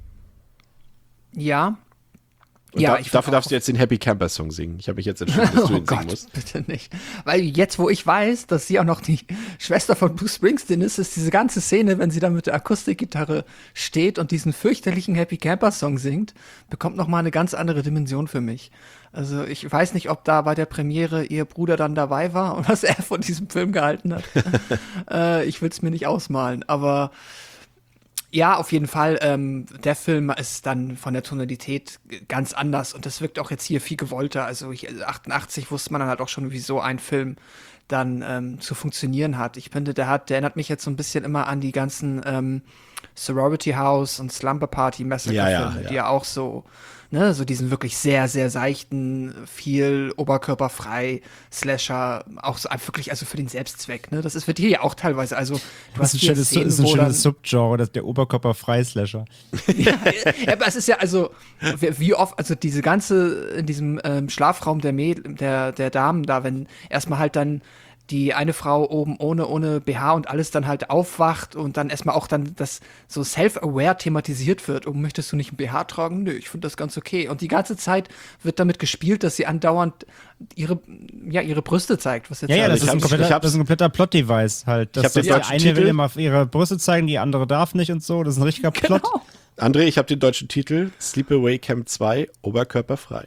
Ja. Und ja, da, ich dafür auch. darfst du jetzt den Happy Camper Song singen. Ich habe mich jetzt entschieden, dass du Oh ihn singen Gott, musst. bitte nicht. Weil jetzt, wo ich weiß, dass sie auch noch die Schwester von Bruce Springsteen ist, ist diese ganze Szene, wenn sie da mit der Akustikgitarre steht und diesen fürchterlichen Happy Camper Song singt, bekommt noch mal eine ganz andere Dimension für mich. Also ich weiß nicht, ob da bei der Premiere ihr Bruder dann dabei war und was er von diesem Film gehalten hat. äh, ich will es mir nicht ausmalen, aber ja, auf jeden Fall. Ähm, der Film ist dann von der Tonalität ganz anders und das wirkt auch jetzt hier viel gewollter. Also ich, achtundachtzig wusste man dann halt auch schon, wie so ein Film dann ähm, zu funktionieren hat. Ich finde, der hat, der erinnert mich jetzt so ein bisschen immer an die ganzen ähm, Sorority House und Slumber Party Massacre Ja, ja, Filme, ja. die ja auch so, ne, so diesen wirklich sehr, sehr seichten, viel oberkörperfrei Slasher, auch so wirklich, also für den Selbstzweck, ne, das ist, wird hier ja auch teilweise, also du Das ist ein hier schönes, Szenen, ist ein wo schönes dann- Subgenre, das der Oberkörper-Freislasher. ja, aber es ist ja also, wie wie oft, also diese ganze, in diesem ähm, Schlafraum der, Mäd der, der Damen da, wenn erstmal halt dann die eine Frau oben ohne, ohne B H und alles dann halt aufwacht und dann erstmal auch dann das so self-aware thematisiert wird. Oh, möchtest du nicht ein B H tragen? Nö, ich finde das ganz okay. Und die ganze Zeit wird damit gespielt, dass sie andauernd ihre, ja, ihre Brüste zeigt. Was jetzt Ja, ja, Also das ich ist, ein hab's- kompletter, ich hab's- das ist ein kompletter Plot-Device halt. Ich hab Dass, den dass der deutschen eine Titel. will immer ihre Brüste zeigen, die andere darf nicht und so. Das ist ein richtiger Plot. Genau. André, ich habe den deutschen Titel Sleepaway Camp zwei, oberkörperfrei.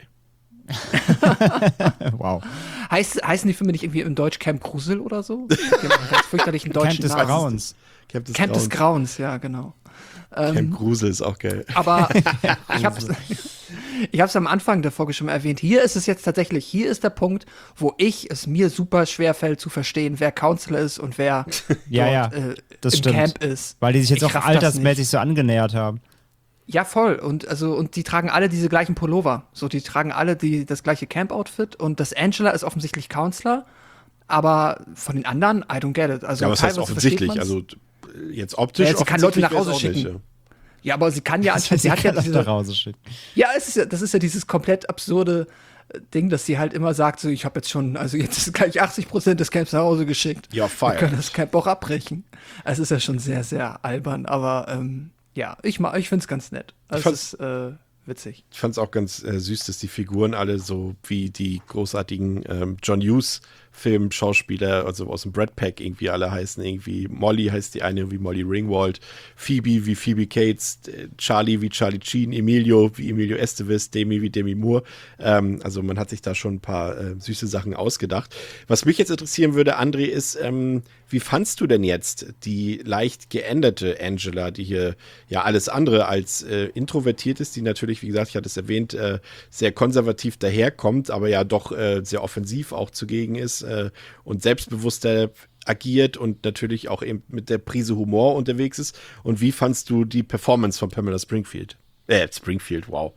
Wow. Heißt, heißen die Filme nicht irgendwie im Deutsch Camp Grusel oder so? Die haben einen ganz fürchterlichen deutschen Camp des Namen. Grauens. Camp des Camp des Grauens. Grauens, ja, genau. Camp Grusel ist auch geil. Aber ich habe Ich habe es am Anfang der Folge schon mal erwähnt. Hier ist es jetzt tatsächlich, hier ist der Punkt, wo ich es mir super schwer fällt zu verstehen, wer Counselor ist und wer ja, dort ja, äh, das im stimmt. Camp ist. Weil die sich jetzt Ich auch raff das altersmäßig nicht. so angenähert haben. Ja, voll. Und also, und die tragen alle diese gleichen Pullover. So, die tragen alle die, das gleiche Camp-Outfit. Und das Angela ist offensichtlich Counselor. Aber von den anderen, I don't get it. Also Ja, was heißt teilweise offensichtlich? versteht Also man's. äh, jetzt optisch. Ja, sie kann Leute nach offensichtlich Hause wär's auch schicken. nicht, Ja, aber sie kann ja anscheinend, sie hat ja diese, nach Hause schicken. ja, es ist ja, das ist ja dieses komplett absurde äh, Ding, dass sie halt immer sagt, so, ich habe jetzt schon, also jetzt ist gleich achtzig Prozent des Camps nach Hause geschickt. Ja, Wir feier. können das Camp auch abbrechen. Es ist ja schon sehr, sehr albern, aber ähm, ja, ich, ma- ich finde es ganz nett. Also, fand's- es ist äh, witzig. Ich fand es auch ganz äh, süß, dass die Figuren alle so wie die großartigen ähm, John Hughes Film-Schauspieler, also aus dem Brad Pack irgendwie alle heißen. Irgendwie Molly heißt die eine wie Molly Ringwald, Phoebe wie Phoebe Cates, äh, Charlie wie Charlie Sheen, Emilio wie Emilio Estevez, Demi wie Demi Moore. Ähm, also man hat sich da schon ein paar äh, süße Sachen ausgedacht. Was mich jetzt interessieren würde, André, ist, ähm, wie fandst du denn jetzt die leicht geänderte Angela, die hier ja alles andere als äh, introvertiert ist, die natürlich, wie gesagt, ich hatte es erwähnt, äh, sehr konservativ daherkommt, aber ja doch äh, sehr offensiv auch zugegen ist äh, und selbstbewusster agiert und natürlich auch eben mit der Prise Humor unterwegs ist. Und wie fandst du die Performance von Pamela Springfield? Äh, Springfield, wow.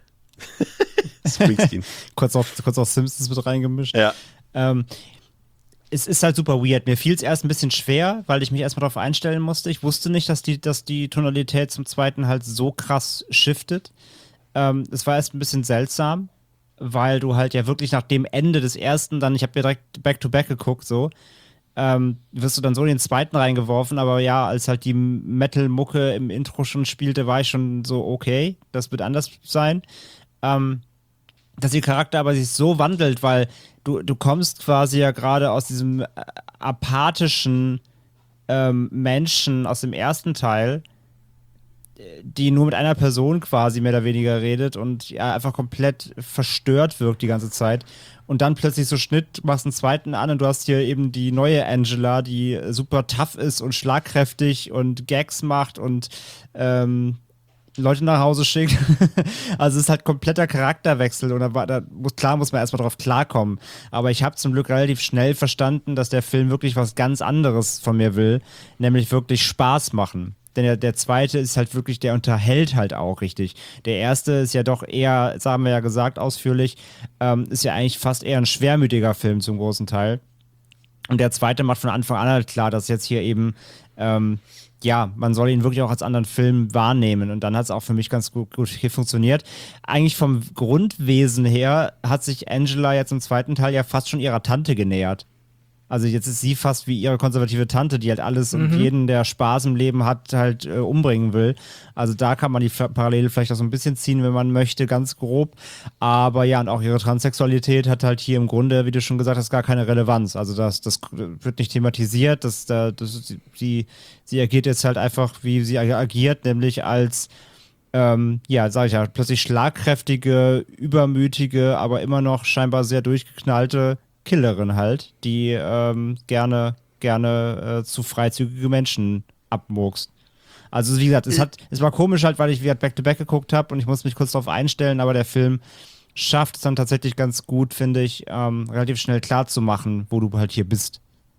Springsteen. kurz auf, kurz auf Simpsons mit reingemischt. Ja. Ähm, es ist halt super weird. Mir fiel es erst ein bisschen schwer, weil ich mich erstmal darauf einstellen musste. Ich wusste nicht, dass die, dass die Tonalität zum zweiten halt so krass shiftet. Ähm, es war erst ein bisschen seltsam, weil du halt ja wirklich nach dem Ende des ersten dann, ich habe ja direkt Back-to-Back geguckt, so, ähm, wirst du dann so in den zweiten reingeworfen, aber ja, als halt die Metal-Mucke im Intro schon spielte, war ich schon so, okay, das wird anders sein. Ähm, dass ihr Charakter aber sich so wandelt, weil du, du kommst quasi ja gerade aus diesem äh, apathischen ähm, Menschen aus dem ersten Teil, die nur mit einer Person quasi mehr oder weniger redet und ja einfach komplett verstört wirkt die ganze Zeit. Und dann plötzlich so Schnitt, machst einen zweiten an und du hast hier eben die neue Angela, die super tough ist und schlagkräftig und Gags macht und ähm, Leute nach Hause schickt. Also es ist halt kompletter Charakterwechsel und da, war, da muss, klar muss man erstmal drauf klarkommen. Aber ich habe zum Glück relativ schnell verstanden, dass der Film wirklich was ganz anderes von mir will, nämlich wirklich Spaß machen. Denn der, der zweite ist halt wirklich, der unterhält halt auch richtig. Der erste ist ja doch eher, das haben wir ja gesagt ausführlich, ähm, ist ja eigentlich fast eher ein schwermütiger Film zum großen Teil. Und der zweite macht von Anfang an halt klar, dass jetzt hier eben, ähm, ja, man soll ihn wirklich auch als anderen Film wahrnehmen. Und dann hat es auch für mich ganz gut, gut hier funktioniert. Eigentlich vom Grundwesen her hat sich Angela jetzt im zweiten Teil ja fast schon ihrer Tante genähert. Also jetzt ist sie fast wie ihre konservative Tante, die halt alles und jeden, der Spaß im Leben hat, halt äh, umbringen will. Also da kann man die F- Parallele vielleicht auch so ein bisschen ziehen, wenn man möchte, ganz grob. Aber ja, und auch ihre Transsexualität hat halt hier im Grunde, wie du schon gesagt hast, gar keine Relevanz. Also das, das wird nicht thematisiert. Das, das, das, sie, sie agiert jetzt halt einfach, wie sie agiert, nämlich als Ähm, ja, sag ich ja, plötzlich schlagkräftige, übermütige, aber immer noch scheinbar sehr durchgeknallte Killerin halt, die ähm, gerne, gerne äh, zu freizügige Menschen abmurkst. Also wie gesagt, es hat, es war komisch halt, weil ich wieder Back-to-Back geguckt habe und ich muss mich kurz darauf einstellen, aber der Film schafft es dann tatsächlich ganz gut, finde ich, ähm, relativ schnell klar zu machen, wo du halt hier bist.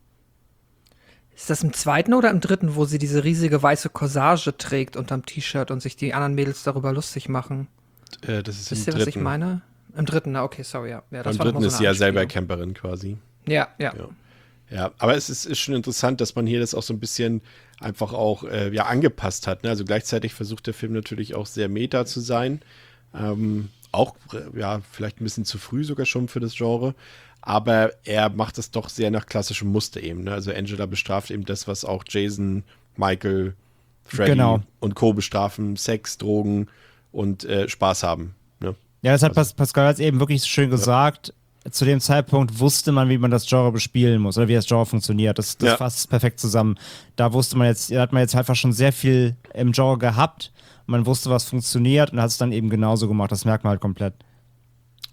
Ist das im zweiten oder im dritten, wo sie diese riesige weiße Corsage trägt unterm T-Shirt und sich die anderen Mädels darüber lustig machen? Äh, das ist Wisst im ihr, was ich dritten. meine? Im dritten, na okay, sorry, ja. ja das Beim war dritten noch ist so sie eine ja selber Anspielung. Camperin quasi. Ja, ja. Ja. Ja, aber es ist, ist schon interessant, dass man hier das auch so ein bisschen einfach auch äh, ja, angepasst hat. Ne? Also gleichzeitig versucht der Film natürlich auch sehr meta zu sein. Ähm, auch, äh, ja, vielleicht ein bisschen zu früh sogar schon für das Genre. Aber er macht es doch sehr nach klassischem Muster eben. Ne? Also Angela bestraft eben das, was auch Jason, Michael, Freddy Genau. und Co. bestrafen. Sex, Drogen und äh, Spaß haben. Ne? Ja, das hat Also- Pas- Pascal jetzt eben wirklich schön gesagt. Zu dem Zeitpunkt wusste man, wie man das Genre bespielen muss oder wie das Genre funktioniert. Das, das Ja. fasst perfekt zusammen. Da wusste man jetzt, da hat man jetzt einfach schon sehr viel im Genre gehabt. Man wusste, was funktioniert und hat es dann eben genauso gemacht. Das merkt man halt komplett.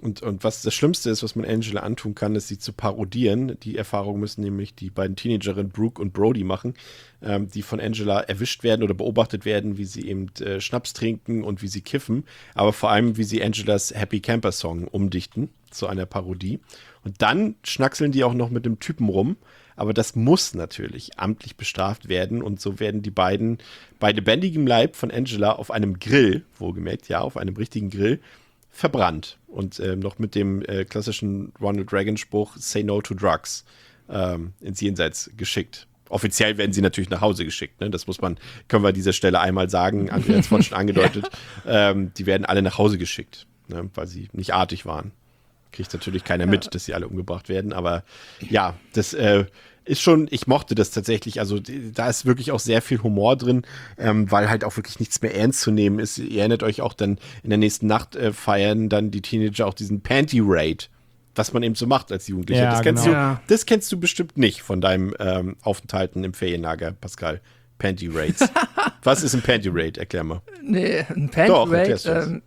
Und, und was das Schlimmste ist, was man Angela antun kann, ist, sie zu parodieren. Die Erfahrung müssen nämlich die beiden Teenagerinnen Brooke und Brody machen, ähm, die von Angela erwischt werden oder beobachtet werden, wie sie eben äh, Schnaps trinken und wie sie kiffen, aber vor allem, wie sie Angelas Happy Camper Song umdichten zu einer Parodie. Und dann schnackseln die auch noch mit dem Typen rum, aber das muss natürlich amtlich bestraft werden und so werden die beiden bei lebendigem Leib von Angela auf einem Grill, wohlgemerkt, ja, auf einem richtigen Grill, verbrannt und äh, noch mit dem äh, klassischen Ronald Reagan-Spruch Say no to drugs ähm, ins Jenseits geschickt. Offiziell werden sie natürlich nach Hause geschickt, ne? Das muss man, können wir an dieser Stelle einmal sagen, Andrea hat es vorhin schon angedeutet, ja. ähm, die werden alle nach Hause geschickt, ne? Weil sie nicht artig waren. Kriegt natürlich keiner mit, ja. dass sie alle umgebracht werden, aber ja, das äh, ist schon, ich mochte das tatsächlich, also da ist wirklich auch sehr viel Humor drin, ähm, weil halt auch wirklich nichts mehr ernst zu nehmen ist. Ihr erinnert euch auch dann in der nächsten Nacht äh, feiern dann die Teenager auch diesen Panty-Raid, was man eben so macht als Jugendlicher. Ja, das, kennst genau. du, Ja. das kennst du bestimmt nicht von deinem ähm, Aufenthalten im Ferienlager, Pascal. Panty-Raids. Was ist ein Panty-Raid? Erklär mal. Nee, ein Doch, Pant-Raid. erklärst du das. Ähm,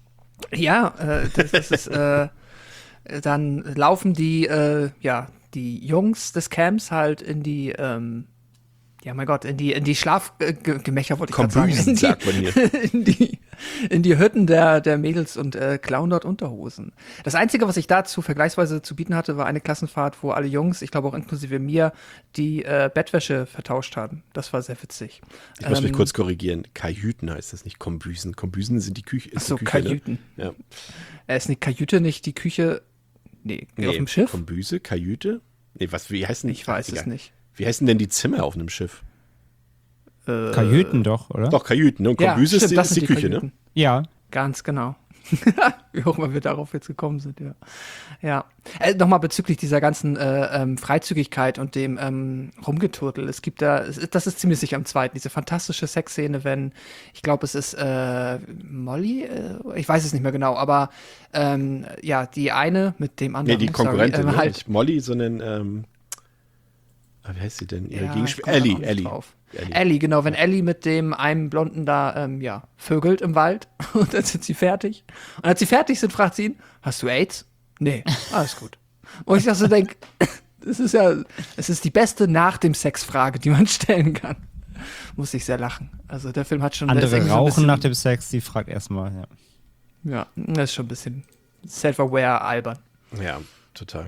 ja, äh, das, das ist, äh, dann laufen die, äh, ja, die Jungs des Camps halt in die, ähm, ja, mein Gott, in die, in die Schlafgemächer, wollte ich gerade sagen. Kombüsen, In die, sagt man hier. in die, in die Hütten der, der Mädels und äh, klauen dort Unterhosen. Das Einzige, was ich dazu vergleichsweise zu bieten hatte, war eine Klassenfahrt, wo alle Jungs, ich glaube auch inklusive mir, die äh, Bettwäsche vertauscht haben. Das war sehr witzig. Ich muss mich Ähm, kurz korrigieren. Kajüten heißt das nicht, Kombüsen. Kombüsen sind die Küche. Ach so, die Küche, Kajüten. Ne? Ja. Äh, ist eine Kajüte nicht die Küche? Nee, Nee, auf dem Schiff? Kombüse, Kajüte? Nee, was, wie heißen Ich weiß egal. es nicht. Wie heißen denn die Zimmer auf einem Schiff? Äh, Kajüten doch, oder? Doch, Kajüten, ne? Und ja, Kombüse stimmt, ist, das die, ist sind die die Küche, Kajüten. ne? Ja. Ganz genau. Wie auch immer wir darauf jetzt gekommen sind, ja. Ja. Äh, Nochmal bezüglich dieser ganzen äh, ähm, Freizügigkeit und dem ähm, Rumgeturtel. Es gibt da, es, das ist ziemlich sicher am zweiten, diese fantastische Sexszene, wenn, ich glaube, es ist äh, Molly, äh, ich weiß es nicht mehr genau, aber ähm, ja, die eine mit dem Nee, anderen. die Konkurrentin, sorry, äh, ne? halt, Nicht Molly, sondern, ähm, ah, wie heißt sie denn? Ihre ja, Gegenspiel- ich komm grad auch Ellie, nicht Ellie. drauf. Ellie. Ellie, genau, wenn Ellie mit dem einem Blonden da, ähm, ja, vögelt im Wald und dann sind sie fertig. Und als sie fertig sind, fragt sie ihn, hast du AIDS? Nee, alles gut. Und ich dachte so denk, das ist ja, es ist die beste nach dem Sex-Frage, die man stellen kann. Muss ich sehr lachen. Also der Film hat schon der ist Andere irgendwie so ein rauchen bisschen, nach dem Sex, die fragt erstmal, ja. Ja, das ist schon ein bisschen self-aware albern. Ja, total.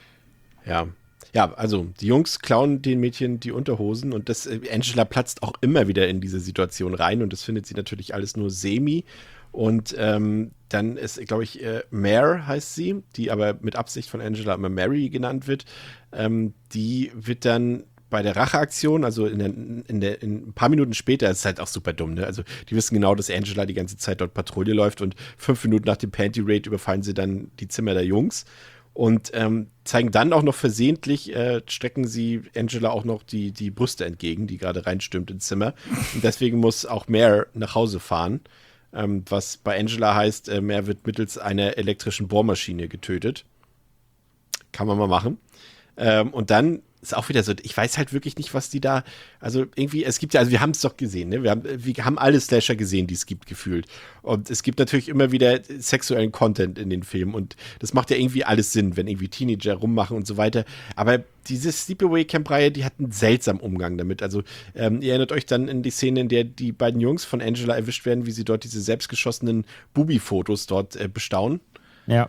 Ja. Ja, also die Jungs klauen den Mädchen die Unterhosen und das äh, Angela platzt auch immer wieder in diese Situation rein und das findet sie natürlich alles nur semi. Und ähm, dann ist, glaube ich, äh, Mare heißt sie, die aber mit Absicht von Angela immer Mary genannt wird. Ähm, die wird dann bei der Racheaktion, also in, der, in, der, in ein paar Minuten später, ist es halt auch super dumm, ne? Also die wissen genau, dass Angela die ganze Zeit dort Patrouille läuft und fünf Minuten nach dem Panty-Raid überfallen sie dann die Zimmer der Jungs. Und ähm, zeigen dann auch noch versehentlich, äh, strecken sie Angela auch noch die, die Brüste entgegen, die gerade reinstürmt ins Zimmer. Und deswegen muss auch Mare nach Hause fahren, ähm, was bei Angela heißt, äh, Mare wird mittels einer elektrischen Bohrmaschine getötet. Kann man mal machen. Ähm, und dann ist auch wieder so, ich weiß halt wirklich nicht, was die da, also irgendwie, es gibt ja, also wir haben es doch gesehen, ne? Wir haben, wir haben alle Slasher gesehen, die es gibt, gefühlt. Und es gibt natürlich immer wieder sexuellen Content in den Filmen und das macht ja irgendwie alles Sinn, wenn irgendwie Teenager rummachen und so weiter. Aber diese Sleepaway Camp-Reihe, die hat einen seltsamen Umgang damit. Also ähm, ihr erinnert euch dann in die Szene, in der die beiden Jungs von Angela erwischt werden, wie sie dort diese selbstgeschossenen Bubi-Fotos dort äh, bestaunen. Ja.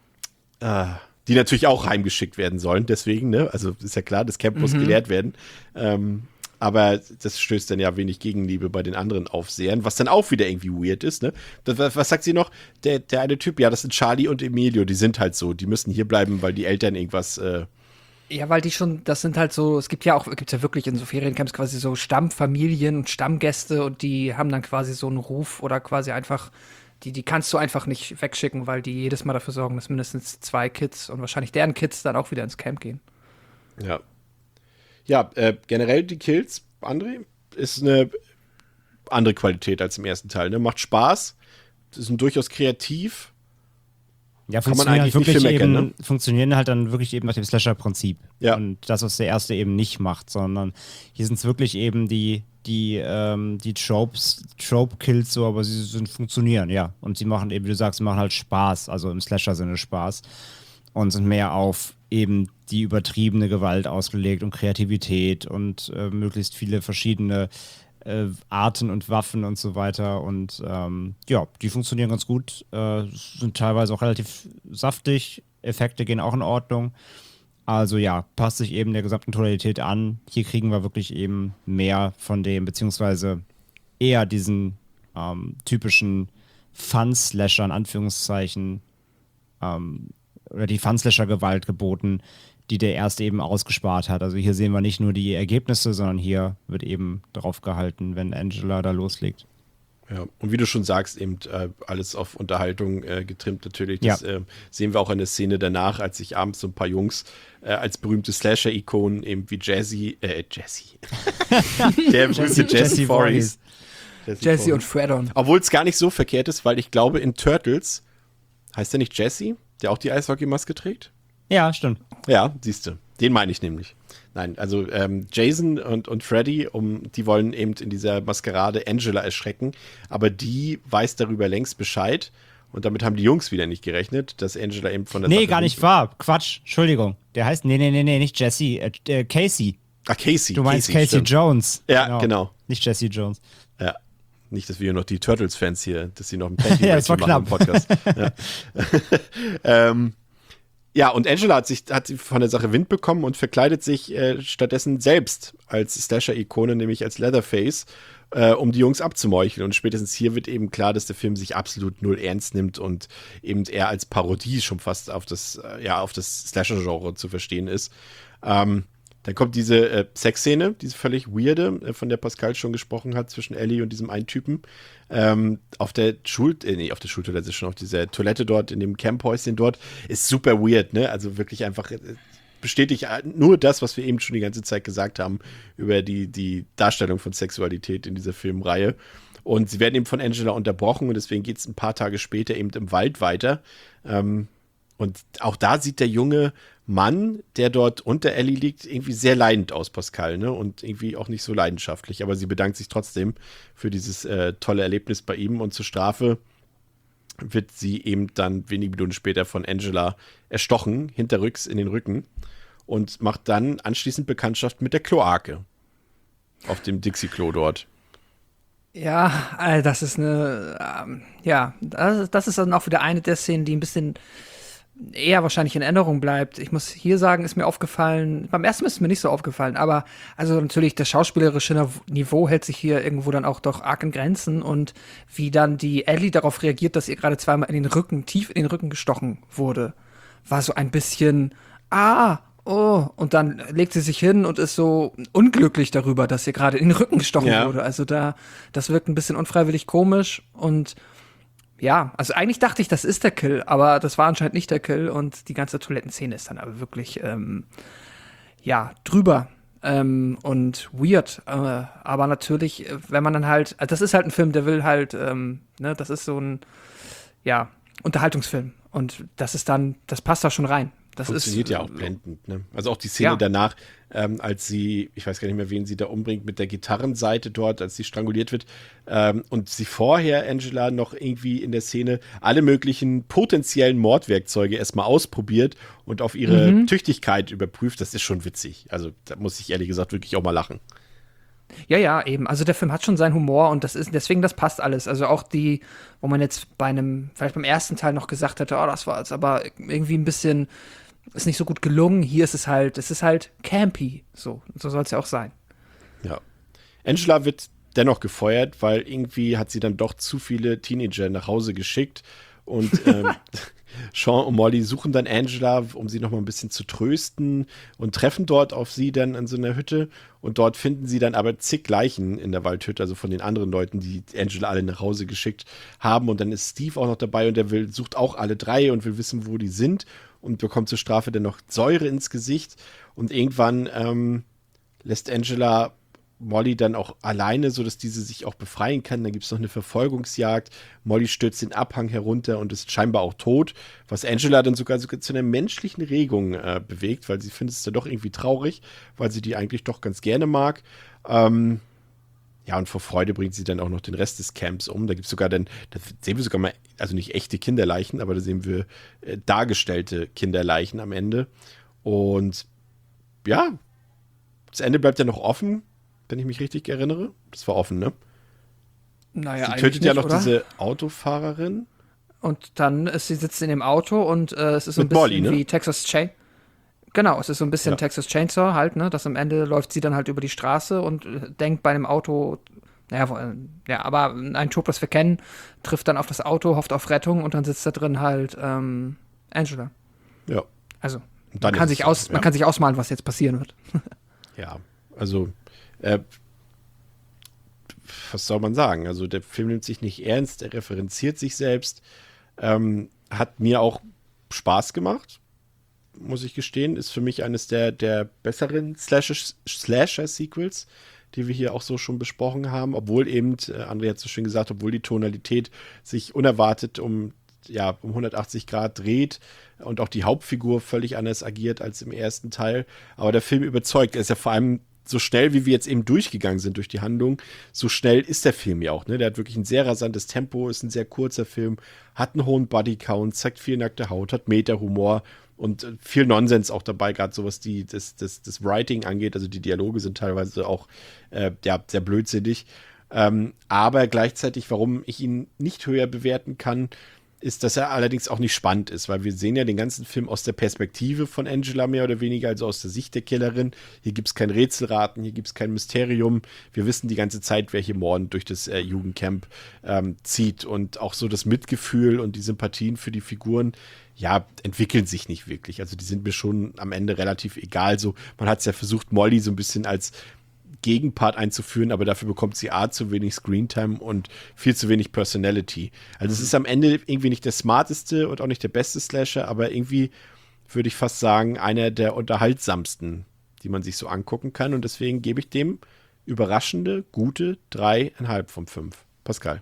Ah. Die natürlich auch heimgeschickt werden sollen, deswegen, ne? Also ist ja klar, das Camp muss Mhm. geleert werden. Ähm, aber das stößt dann ja wenig Gegenliebe bei den anderen Aufsehern, was dann auch wieder irgendwie weird ist, ne? Das, was, was sagt sie noch? Der, der eine Typ, ja, das sind Charlie und Emilio, die sind halt so, die müssen hier bleiben, weil die Eltern irgendwas, äh, Ja, weil die schon, das sind halt so, es gibt ja auch, gibt ja wirklich in so Feriencamps quasi so Stammfamilien und Stammgäste und die haben dann quasi so einen Ruf oder quasi einfach, die, die kannst du einfach nicht wegschicken, weil die jedes Mal dafür sorgen, dass mindestens zwei Kids und wahrscheinlich deren Kids dann auch wieder ins Camp gehen. ja. Ja, äh, generell die Kills, André, ist eine andere Qualität als im ersten Teil, ne? Macht Spaß, sind durchaus kreativ, Ja, kann man funktionieren eigentlich halt nicht wirklich viel meckern, eben, ne? funktionieren halt dann wirklich eben nach dem Slasher-Prinzip. Ja. Und das, was der erste eben nicht macht, sondern hier sind es wirklich eben die, die, ähm, die Tropes, Trope-Kills so, aber sie sind funktionieren, ja. Und sie machen eben, wie du sagst, sie machen halt Spaß, also im Slasher-Sinne Spaß. Und sind mehr auf eben die übertriebene Gewalt ausgelegt und Kreativität und äh, möglichst viele verschiedene äh, Arten und Waffen und so weiter. Und ähm, ja, die funktionieren ganz gut, äh, sind teilweise auch relativ saftig, Effekte gehen auch in Ordnung. Also ja, passt sich eben der gesamten Tonalität an. Hier kriegen wir wirklich eben mehr von dem, beziehungsweise eher diesen ähm, typischen Fun-Slasher, in Anführungszeichen, ähm, oder die Fun-Slasher-Gewalt geboten, die der erste eben ausgespart hat. Also hier sehen wir nicht nur die Ergebnisse, sondern hier wird eben drauf gehalten, wenn Angela da loslegt. Ja, und wie du schon sagst, eben äh, alles auf Unterhaltung äh, getrimmt natürlich. Das Ja. äh, sehen wir auch in der Szene danach, als sich abends so ein paar Jungs äh, als berühmte Slasher-Ikonen eben wie Jazzy, äh, Jazzy. der berühmte Jesse- Jesse Jesse Voorhees. Jesse und Fredon. Obwohl es gar nicht so verkehrt ist, weil ich glaube, in Turtles heißt der nicht Jesse, der auch die Eishockeymaske trägt? Ja, stimmt. Ja, siehst du. Den meine ich nämlich. Nein, also ähm, Jason und, und Freddy, um, die wollen eben in dieser Maskerade Angela erschrecken, aber die weiß darüber längst Bescheid und damit haben die Jungs wieder nicht gerechnet, dass Angela eben von der Nee, Sache gar nicht wahr. Quatsch. Entschuldigung. Der heißt, nee, nee, nee, nee, nicht Jesse, äh, äh, Casey. Ah, Casey. Du meinst Casey, Casey, stimmt. Jones. Ja, genau. Nicht Jesse Jones. Ja. Nicht, dass wir hier noch die Turtles-Fans hier, dass sie noch ein Panty Ja, das war machen im knapp. Podcast. Ja. ähm, ja, und Angela hat sich hat sie von der Sache Wind bekommen und verkleidet sich äh, stattdessen selbst als Slasher-Ikone, nämlich als Leatherface, äh, um die Jungs abzumeucheln. Und spätestens hier wird eben klar, dass der Film sich absolut null ernst nimmt und eben eher als Parodie schon fast auf das, äh, ja, auf das Slasher-Genre zu verstehen ist. Ähm, Dann kommt diese äh, Sexszene, diese völlig weirde, äh, von der Pascal schon gesprochen hat, zwischen Ellie und diesem einen Typen. Ähm, auf der Schul äh, nee, auf der Schultoilette, schon auf dieser Toilette dort, in dem Camphäuschen dort, ist super weird, ne? Also wirklich einfach äh, bestätigt nur das, was wir eben schon die ganze Zeit gesagt haben über die, die Darstellung von Sexualität in dieser Filmreihe. Und sie werden eben von Angela unterbrochen und deswegen geht es ein paar Tage später eben im Wald weiter. Ähm, und auch da sieht der junge Mann, der dort unter Ellie liegt, irgendwie sehr leidend aus, Pascal, ne? Und irgendwie auch nicht so leidenschaftlich. Aber sie bedankt sich trotzdem für dieses äh, tolle Erlebnis bei ihm. Und zur Strafe wird sie eben dann wenige Minuten später von Angela erstochen, hinterrücks in den Rücken. Und macht dann anschließend Bekanntschaft mit der Kloake auf dem Dixie-Klo dort. Ja, äh, das ist eine, ähm, ja, das, das ist dann auch wieder eine der Szenen, die ein bisschen eher wahrscheinlich in Erinnerung bleibt. Ich muss hier sagen, ist mir aufgefallen, beim ersten Mal ist es mir nicht so aufgefallen, aber also natürlich das schauspielerische Niveau hält sich hier irgendwo dann auch doch arg in Grenzen und wie dann die Ellie darauf reagiert, dass ihr gerade zweimal in den Rücken, tief in den Rücken gestochen wurde, war so ein bisschen, ah, oh, und dann legt sie sich hin und ist so unglücklich darüber, dass ihr gerade in den Rücken gestochen Ja. wurde. Also da, das wirkt ein bisschen unfreiwillig komisch und ja, also eigentlich dachte ich, das ist der Kill, aber das war anscheinend nicht der Kill und die ganze Toilettenszene ist dann aber wirklich, ähm, ja, drüber ähm, und weird. Äh, aber natürlich, äh, wenn man dann halt, also das ist halt ein Film, der will halt, ähm, ne, das ist so ein, ja, Unterhaltungsfilm und das ist dann, das passt da schon rein. Das Funktioniert ist, ja auch blendend, ne? Also auch die Szene Ja. danach, ähm, als sie, ich weiß gar nicht mehr, wen sie da umbringt, mit der Gitarrenseite dort, als sie stranguliert wird, ähm, und sie vorher, Angela, noch irgendwie in der Szene alle möglichen potenziellen Mordwerkzeuge erstmal ausprobiert und auf ihre Mhm. Tüchtigkeit überprüft, das ist schon witzig. Also da muss ich ehrlich gesagt wirklich auch mal lachen. Ja, ja, eben. Also der Film hat schon seinen Humor und das ist deswegen, das passt alles. Also auch die, wo man jetzt bei einem, vielleicht beim ersten Teil noch gesagt hätte, oh, das war jetzt aber irgendwie ein bisschen, ist nicht so gut gelungen. Hier ist es halt, es ist halt campy. So, so soll es ja auch sein. Ja. Angela wird dennoch gefeuert, weil irgendwie hat sie dann doch zu viele Teenager nach Hause geschickt und ähm, Sean und Molly suchen dann Angela, um sie noch mal ein bisschen zu trösten und treffen dort auf sie dann in so einer Hütte und dort finden sie dann aber zig Leichen in der Waldhütte, also von den anderen Leuten, die Angela alle nach Hause geschickt haben und dann ist Steve auch noch dabei und der will, sucht auch alle drei und will wissen, wo die sind und bekommt zur Strafe dann noch Säure ins Gesicht und irgendwann ähm, lässt Angela Molly dann auch alleine, sodass diese sich auch befreien kann. Dann gibt es noch eine Verfolgungsjagd. Molly stürzt den Abhang herunter und ist scheinbar auch tot, was Angela dann sogar, sogar zu einer menschlichen Regung äh, bewegt, weil sie findet es dann doch irgendwie traurig, weil sie die eigentlich doch ganz gerne mag. Ähm, ja, und vor Freude bringt sie dann auch noch den Rest des Camps um. Da gibt es sogar dann, da sehen wir sogar mal, also nicht echte Kinderleichen, aber da sehen wir äh, dargestellte Kinderleichen am Ende. Und ja, das Ende bleibt ja noch offen, wenn ich mich richtig erinnere. Das war offen, ne? Naja, sie eigentlich tötet ja nicht, noch oder? diese Autofahrerin. Und dann ist sie sitzt in dem Auto und äh, es ist so ein Mit bisschen Molly, ne? wie Texas Chain. Genau, es ist so ein bisschen Ja. Texas Chainsaw halt, ne? Dass am Ende läuft sie dann halt über die Straße und äh, denkt bei einem Auto, naja, wo- äh, ja, aber ein Trope, das wir kennen, trifft dann auf das Auto, hofft auf Rettung und dann sitzt da drin halt ähm, Angela. Ja. Also, Und man dann kann, ist sich es aus, so, man ja. kann sich ausmalen, was jetzt passieren wird. Ja, also, äh, was soll man sagen? Also, der Film nimmt sich nicht ernst, er referenziert sich selbst. Ähm, hat mir auch Spaß gemacht, muss ich gestehen. Ist für mich eines der, der besseren Slasher- Slasher-Sequels, die wir hier auch so schon besprochen haben. Obwohl eben, äh, André hat es so schön gesagt, obwohl die Tonalität sich unerwartet um, ja, um hundertachtzig Grad dreht und auch die Hauptfigur völlig anders agiert als im ersten Teil. Aber der Film überzeugt. Er ist ja vor allem so schnell, wie wir jetzt eben durchgegangen sind durch die Handlung, so schnell ist der Film ja auch. Ne? Der hat wirklich ein sehr rasantes Tempo, ist ein sehr kurzer Film, hat einen hohen Bodycount, zeigt viel nackte Haut, hat Meta-Humor und äh, viel Nonsens auch dabei, gerade so was die, das, das, das Writing angeht. Also die Dialoge sind teilweise auch äh, ja, sehr blödsinnig. Ähm, aber gleichzeitig, warum ich ihn nicht höher bewerten kann, ist, dass er allerdings auch nicht spannend ist, weil wir sehen ja den ganzen Film aus der Perspektive von Angela mehr oder weniger, also aus der Sicht der Killerin. Hier gibt es kein Rätselraten, hier gibt es kein Mysterium. Wir wissen die ganze Zeit, wer hier mordend durch das äh, Jugendcamp ähm, zieht und auch so das Mitgefühl und die Sympathien für die Figuren, ja, entwickeln sich nicht wirklich. Also die sind mir schon am Ende relativ egal. So, man hat es ja versucht, Molly so ein bisschen als Gegenpart einzuführen, aber dafür bekommt sie A, zu wenig Screentime und viel zu wenig Personality. Also es ist am Ende irgendwie nicht der smarteste und auch nicht der beste Slasher, aber irgendwie würde ich fast sagen, einer der unterhaltsamsten, die man sich so angucken kann, und deswegen gebe ich dem überraschende, gute dreieinhalb von fünf. Pascal.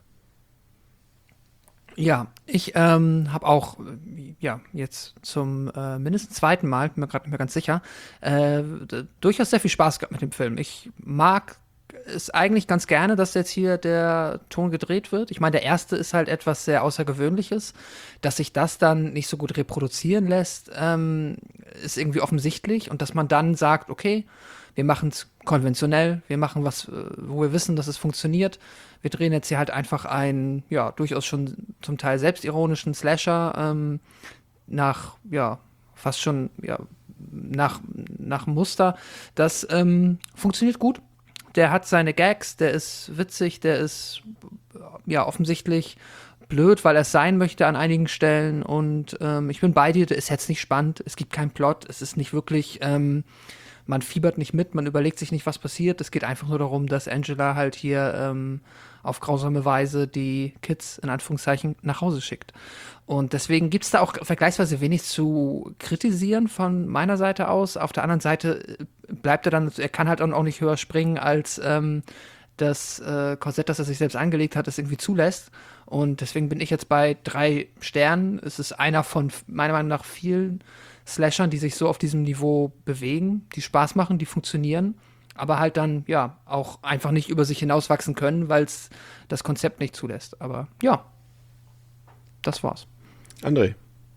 Ja, ich ähm, habe auch, äh, ja, jetzt zum äh, mindestens zweiten Mal, bin mir gerade nicht mehr ganz sicher, äh, d- durchaus sehr viel Spaß gehabt mit dem Film. Ich mag es eigentlich ganz gerne, dass jetzt hier der Ton gedreht wird. Ich meine, der erste ist halt etwas sehr Außergewöhnliches. Dass sich das dann nicht so gut reproduzieren lässt, ähm, ist irgendwie offensichtlich. Und dass man dann sagt, okay, wir machen es konventionell, wir machen was, äh, wo wir wissen, dass es funktioniert. Wir drehen jetzt hier halt einfach einen, ja, durchaus schon zum Teil selbstironischen Slasher ähm, nach, ja, fast schon, ja, nach, nach Muster. Das ähm, funktioniert gut. Der hat seine Gags, der ist witzig, der ist, ja, offensichtlich blöd, weil er es sein möchte an einigen Stellen. Und ähm, ich bin bei dir, der ist jetzt nicht spannend, es gibt keinen Plot, es ist nicht wirklich, ähm, man fiebert nicht mit, man überlegt sich nicht, was passiert. Es geht einfach nur darum, dass Angela halt hier ähm, auf grausame Weise die Kids in Anführungszeichen nach Hause schickt. Und deswegen gibt es da auch vergleichsweise wenig zu kritisieren von meiner Seite aus. Auf der anderen Seite äh, bleibt er dann, er kann halt auch nicht höher springen, als ähm, das äh, Korsett, das er sich selbst angelegt hat, es irgendwie zulässt. Und deswegen bin ich jetzt bei drei Sternen. Es ist einer von meiner Meinung nach vielen Slashern, die sich so auf diesem Niveau bewegen, die Spaß machen, die funktionieren, aber halt dann, ja, auch einfach nicht über sich hinauswachsen können, weil es das Konzept nicht zulässt. Aber ja, das war's. André.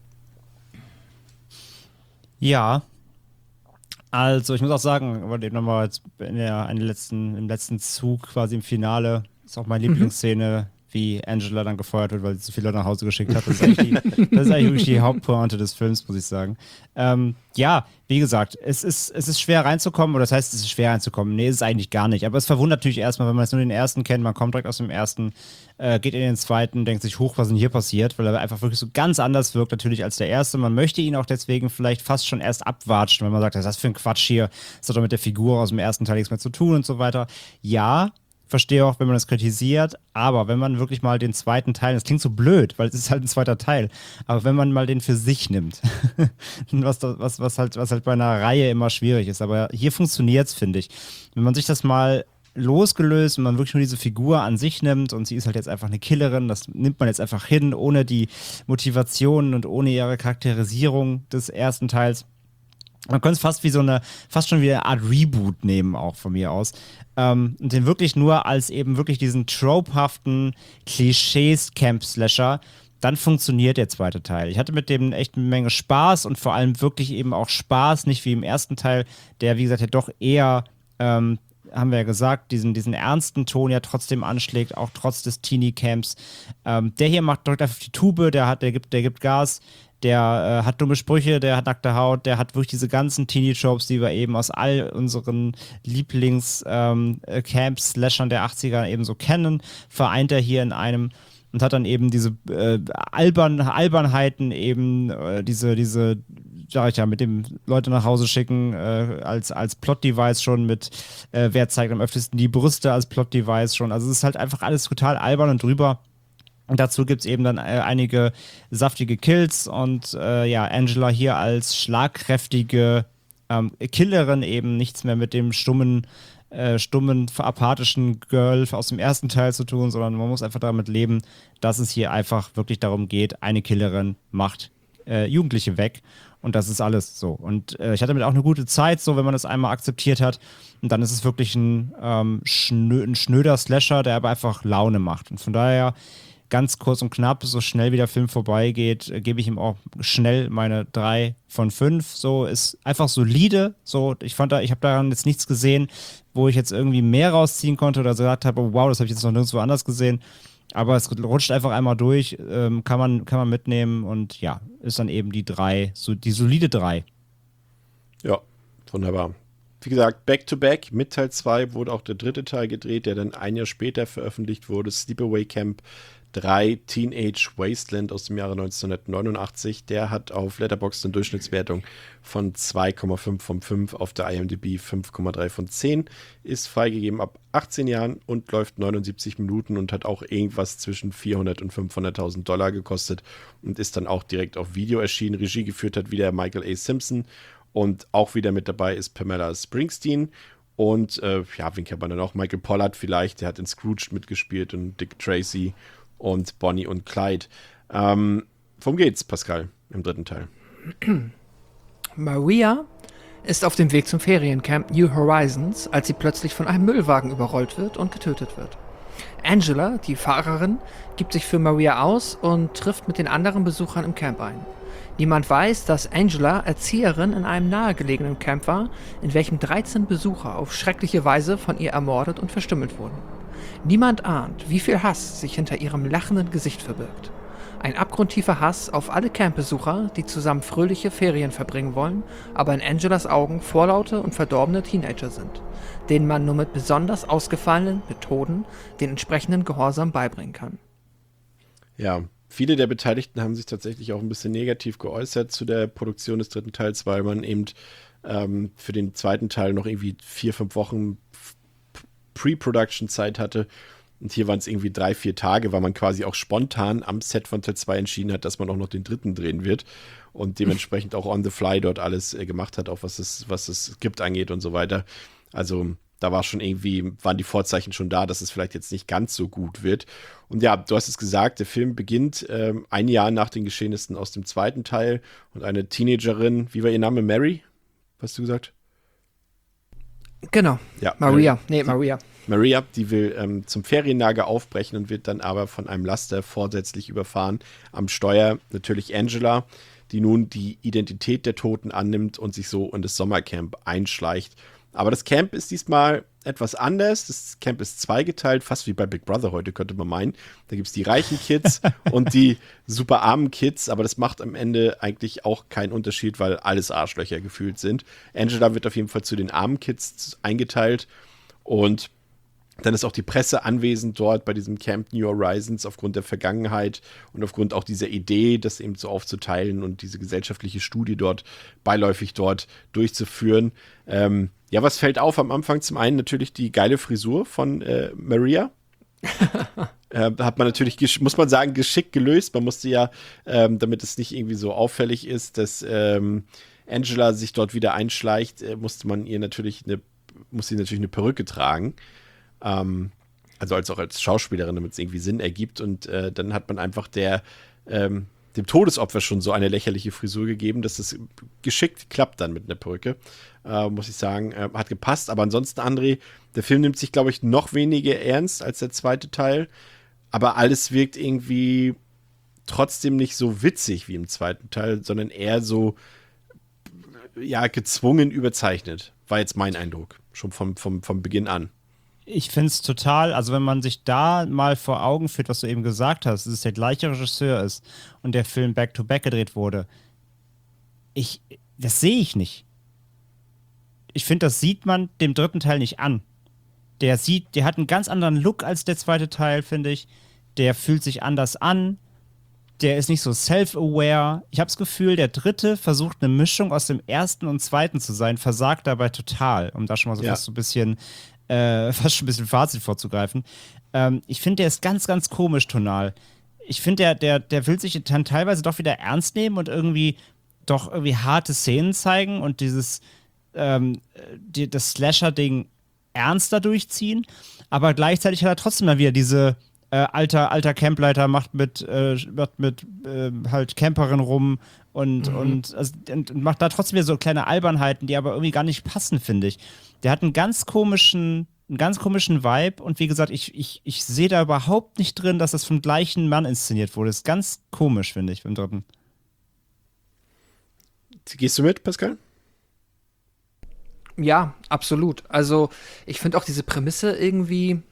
Ja, also ich muss auch sagen, aber eben nochmal jetzt in der, in der letzten, im letzten Zug quasi im Finale ist auch meine Lieblingsszene, wie Angela dann gefeuert wird, weil sie zu viele Leute nach Hause geschickt hat. Das ist eigentlich, die, das ist eigentlich wirklich die Hauptpointe des Films, muss ich sagen. Ähm, ja, wie gesagt, es ist, es ist schwer reinzukommen, oder das heißt, es ist schwer reinzukommen. Nee, ist es eigentlich gar nicht. Aber es verwundert natürlich erstmal, wenn man jetzt nur den ersten kennt, man kommt direkt aus dem ersten, äh, geht in den zweiten, denkt sich, hoch, was denn hier passiert, weil er einfach wirklich so ganz anders wirkt natürlich als der erste. Man möchte ihn auch deswegen vielleicht fast schon erst abwatschen, wenn man sagt, was ist das für ein Quatsch hier, das hat doch mit der Figur aus dem ersten Teil nichts mehr zu tun und so weiter. Ja, verstehe auch, wenn man das kritisiert, aber wenn man wirklich mal den zweiten Teil, das klingt so blöd, weil es ist halt ein zweiter Teil, aber wenn man mal den für sich nimmt, was, was, was, halt, was halt bei einer Reihe immer schwierig ist, aber hier funktioniert es, finde ich. Wenn man sich das mal losgelöst und man wirklich nur diese Figur an sich nimmt und sie ist halt jetzt einfach eine Killerin, das nimmt man jetzt einfach hin, ohne die Motivationen und ohne ihre Charakterisierung des ersten Teils. Man könnte es fast wie so eine, fast schon wie eine Art Reboot nehmen, auch von mir aus. Ähm, und den wirklich nur als eben wirklich diesen tropehaften Klischees-Camp-Slasher, dann funktioniert der zweite Teil. Ich hatte mit dem echt eine Menge Spaß und vor allem wirklich eben auch Spaß, nicht wie im ersten Teil, der, wie gesagt, ja doch eher, ähm, haben wir ja gesagt, diesen, diesen ernsten Ton ja trotzdem anschlägt, auch trotz des Teenie-Camps. Ähm, der hier macht drückt einfach die Tube, der, hat, der, gibt, der gibt Gas, der äh, hat dumme Sprüche, der hat nackte Haut, der hat wirklich diese ganzen Teenie-Tropes, die wir eben aus all unseren Lieblings-Camp-Slashern ähm, der achtziger eben so kennen, vereint er hier in einem und hat dann eben diese äh, Albern, Albernheiten, eben äh, diese, diese, sag ich ja, mit dem Leute nach Hause schicken, äh, als, als Plot-Device schon mit, äh, wer zeigt am öftesten die Brüste als Plot-Device schon. Also es ist halt einfach alles total albern und drüber. Und dazu gibt es eben dann äh, einige saftige Kills und äh, ja, Angela hier als schlagkräftige ähm, Killerin eben nichts mehr mit dem stummen Äh, stummen, apathischen Girl aus dem ersten Teil zu tun, sondern man muss einfach damit leben, dass es hier einfach wirklich darum geht, eine Killerin macht äh, Jugendliche weg und das ist alles so. Und äh, ich hatte damit auch eine gute Zeit, so wenn man das einmal akzeptiert hat und dann ist es wirklich ein, ähm, schnö ein schnöder Slasher, der aber einfach Laune macht und von daher ganz kurz und knapp, so schnell wie der Film vorbeigeht, äh, gebe ich ihm auch schnell meine drei von fünf. So, ist einfach solide. So, ich fand da, ich habe daran jetzt nichts gesehen, wo ich jetzt irgendwie mehr rausziehen konnte oder gesagt habe, oh, wow, das habe ich jetzt noch nirgendwo anders gesehen. Aber es rutscht einfach einmal durch, ähm, kann man, kann man mitnehmen und ja, ist dann eben die drei, so die solide drei. Ja, wunderbar. Wie gesagt, Back-to-Back, mit Teil zwei wurde auch der dritte Teil gedreht, der dann ein Jahr später veröffentlicht wurde, Sleepaway Camp drei Teenage Wasteland aus dem Jahre neunzehnhundertneunundachtzig. Der hat auf Letterboxd eine Durchschnittswertung von zwei Komma fünf von fünf, auf der I M D B fünf Komma drei von zehn, ist freigegeben ab achtzehn Jahren und läuft neunundsiebzig Minuten und hat auch irgendwas zwischen vierhundert und fünfhunderttausend Dollar gekostet und ist dann auch direkt auf Video erschienen. Regie geführt hat wieder Michael A. Simpson und auch wieder mit dabei ist Pamela Springsteen. Und äh, ja, wen kennt man dann auch? Michael Pollard vielleicht, der hat in Scrooge mitgespielt und Dick Tracy und Bonnie und Clyde. Ähm, worum geht's, Pascal, im dritten Teil? Maria ist auf dem Weg zum Feriencamp New Horizons, als sie plötzlich von einem Müllwagen überrollt wird und getötet wird. Angela, die Fahrerin, gibt sich für Maria aus und trifft mit den anderen Besuchern im Camp ein. Niemand weiß, dass Angela Erzieherin in einem nahegelegenen Camp war, in welchem dreizehn Besucher auf schreckliche Weise von ihr ermordet und verstümmelt wurden. Niemand ahnt, wie viel Hass sich hinter ihrem lachenden Gesicht verbirgt. Ein abgrundtiefer Hass auf alle Campbesucher, die zusammen fröhliche Ferien verbringen wollen, aber in Angelas Augen vorlaute und verdorbene Teenager sind, denen man nur mit besonders ausgefallenen Methoden den entsprechenden Gehorsam beibringen kann. Ja, viele der Beteiligten haben sich tatsächlich auch ein bisschen negativ geäußert zu der Produktion des dritten Teils, weil man eben ähm, für den zweiten Teil noch irgendwie vier, fünf Wochen Pre-Production-Zeit hatte. Und hier waren es irgendwie drei, vier Tage, weil man quasi auch spontan am Set von Teil zwei entschieden hat, dass man auch noch den dritten drehen wird. Und dementsprechend auch on the fly dort alles äh, gemacht hat, auch was es, was das Skript angeht und so weiter. Also da war schon irgendwie, waren die Vorzeichen schon da, dass es vielleicht jetzt nicht ganz so gut wird. Und ja, du hast es gesagt, der Film beginnt ähm, ein Jahr nach den Geschehnissen aus dem zweiten Teil und eine Teenagerin, wie war ihr Name? Mary? Was hast du gesagt? Genau. Ja, Maria. Mary. Nee, Maria. Maria, die will ähm, zum Ferienlager aufbrechen und wird dann aber von einem Laster vorsätzlich überfahren. Am Steuer natürlich Angela, die nun die Identität der Toten annimmt und sich so in das Sommercamp einschleicht. Aber das Camp ist diesmal etwas anders. Das Camp ist zweigeteilt, fast wie bei Big Brother heute, könnte man meinen. Da gibt es die reichen Kids und die super armen Kids, aber das macht am Ende eigentlich auch keinen Unterschied, weil alles Arschlöcher gefühlt sind. Angela wird auf jeden Fall zu den armen Kids eingeteilt und dann ist auch die Presse anwesend dort bei diesem Camp New Horizons aufgrund der Vergangenheit und aufgrund auch dieser Idee, das eben so aufzuteilen und diese gesellschaftliche Studie dort beiläufig dort durchzuführen. Ähm, ja, was fällt auf am Anfang? Zum einen natürlich die geile Frisur von äh, Maria. äh, hat man natürlich, muss man sagen, geschickt gelöst. Man musste ja, ähm, damit es nicht irgendwie so auffällig ist, dass ähm, Angela sich dort wieder einschleicht, äh, musste man ihr natürlich eine, musste sie natürlich eine Perücke tragen. Ähm, also als auch als Schauspielerin, damit es irgendwie Sinn ergibt. Und äh, dann hat man einfach der ähm, dem Todesopfer schon so eine lächerliche Frisur gegeben, dass es geschickt klappt dann mit einer Perücke. Äh, muss ich sagen, äh, hat gepasst. Aber ansonsten, André, der Film nimmt sich, glaube ich, noch weniger ernst als der zweite Teil. Aber alles wirkt irgendwie trotzdem nicht so witzig wie im zweiten Teil, sondern eher so, ja, gezwungen überzeichnet. War jetzt mein Eindruck. Schon vom, vom, vom Beginn an. Ich finde es total, also wenn man sich da mal vor Augen führt, was du eben gesagt hast, dass es der gleiche Regisseur ist und der Film Back-to-Back gedreht wurde, ich, das sehe ich nicht. Ich finde, das sieht man dem dritten Teil nicht an. Der sieht, der hat einen ganz anderen Look als der zweite Teil, finde ich. Der fühlt sich anders an. Der ist nicht so self-aware. Ich habe das Gefühl, der dritte versucht eine Mischung aus dem ersten und zweiten zu sein, versagt dabei total, um da schon mal so Ja. fast so ein bisschen Äh, fast schon ein bisschen Fazit vorzugreifen. Ähm, ich finde, der ist ganz, ganz komisch tonal. Ich finde, der, der, der will sich dann teilweise doch wieder ernst nehmen und irgendwie doch irgendwie harte Szenen zeigen und dieses ähm, die, das Slasher-Ding ernster durchziehen. Aber gleichzeitig hat er trotzdem dann wieder diese äh, alter, alter Campleiter macht mit, äh, macht mit äh, halt Camperin rum und, Mhm. und, also, und macht da trotzdem wieder so kleine Albernheiten, die aber irgendwie gar nicht passen, finde ich. Der hat einen ganz komischen, einen ganz komischen Vibe und wie gesagt, ich, ich, ich sehe da überhaupt nicht drin, dass das vom gleichen Mann inszeniert wurde. Das ist ganz komisch, finde ich, beim dritten. Gehst du mit, Pascal? Ja, absolut. Also ich finde auch diese Prämisse irgendwie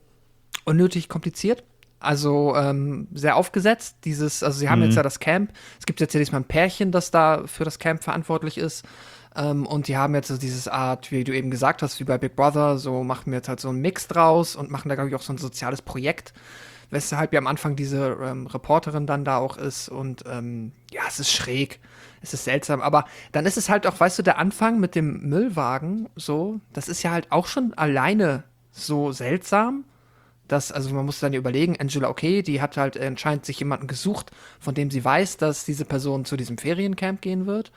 unnötig kompliziert. Also ähm, sehr aufgesetzt. Dieses, also sie haben Mhm. jetzt ja das Camp. Es gibt jetzt ja diesmal ein Pärchen, das da für das Camp verantwortlich ist. Ähm, und die haben jetzt so dieses Art, wie du eben gesagt hast, wie bei Big Brother, so machen wir jetzt halt so einen Mix draus und machen da, glaube ich, auch so ein soziales Projekt. Weshalb ja am Anfang diese ähm, Reporterin dann da auch ist. Und ähm, ja, es ist schräg. Es ist seltsam. Aber dann ist es halt auch, weißt du, der Anfang mit dem Müllwagen, so, das ist ja halt auch schon alleine so seltsam. Das, also man muss dann überlegen, Angela, okay, die hat halt anscheinend sich jemanden gesucht, von dem sie weiß, dass diese Person zu diesem Feriencamp gehen wird.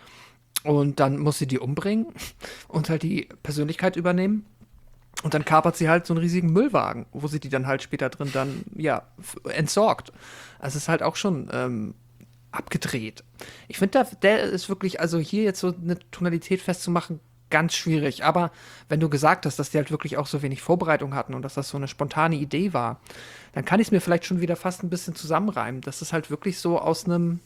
Und dann muss sie die umbringen und halt die Persönlichkeit übernehmen. Und dann kapert sie halt so einen riesigen Müllwagen, wo sie die dann halt später drin dann, ja, f- entsorgt. Also es ist halt auch schon ähm, abgedreht. Ich finde, der, der ist wirklich, also hier jetzt so eine Tonalität festzumachen, ganz schwierig. Aber wenn du gesagt hast, dass die halt wirklich auch so wenig Vorbereitung hatten und dass das so eine spontane Idee war, dann kann ich es mir vielleicht schon wieder fast ein bisschen zusammenreimen. Das ist halt wirklich so aus einem,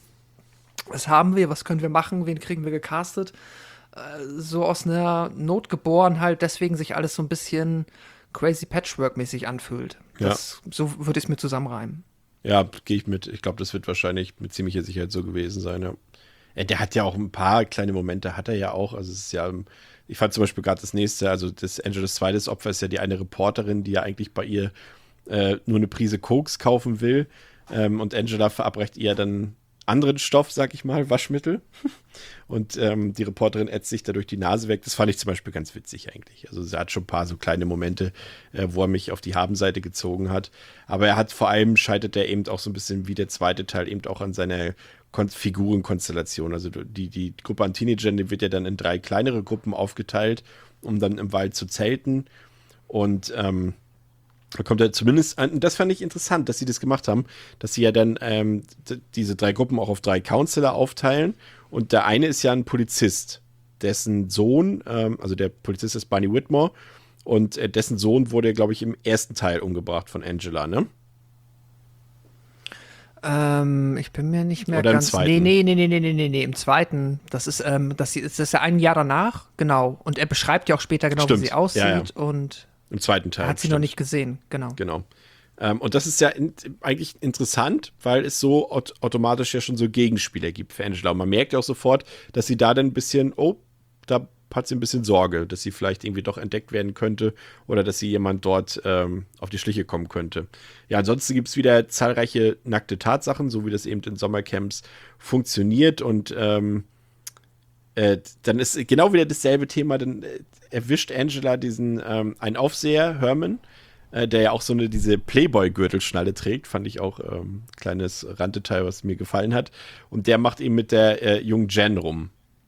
was haben wir, was können wir machen, wen kriegen wir gecastet, äh, so aus einer Not geboren halt, deswegen sich alles so ein bisschen crazy Patchwork-mäßig anfühlt. Das, so würde ich es mir zusammenreimen. Ja, gehe ich mit. Ich glaube, das wird wahrscheinlich mit ziemlicher Sicherheit so gewesen sein, ja. Ja, der hat ja auch ein paar kleine Momente, hat er ja auch. Also es ist ja, ich fand zum Beispiel gerade das nächste, also das Angelas zweites Opfer ist ja die eine Reporterin, die ja eigentlich bei ihr äh, nur eine Prise Koks kaufen will. Ähm, und Angela verabreicht ihr dann anderen Stoff, sag ich mal, Waschmittel. Und ähm, die Reporterin ätzt sich dadurch die Nase weg. Das fand ich zum Beispiel ganz witzig eigentlich. Also sie hat schon ein paar so kleine Momente, äh, wo er mich auf die Habenseite gezogen hat. Aber er hat vor allem, scheitert er eben auch so ein bisschen wie der zweite Teil eben auch an seiner Kon- Figurenkonstellation. Also die, die Gruppe an Teenagern, die wird ja dann in drei kleinere Gruppen aufgeteilt, um dann im Wald zu zelten. Und ähm, da kommt er zumindest an, das fand ich interessant, dass sie das gemacht haben, dass sie ja dann ähm, d- diese drei Gruppen auch auf drei Counselor aufteilen. Und der eine ist ja ein Polizist, dessen Sohn, ähm, also der Polizist ist Barney Whitmore, und äh, dessen Sohn wurde, glaube ich, im ersten Teil umgebracht von Angela, ne? Ähm, ich bin mir nicht mehr Oder im ganz. zweiten? Nee, nee, nee, nee, nee, nee, nee, nee, im zweiten. Das ist, ähm, das ist, das ist ja ein Jahr danach, genau. Und er beschreibt ja auch später genau, Stimmt. wie sie aussieht Ja, ja. und Im zweiten Teil. er hat sie stimmt. noch nicht gesehen, genau. Genau. Ähm, und das ist ja in, eigentlich interessant, weil es so aut- automatisch ja schon so Gegenspieler gibt für Angela. Und man merkt ja auch sofort, dass sie da dann ein bisschen, oh, da hat sie ein bisschen Sorge, dass sie vielleicht irgendwie doch entdeckt werden könnte oder dass sie jemand dort ähm, auf die Schliche kommen könnte. Ja, ansonsten gibt es wieder zahlreiche nackte Tatsachen, so wie das eben in Sommercamps funktioniert. Und ähm, äh, dann ist genau wieder dasselbe Thema, dann äh, erwischt Angela diesen ähm, einen Aufseher, Herman, äh, der ja auch so eine diese Playboy-Gürtelschnalle trägt, fand ich auch ähm, kleines Randdetail, was mir gefallen hat. Und der macht eben mit der äh, jungen Jen rum.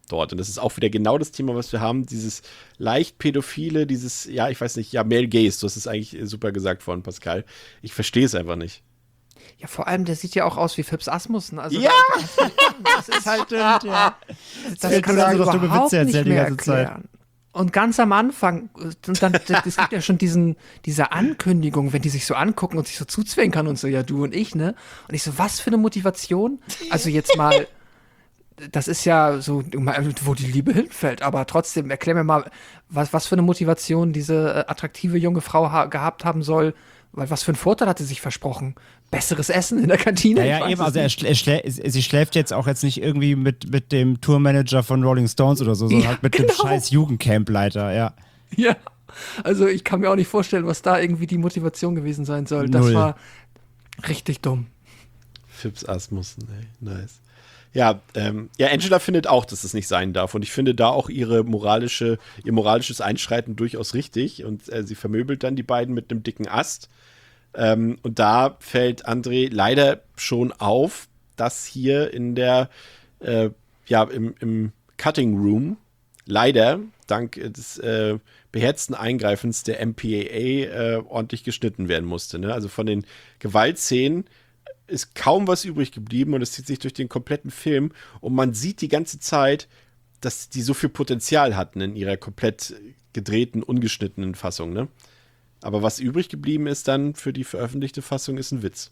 dort. Und das ist auch wieder genau das Thema, was wir haben, dieses leicht pädophile, dieses, ja, ich weiß nicht, ja, Male Gaze, du hast es eigentlich super gesagt worden, Pascal. Ich verstehe es einfach nicht. Ja, vor allem, der sieht ja auch aus wie Phipps Asmussen. Also Ja! Das ist halt, Stimmt, ja. das fällt kann nur man an, so, dass du überhaupt Witze nicht erzählst die mehr ganze Zeit. erklären. Und ganz am Anfang, und dann, es gibt ja schon diesen, diese Ankündigung, wenn die sich so angucken und sich so zuzwinkern und so, ja, du und ich, ne? Und ich so, was für eine Motivation? Also jetzt mal, das ist ja so, wo die Liebe hinfällt, aber trotzdem, erklär mir mal, was, was für eine Motivation diese äh, attraktive junge Frau ha- gehabt haben soll, weil was für einen Vorteil hat sie sich versprochen? Besseres Essen in der Kantine? Ja, Ich ja, weiß eben, es also er nicht. schlä er schlä sie schläft jetzt auch jetzt nicht irgendwie mit, mit dem Tourmanager von Rolling Stones oder so, sondern Ja, halt mit genau. dem scheiß Jugendcampleiter, ja. Ja, also ich kann mir auch nicht vorstellen, was da irgendwie die Motivation gewesen sein soll. Das Null. war richtig dumm. Phipps Asmussen, ey, nice. Ja, ähm, ja, Angela findet auch, dass es nicht sein darf. Und ich finde da auch ihre moralische, ihr moralisches Einschreiten durchaus richtig. Und äh, sie vermöbelt dann die beiden mit einem dicken Ast. Ähm, und da fällt André leider schon auf, dass hier in der, äh, ja, im, im Cutting Room leider dank des äh, beherzten Eingreifens der M P A A äh, ordentlich geschnitten werden musste. Ne? Also von den Gewaltszenen ist kaum was übrig geblieben und es zieht sich durch den kompletten Film und man sieht die ganze Zeit, dass die so viel Potenzial hatten in ihrer komplett gedrehten, ungeschnittenen Fassung. Ne? Aber was übrig geblieben ist dann für die veröffentlichte Fassung, ist ein Witz.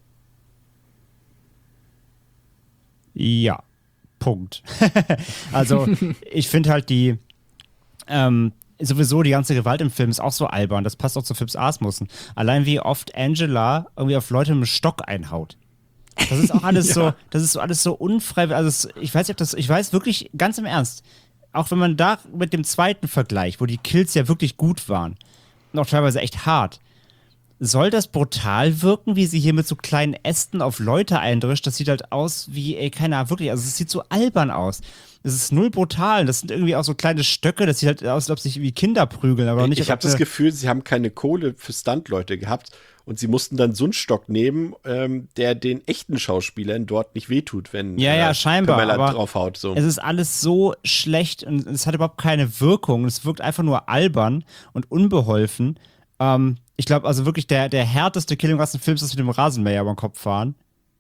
Ja, Punkt. Also, ich finde halt die, ähm, sowieso die ganze Gewalt im Film ist auch so albern. Das passt auch zu Phipps Asmussen. Allein wie oft Angela irgendwie auf Leute mit dem Stock einhaut. Das ist auch alles Ja. so, das ist so alles so unfreiwillig. Also, es, ich weiß nicht, ob das, ich weiß wirklich ganz im Ernst, auch wenn man da mit dem zweiten Vergleich, wo die Kills ja wirklich gut waren, und auch teilweise echt hart, soll das brutal wirken, wie sie hier mit so kleinen Ästen auf Leute eindrischt? Das sieht halt aus wie, ey, keine Ahnung, wirklich, also es sieht so albern aus. Es ist null brutal. Das sind irgendwie auch so kleine Stöcke, das sieht halt aus, als ob sich wie Kinder prügeln, aber nicht. Ich habe das Gefühl, sie haben keine Kohle für Stuntleute gehabt und sie mussten dann so einen Stock nehmen, ähm, der den echten Schauspielern dort nicht wehtut, wenn Ja, ja, äh, scheinbar, Pamela aber draufhaut. So. Es ist alles so schlecht und es hat überhaupt keine Wirkung. Es wirkt einfach nur albern und unbeholfen. Ähm, ich glaube, also wirklich der, der härteste Kill im ganzen Film ist das mit dem Rasenmäher über den Kopf fahren.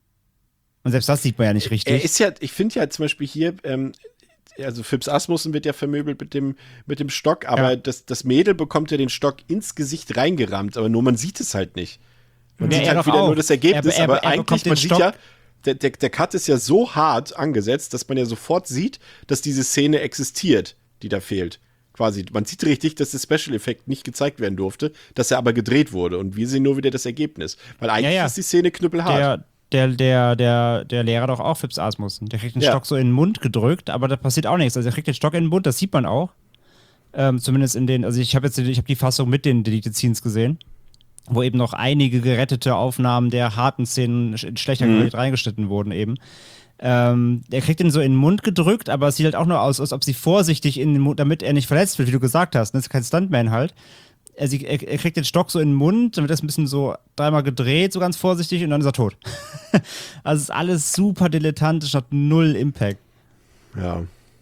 Und selbst das sieht man ja nicht richtig. Er ist ja, ich finde ja zum Beispiel hier, ähm, also Phipps Asmussen wird ja vermöbelt mit dem, mit dem Stock, aber Ja. das, das Mädel bekommt ja den Stock ins Gesicht reingerammt, aber nur man sieht es halt nicht. Man Ja, sieht er halt doch wieder auch. nur das Ergebnis, Er- er- aber er bekommt eigentlich, den man sieht Stock- ja, der, der, der Cut ist ja so hart angesetzt, dass man ja sofort sieht, dass diese Szene existiert, die da fehlt. Quasi, man sieht richtig, dass der Special-Effekt nicht gezeigt werden durfte, dass er aber gedreht wurde und wir sehen nur wieder das Ergebnis. Weil eigentlich Ja, ja. ist die Szene knüppelhart. Der, der, der, der, der Lehrer doch auch Phipps Asmussen. Der kriegt den Ja. Stock so in den Mund gedrückt, aber da passiert auch nichts. Also er kriegt den Stock in den Mund, das sieht man auch. Ähm, zumindest in den, also ich habe jetzt ich hab die Fassung mit den Deleted Scenes gesehen, wo eben noch einige gerettete Aufnahmen der harten Szenen in schlechter Mhm. Qualität reingeschnitten wurden eben. Ähm, er kriegt den so in den Mund gedrückt, aber es sieht halt auch nur aus, als ob sie vorsichtig in den Mund, damit er nicht verletzt wird, wie du gesagt hast. Das ist kein Stuntman halt. Er, sie, er, er kriegt den Stock so in den Mund, dann wird das ein bisschen so dreimal gedreht, so ganz vorsichtig, und dann ist er tot. Also es ist alles super dilettantisch, hat null Impact. Ja.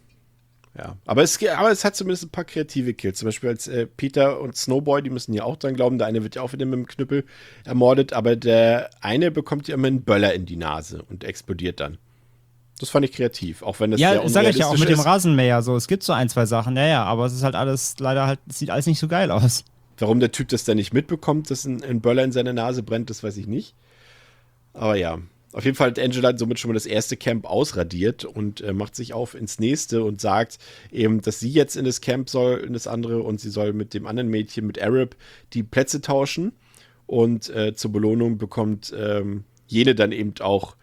Ja, aber es, aber es hat zumindest ein paar kreative Kills. Zum Beispiel als äh, Peter und Snowboy, die müssen ja auch dran glauben. Der eine wird ja auch wieder mit dem Knüppel ermordet, aber der eine bekommt ja immer einen Böller in die Nase und explodiert dann. Das fand ich kreativ, auch wenn das sehr Ja, sag ich ja auch mit dem ist. Rasenmäher so. Es gibt so ein, zwei Sachen, ja, ja, aber es ist halt alles, leider halt, es sieht alles nicht so geil aus. Warum der Typ das dann nicht mitbekommt, dass ein, ein Böller in seiner Nase brennt, das weiß ich nicht. Aber ja, auf jeden Fall hat Angela somit schon mal das erste Camp ausradiert und äh, macht sich auf ins nächste und sagt eben, dass sie jetzt in das Camp soll, in das andere, und sie soll mit dem anderen Mädchen, mit Arab, die Plätze tauschen. Und äh, zur Belohnung bekommt ähm, jene dann eben auch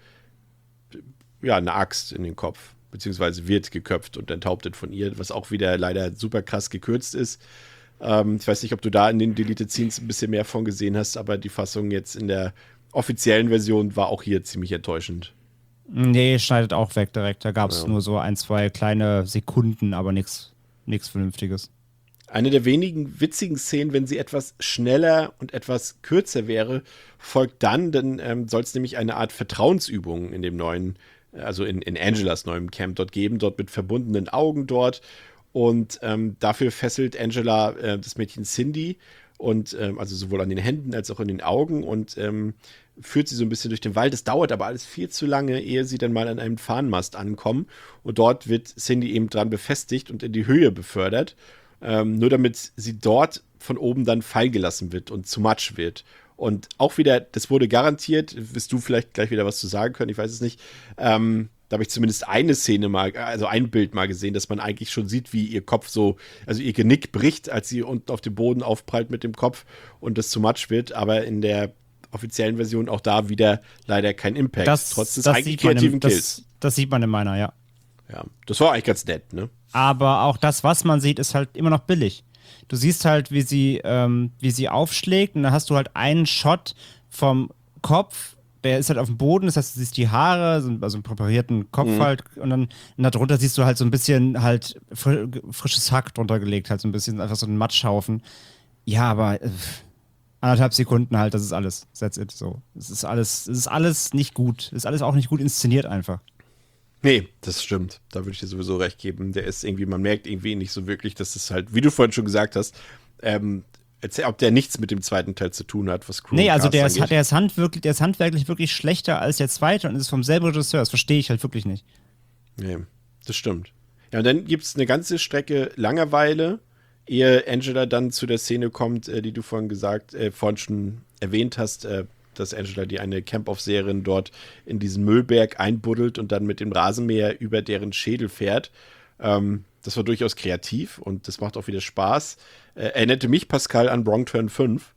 ja, eine Axt in den Kopf, beziehungsweise wird geköpft und enthauptet von ihr, was auch wieder leider super krass gekürzt ist. Ähm, ich weiß nicht, ob du da in den Deleted Scenes ein bisschen mehr von gesehen hast, aber die Fassung jetzt in der offiziellen Version war auch hier ziemlich enttäuschend. Nee, schneidet auch weg direkt. Da gab es Ja. nur so ein, zwei kleine Sekunden, aber nichts Vernünftiges. Eine der wenigen witzigen Szenen, wenn sie etwas schneller und etwas kürzer wäre, folgt dann, dann ähm, soll es nämlich eine Art Vertrauensübung in dem neuen also in, in Angelas neuem Camp dort geben, dort mit verbundenen Augen dort. Und ähm, dafür fesselt Angela äh, das Mädchen Cindy und ähm, also sowohl an den Händen als auch in den Augen und ähm, führt sie so ein bisschen durch den Wald. Es dauert aber alles viel zu lange, ehe sie dann mal an einem Fahnenmast ankommen. Und dort wird Cindy eben dran befestigt und in die Höhe befördert. Ähm, nur damit sie dort von oben dann fallen gelassen wird und zu Matsch wird. Und auch wieder, das wurde garantiert, wirst du vielleicht gleich wieder was zu sagen können, ich weiß es nicht. Ähm, da habe ich zumindest eine Szene mal, also ein Bild mal gesehen, dass man eigentlich schon sieht, wie ihr Kopf so, also ihr Genick bricht, als sie unten auf dem Boden aufprallt mit dem Kopf und das zu Matsch wird. Aber in der offiziellen Version auch da wieder leider kein Impact, Das, trotz des das, eigentlich sieht man kreativen im, Kills. das, das sieht man in meiner, ja. Ja, das war eigentlich ganz nett, ne? Aber auch das, was man sieht, ist halt immer noch billig. Du siehst halt, wie sie, ähm, wie sie aufschlägt und dann hast du halt einen Shot vom Kopf, der ist halt auf dem Boden, das heißt, du siehst die Haare, so- also einen präparierten Kopf Mhm. halt und dann und darunter siehst du halt so ein bisschen halt fr frisches Hack drunter gelegt, halt so ein bisschen einfach so ein Matschhaufen. Ja, aber äh, anderthalb Sekunden halt, das ist alles. That's it, so. Es ist alles, es ist alles nicht gut. Es ist alles auch nicht gut inszeniert einfach. Nee, das stimmt. Da würde ich dir sowieso recht geben. Der ist irgendwie, man merkt irgendwie nicht so wirklich, dass es halt, wie du vorhin schon gesagt hast, ähm, erzähl- ob der nichts mit dem zweiten Teil zu tun hat, was Crew Nee, und also Cast der ist, angeht. der, ist handwirklich, der ist handwerklich wirklich schlechter als der zweite und ist vom selben Regisseur. Das verstehe ich halt wirklich nicht. Nee, das stimmt. Ja, und dann gibt es eine ganze Strecke Langeweile, ehe Angela dann zu der Szene kommt, äh, die du vorhin gesagt, äh, vorhin schon erwähnt hast, äh, dass Angela die eine Camp-Aufseherin dort in diesen Müllberg einbuddelt und dann mit dem Rasenmäher über deren Schädel fährt. Ähm, das war durchaus kreativ und das macht auch wieder Spaß. Äh, erinnerte mich, Pascal, an Wrong Turn fünf.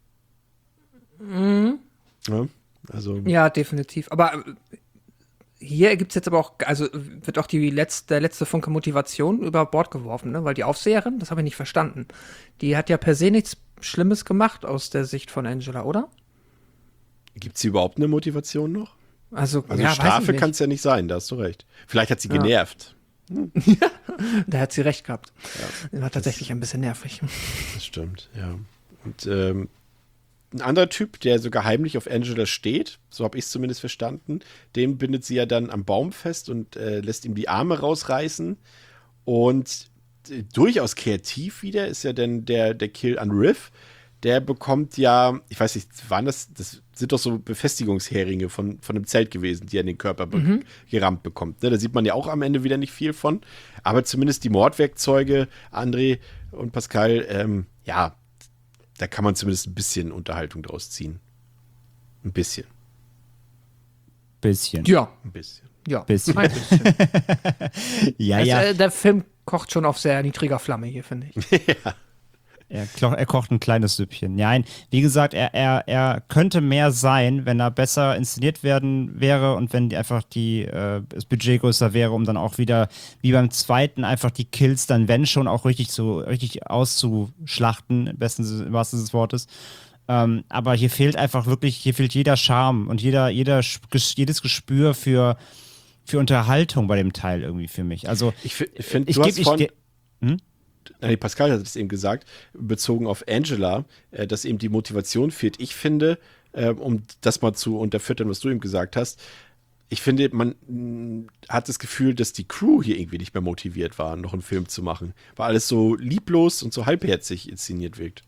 Ja, also, Ja, definitiv. Aber äh, hier gibt es jetzt aber auch, also wird auch die letzte, der letzte Funke Motivation über Bord geworfen, ne? Weil die Aufseherin, das habe ich nicht verstanden. Die hat ja per se nichts Schlimmes gemacht aus der Sicht von Angela, oder? gibt es überhaupt eine Motivation noch? Also, Also ja, weiß Strafe ich kann nicht. es ja nicht sein, da hast du recht. Vielleicht hat sie Ja. genervt. Da hat sie recht gehabt. War tatsächlich ein bisschen nervig. Das stimmt, ja. Und ähm, ein anderer Typ, der sogar heimlich auf Angela steht, so habe ich es zumindest verstanden, den bindet sie ja dann am Baum fest und äh, lässt ihm die Arme rausreißen. Und äh, durchaus kreativ wieder ist ja dann der, der Kill an Riff. Der bekommt ja, ich weiß nicht, waren das, das sind doch so Befestigungsheringe von, von einem Zelt gewesen, die er in den Körper be gerammt bekommt. Ne? Da sieht man ja auch am Ende wieder nicht viel von. Aber zumindest die Mordwerkzeuge, André und Pascal, ähm, ja, da kann man zumindest ein bisschen Unterhaltung draus ziehen. Ein bisschen. Bisschen. Ja, Ein bisschen. ja. Bisschen. Ein bisschen. Ja, Also, ja. äh, der Film kocht schon auf sehr niedriger Flamme hier, finde ich. Er, klo- er kocht ein kleines Süppchen. Nein, wie gesagt, er, er, er könnte mehr sein, wenn er besser inszeniert werden wäre und wenn die einfach die, äh, das Budget größer wäre, um dann auch wieder, wie beim zweiten, einfach die Kills dann, wenn schon, auch richtig, zu, richtig auszuschlachten, im besten Sinne- im wahrsten Sinne des Wortes. Ähm, aber hier fehlt einfach wirklich, hier fehlt jeder Charme und jeder, jeder, Ges- jedes Gespür für, für Unterhaltung bei dem Teil irgendwie für mich. Also, Ich fi- ich finde, ich du geb- hast ich vorhin, ge- Nein, Pascal hat es eben gesagt, bezogen auf Angela, äh, dass eben die Motivation fehlt. Ich finde, äh, um das mal zu unterfüttern, was du eben gesagt hast, ich finde, man mh, hat das Gefühl, dass die Crew hier irgendwie nicht mehr motiviert war, noch einen Film zu machen. Weil alles so lieblos und so halbherzig inszeniert wirkt.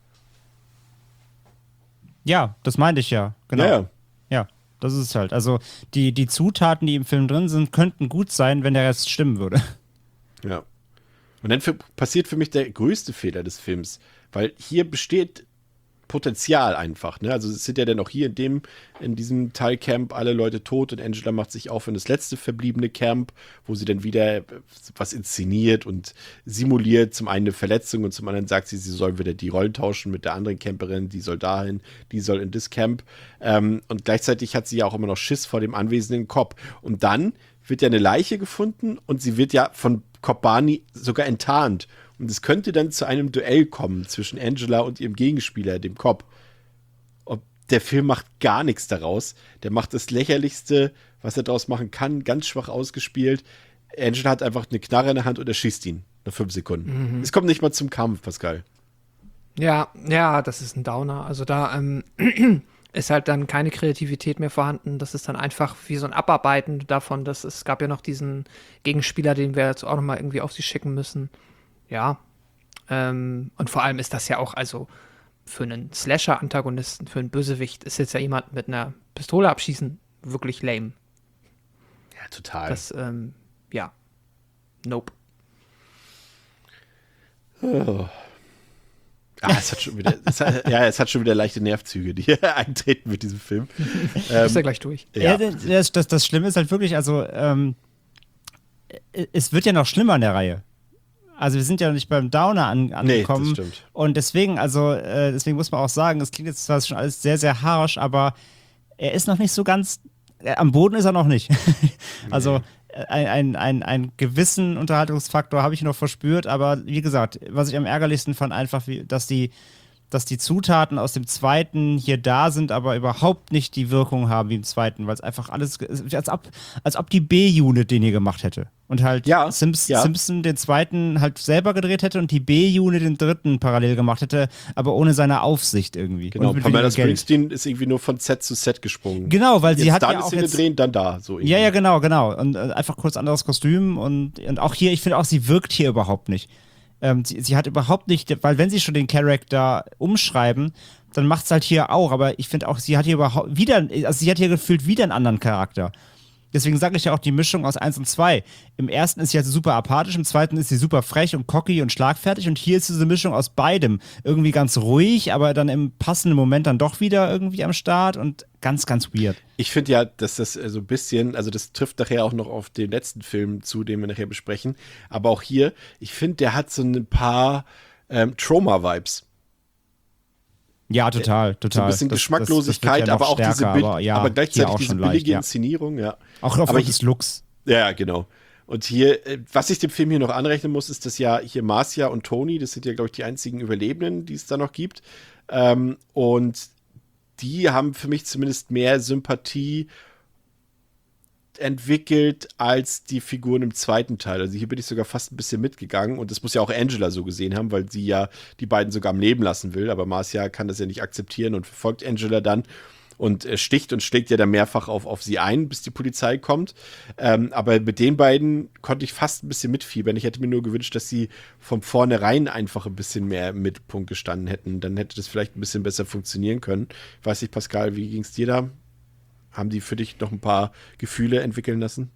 Ja, das meinte ich ja. Genau. Ja, ja. Ja, das ist es halt. Also die, die Zutaten, die im Film drin sind, könnten gut sein, wenn der Rest stimmen würde. Ja. Und dann für, passiert für mich der größte Fehler des Films, weil hier besteht Potenzial einfach. Ne? Also es sind ja dann auch hier in dem, in diesem Teilcamp alle Leute tot und Angela macht sich auf in das letzte verbliebene Camp, wo sie dann wieder was inszeniert und simuliert. Zum einen eine Verletzung und zum anderen sagt sie, sie soll wieder die Rollen tauschen mit der anderen Camperin, die soll dahin, die soll in das Camp. Ähm, und gleichzeitig hat sie ja auch immer noch Schiss vor dem anwesenden Cop. Und dann wird ja eine Leiche gefunden und sie wird ja von Cop Barney sogar enttarnt. Und es könnte dann zu einem Duell kommen zwischen Angela und ihrem Gegenspieler, dem Cop. Und der Film macht gar nichts daraus. Der macht das Lächerlichste, was er daraus machen kann, ganz schwach ausgespielt. Angela hat einfach eine Knarre in der Hand und er schießt ihn nach fünf Sekunden. Es kommt nicht mal zum Kampf, Pascal. Ja, ja, das ist ein Downer. Also da, ähm, ist halt dann keine Kreativität mehr vorhanden. Das ist dann einfach wie so ein Abarbeiten davon, dass es gab ja noch diesen Gegenspieler, den wir jetzt auch noch mal irgendwie auf sie schicken müssen. Ja. Ähm, und vor allem ist das ja auch, also für einen Slasher-Antagonisten, für einen Bösewicht, ist jetzt ja jemand mit einer Pistole abschießen wirklich lame. Ja, total. Das, ähm, ja. Nope. Oh. Ah, es hat schon wieder, es hat, ja, es hat schon wieder leichte Nervzüge, die eintreten mit diesem Film. Ähm, Ist ja gleich durch. Ja, das, das, das Schlimme ist halt wirklich, also ähm, es wird ja noch schlimmer in der Reihe. Also wir sind ja noch nicht beim Downer an, angekommen. Nee, das stimmt. Und deswegen, also äh, deswegen muss man auch sagen, es klingt jetzt zwar schon alles sehr, sehr harsch, aber er ist noch nicht so ganz, äh, am Boden ist er noch nicht. Also äh, ein, ein, ein, einen gewissen Unterhaltungsfaktor habe ich noch verspürt, aber wie gesagt, was ich am ärgerlichsten fand, einfach, wie, dass die dass die Zutaten aus dem zweiten hier da sind, aber überhaupt nicht die Wirkung haben wie im zweiten, weil es einfach alles, als ob, als ob die B-Unit den hier gemacht hätte. Und halt Ja, Simps, ja. Simpson den zweiten halt selber gedreht hätte und die B-Unit den dritten parallel gemacht hätte, aber ohne seine Aufsicht irgendwie. Genau, und mit Pamela weniger Geld. Springsteen ist irgendwie nur von Set zu Set gesprungen. Genau, weil sie Jetzt hat da ja eine auch Szene jetzt, drehen, dann da. So irgendwie. ja, ja, genau, genau. Und äh, einfach kurz anderes Kostüm und, und auch hier, ich finde auch, sie wirkt hier überhaupt nicht. Ähm, sie, sie hat überhaupt nicht, weil wenn sie schon den Charakter umschreiben, dann macht es halt hier auch, aber ich finde auch, sie hat hier überhaupt wieder, also sie hat hier gefühlt wieder einen anderen Charakter. Deswegen sage ich ja auch die Mischung aus eins und zwei. Im ersten ist sie halt super apathisch, im zweiten ist sie super frech und cocky und schlagfertig und hier ist diese Mischung aus beidem. Irgendwie ganz ruhig, aber dann im passenden Moment dann doch wieder irgendwie am Start und ganz, ganz weird. Ich finde ja, dass das äh, so ein bisschen, also das trifft nachher auch noch auf den letzten Film zu, den wir nachher besprechen, aber auch hier, ich finde, der hat so ein paar ähm, Trauma-Vibes. Ja, total, So total. ein bisschen Das- Geschmacklosigkeit, das, das wird ja aber noch auch diese stärker, Bild, aber, ja, aber hier gleichzeitig auch diese schon billige leicht, ja. Inszenierung, ja. Auch aber aufgrund hier- des Looks. Ja, genau. Und hier, äh, was ich dem Film hier noch anrechnen muss, ist, dass ja hier Marcia und Tony, das sind ja, glaube ich, die einzigen Überlebenden, die es da noch gibt. Ähm, und die haben für mich zumindest mehr Sympathie entwickelt als die Figuren im zweiten Teil. Also hier bin ich sogar fast ein bisschen mitgegangen und das muss ja auch Angela so gesehen haben, weil sie ja die beiden sogar am Leben lassen will, aber Marcia kann das ja nicht akzeptieren und verfolgt Angela dann und äh, sticht und schlägt ja dann mehrfach auf, auf sie ein, bis die Polizei kommt. Ähm, aber mit den beiden konnte ich fast ein bisschen mitfiebern. Ich hätte mir nur gewünscht, dass sie von vornherein einfach ein bisschen mehr im Mittelpunkt gestanden hätten. Dann hätte das vielleicht ein bisschen besser funktionieren können. Ich weiß nicht, Pascal, wie ging es dir da? Haben die für dich noch ein paar Gefühle entwickeln lassen?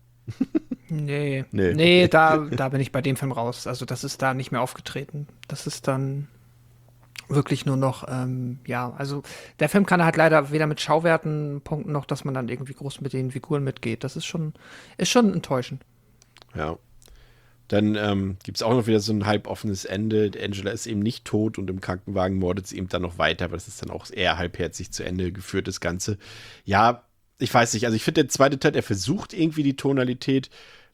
Nee. Nee, Nee, okay. da, da bin ich bei dem Film raus. Also das ist da nicht mehr aufgetreten. Das ist dann wirklich nur noch, ähm, ja, also der Film kann halt leider weder mit Schauwerten punkten, noch dass man dann irgendwie groß mit den Figuren mitgeht. Das ist schon, ist schon enttäuschend. Ja. Dann ähm, gibt es auch noch wieder so ein halboffenes Ende. Angela ist eben nicht tot und im Krankenwagen mordet sie eben dann noch weiter, aber das ist dann auch eher halbherzig zu Ende geführt, das Ganze. Ja, ich weiß nicht, also ich finde, der zweite Teil, er versucht irgendwie die Tonalität,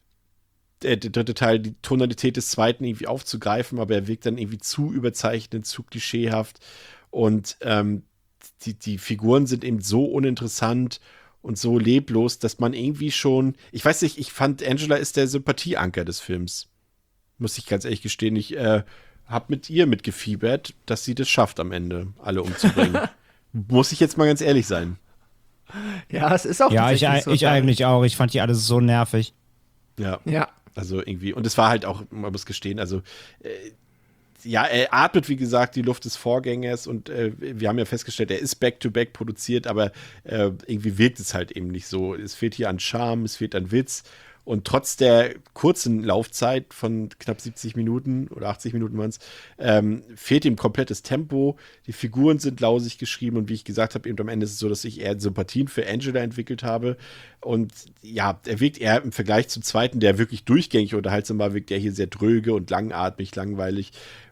der, der dritte Teil, die Tonalität des zweiten irgendwie aufzugreifen, aber er wirkt dann irgendwie zu überzeichnet, zu klischeehaft und ähm, die, die Figuren sind eben so uninteressant und so leblos, dass man irgendwie schon, ich weiß nicht, ich fand, Angela ist der Sympathieanker des Films. Muss ich ganz ehrlich gestehen, ich äh, habe mit ihr mitgefiebert, dass sie das schafft am Ende, alle umzubringen. Muss ich jetzt mal ganz ehrlich sein. Ja, es ist auch Ja, ich, tatsächlich so. ich eigentlich auch. Ich fand die alle so nervig. Ja. Ja. Also irgendwie, und es war halt auch, man muss gestehen, also äh, ja, er atmet, wie gesagt, die Luft des Vorgängers und äh, wir haben ja festgestellt, er ist back-to-back produziert, aber äh, irgendwie wirkt es halt eben nicht so. Es fehlt hier an Charme, es fehlt an Witz und trotz der kurzen Laufzeit von knapp siebzig Minuten oder achtzig Minuten waren es, ähm, fehlt ihm komplettes Tempo. Die Figuren sind lausig geschrieben und wie ich gesagt habe, eben am Ende ist es so, dass ich eher Sympathien für Angela entwickelt habe. Und ja, er wirkt eher im Vergleich zum zweiten, der wirklich durchgängig unterhaltsam war, wirkt er hier sehr dröge und langatmig, langweilig.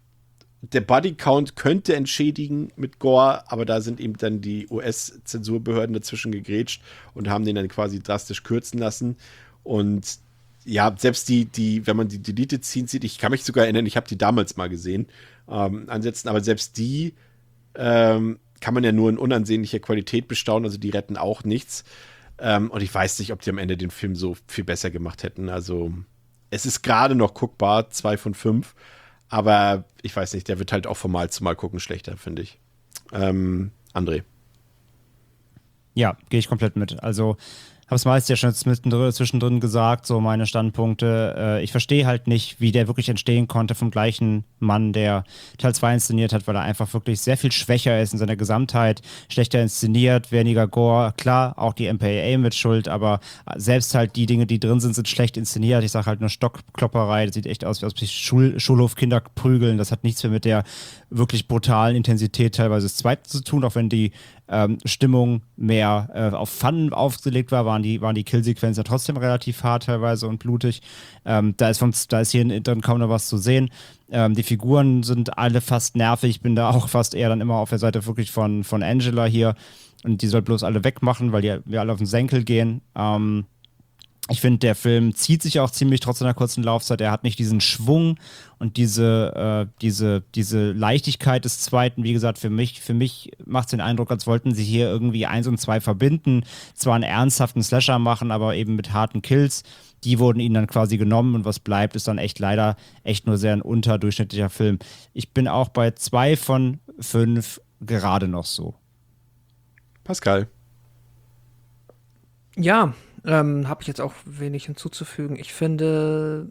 Der Bodycount könnte entschädigen mit Gore, aber da sind eben dann die U S-Zensurbehörden dazwischen gegrätscht und haben den dann quasi drastisch kürzen lassen. Und ja, selbst die, die, wenn man die Deleted Scenes sieht, ich kann mich sogar erinnern, ich habe die damals mal gesehen, ähm, ansetzen, aber selbst die ähm, kann man ja nur in unansehnlicher Qualität bestaunen, also die retten auch nichts. Ähm, und ich weiß nicht, ob die am Ende den Film so viel besser gemacht hätten. Also es ist gerade noch guckbar, zwei von fünf, aber ich weiß nicht, der wird halt auch von Mal zu Mal gucken schlechter, finde ich. Ähm, André. Ja, gehe ich komplett mit. Also habe es meist ja schon mittendrin, zwischendrin gesagt, so meine Standpunkte. Äh, ich verstehe halt nicht, wie der wirklich entstehen konnte vom gleichen Mann, der Teil zwei inszeniert hat, weil er einfach wirklich sehr viel schwächer ist in seiner Gesamtheit, schlechter inszeniert, weniger Gore. Klar, auch die M P A A mit Schuld, aber selbst halt die Dinge, die drin sind, sind schlecht inszeniert. Ich sage halt nur Stockklopperei, das sieht echt aus, wie aus Schul Schulhofkinder prügeln. Das hat nichts mehr mit der wirklich brutalen Intensität teilweise des Zweiten zu tun, auch wenn die ähm, Stimmung mehr äh, auf Fun aufgelegt war, waren die, waren die Killsequenzen trotzdem relativ hart teilweise und blutig. Ähm, da, ist vom, da ist hier drin kaum noch was zu sehen. Ähm, die Figuren sind alle fast nervig. Ich bin da auch fast eher dann immer auf der Seite wirklich von, von Angela hier. Und die soll bloß alle wegmachen, weil die wir alle auf den Senkel gehen. Ähm, Ich finde, der Film zieht sich auch ziemlich trotz seiner kurzen Laufzeit. Er hat nicht diesen Schwung und diese, äh, diese, diese Leichtigkeit des Zweiten. Wie gesagt, für mich, für mich macht es den Eindruck, als wollten sie hier irgendwie eins und zwei verbinden. Zwar einen ernsthaften Slasher machen, aber eben mit harten Kills. Die wurden ihnen dann quasi genommen und was bleibt, ist dann echt leider echt nur sehr ein unterdurchschnittlicher Film. Ich bin auch bei zwei von fünf gerade noch so. Pascal. Ja, ähm, habe ich jetzt auch wenig hinzuzufügen. Ich finde,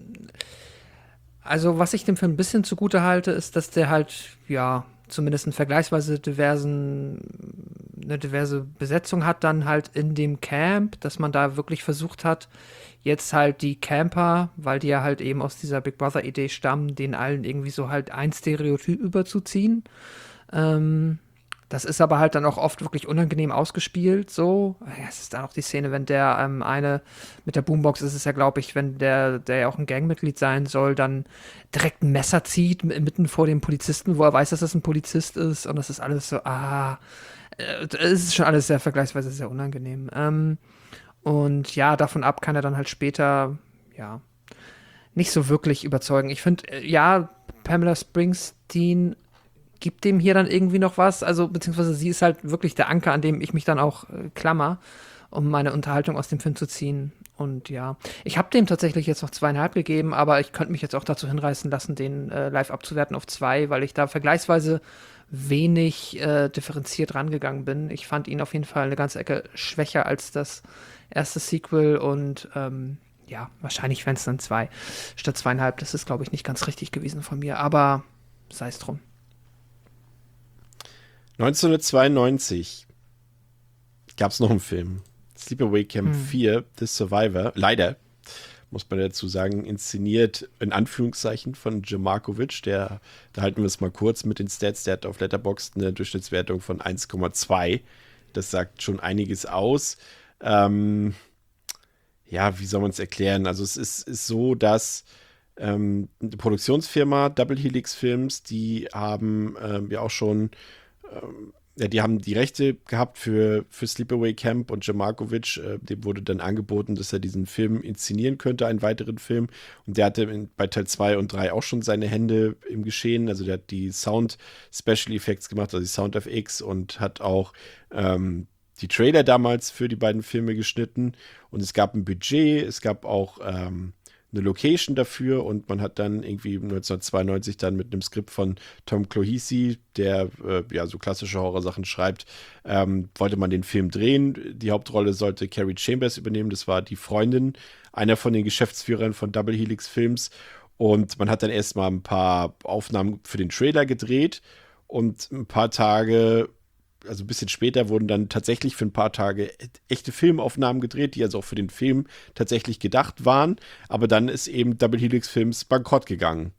also was ich dem Film ein bisschen zugute halte, ist, dass der halt, ja, zumindest einen vergleichsweise diversen, eine diverse Besetzung hat dann halt in dem Camp, dass man da wirklich versucht hat, jetzt halt die Camper, weil die ja halt eben aus dieser Big Brother-Idee stammen, den allen irgendwie so halt ein Stereotyp überzuziehen. Ähm, Das ist aber halt dann auch oft wirklich unangenehm ausgespielt, so. Ja, es ist dann auch die Szene, wenn der ähm, eine mit der Boombox ist es ja, glaube ich, wenn der, der ja auch ein Gangmitglied sein soll, dann direkt ein Messer zieht mitten vor dem Polizisten, wo er weiß, dass das ein Polizist ist. Und das ist alles so, ah, äh, es ist schon alles sehr vergleichsweise sehr unangenehm. Ähm, und ja, davon ab kann er dann halt später, ja, nicht so wirklich überzeugen. Ich finde, äh, ja, Pamela Springsteen gibt dem hier dann irgendwie noch was, also beziehungsweise sie ist halt wirklich der Anker, an dem ich mich dann auch äh, klammer, um meine Unterhaltung aus dem Film zu ziehen. Und ja, ich habe dem tatsächlich jetzt noch zweieinhalb gegeben, aber ich könnte mich jetzt auch dazu hinreißen lassen, den äh, live abzuwerten auf zwei, weil ich da vergleichsweise wenig äh, differenziert rangegangen bin. Ich fand ihn auf jeden Fall eine ganze Ecke schwächer als das erste Sequel und ähm, ja, wahrscheinlich wären es dann zwei statt zweieinhalb. Das ist, glaube ich, nicht ganz richtig gewesen von mir, aber sei es drum. neunzehnhundertzweiundneunzig gab es noch einen Film. Sleepaway Camp hm. vier, The Survivor. Leider, muss man dazu sagen, inszeniert in Anführungszeichen von Jim Markovich. Der, da halten wir es mal kurz mit den Stats. Der hat auf Letterboxd eine Durchschnittswertung von eins Komma zwei. Das sagt schon einiges aus. Ähm, ja, wie soll man es erklären? Also es ist, ist so, dass ähm, die Produktionsfirma Double Helix Films, die haben ähm, ja auch schon ja, die haben die Rechte gehabt für, für Sleepaway Camp und Jim Markovich, äh, dem wurde dann angeboten, dass er diesen Film inszenieren könnte, einen weiteren Film. Und der hatte in, bei Teil zwei und drei auch schon seine Hände im Geschehen. Also der hat die Sound Special Effects gemacht, also die Sound F X und hat auch ähm, die Trailer damals für die beiden Filme geschnitten. Und es gab ein Budget, es gab auch ähm, eine Location dafür und man hat dann irgendwie neunzehnhundertzweiundneunzig dann mit einem Skript von Tom Clohesi, der äh, ja so klassische Horrorsachen schreibt, ähm, wollte man den Film drehen. Die Hauptrolle sollte Carrie Chambers übernehmen, das war die Freundin, einer von den Geschäftsführern von Double Helix Films und man hat dann erstmal ein paar Aufnahmen für den Trailer gedreht und ein paar Tage also ein bisschen später wurden dann tatsächlich für ein paar Tage echte Filmaufnahmen gedreht, die also auch für den Film tatsächlich gedacht waren. Aber dann ist eben Double Helix Films bankrott gegangen.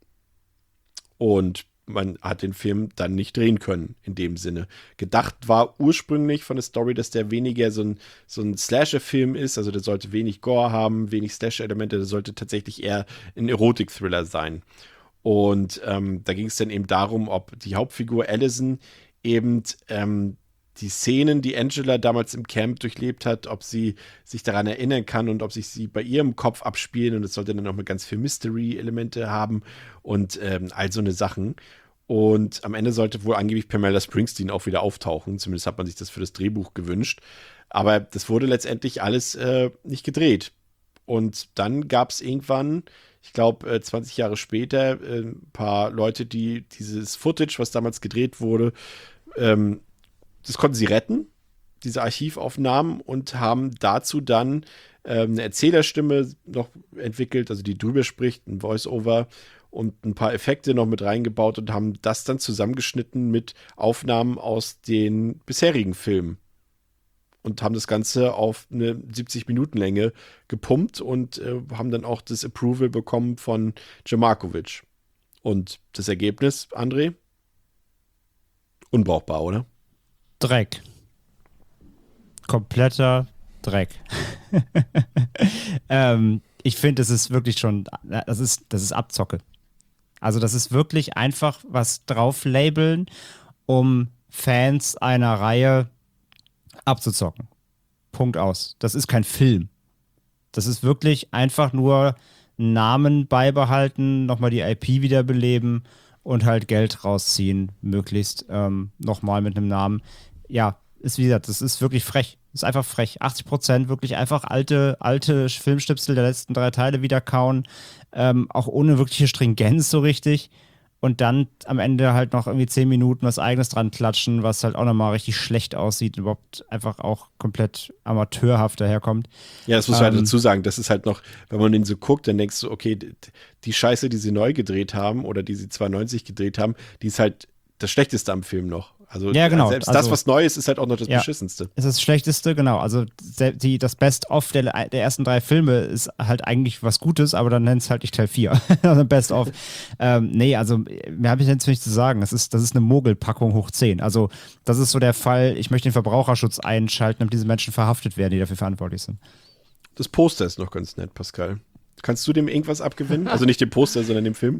Und man hat den Film dann nicht drehen können, in dem Sinne. Gedacht war ursprünglich von der Story, dass der weniger so ein, so ein Slasher-Film ist. Also der sollte wenig Gore haben, wenig Slasher-Elemente. Der sollte tatsächlich eher ein Erotik-Thriller sein. Und ähm, da ging es dann eben darum, ob die Hauptfigur Allison eben ähm, die Szenen, die Angela damals im Camp durchlebt hat, ob sie sich daran erinnern kann und ob sich sie bei ihrem Kopf abspielen und es sollte dann auch mal ganz viel Mystery-Elemente haben und ähm, all so eine Sachen. Und am Ende sollte wohl angeblich Pamela Springsteen auch wieder auftauchen, zumindest hat man sich das für das Drehbuch gewünscht. Aber das wurde letztendlich alles äh, nicht gedreht. Und dann gab es irgendwann, ich glaube, zwanzig Jahre später, äh, ein paar Leute, die dieses Footage, was damals gedreht wurde, ähm, das konnten sie retten. diese Archivaufnahmen und haben dazu dann ähm, eine Erzählerstimme noch entwickelt, also die drüber spricht, ein Voice-Over und ein paar Effekte noch mit reingebaut und haben das dann zusammengeschnitten mit Aufnahmen aus den bisherigen Filmen. Und haben das Ganze auf eine siebzig-Minuten-Länge gepumpt und äh, haben dann auch das Approval bekommen von John Malkovich. Und das Ergebnis, André? Unbrauchbar, oder? Dreck. Kompletter Dreck. ähm, ich finde, das ist wirklich schon, das ist, das ist Abzocke. Also das ist wirklich einfach was drauflabeln, um Fans einer Reihe abzuzocken. Punkt aus. Das ist kein Film. Das ist wirklich einfach nur Namen beibehalten, nochmal die I P wiederbeleben und halt Geld rausziehen, möglichst ähm, nochmal mit einem Namen. Ja, ist wie gesagt, das ist wirklich frech. Das ist einfach frech. achtzig Prozent wirklich einfach alte, alte Filmstipsel der letzten drei Teile wieder kauen, ähm, auch ohne wirkliche Stringenz so richtig. Und dann am Ende halt noch irgendwie zehn Minuten was Eigenes dran klatschen, was halt auch nochmal richtig schlecht aussieht und überhaupt einfach auch komplett amateurhaft daherkommt. Ja, das muss ähm, man halt dazu sagen. Das ist halt noch, wenn man den so guckt, dann denkst du, okay, die Scheiße, die sie neu gedreht haben oder die sie zweiundneunzig gedreht haben, die ist halt das Schlechteste am Film noch. Also ja, genau. selbst also, das, was neu ist, ist halt auch noch das ja, Beschissenste. ist das Schlechteste, genau. Also die, das Best-of der, der ersten drei Filme ist halt eigentlich was Gutes, aber dann nennt es halt nicht Teil vier. Also Best-of. ähm, nee, also mehr habe ich jetzt nicht zu sagen. Das ist, das ist eine Mogelpackung hoch zehn. Also das ist so der Fall, ich möchte den Verbraucherschutz einschalten, damit diese Menschen verhaftet werden, die dafür verantwortlich sind. Das Poster ist noch ganz nett, Pascal. Kannst du dem irgendwas abgewinnen? Also nicht dem Poster, sondern dem Film?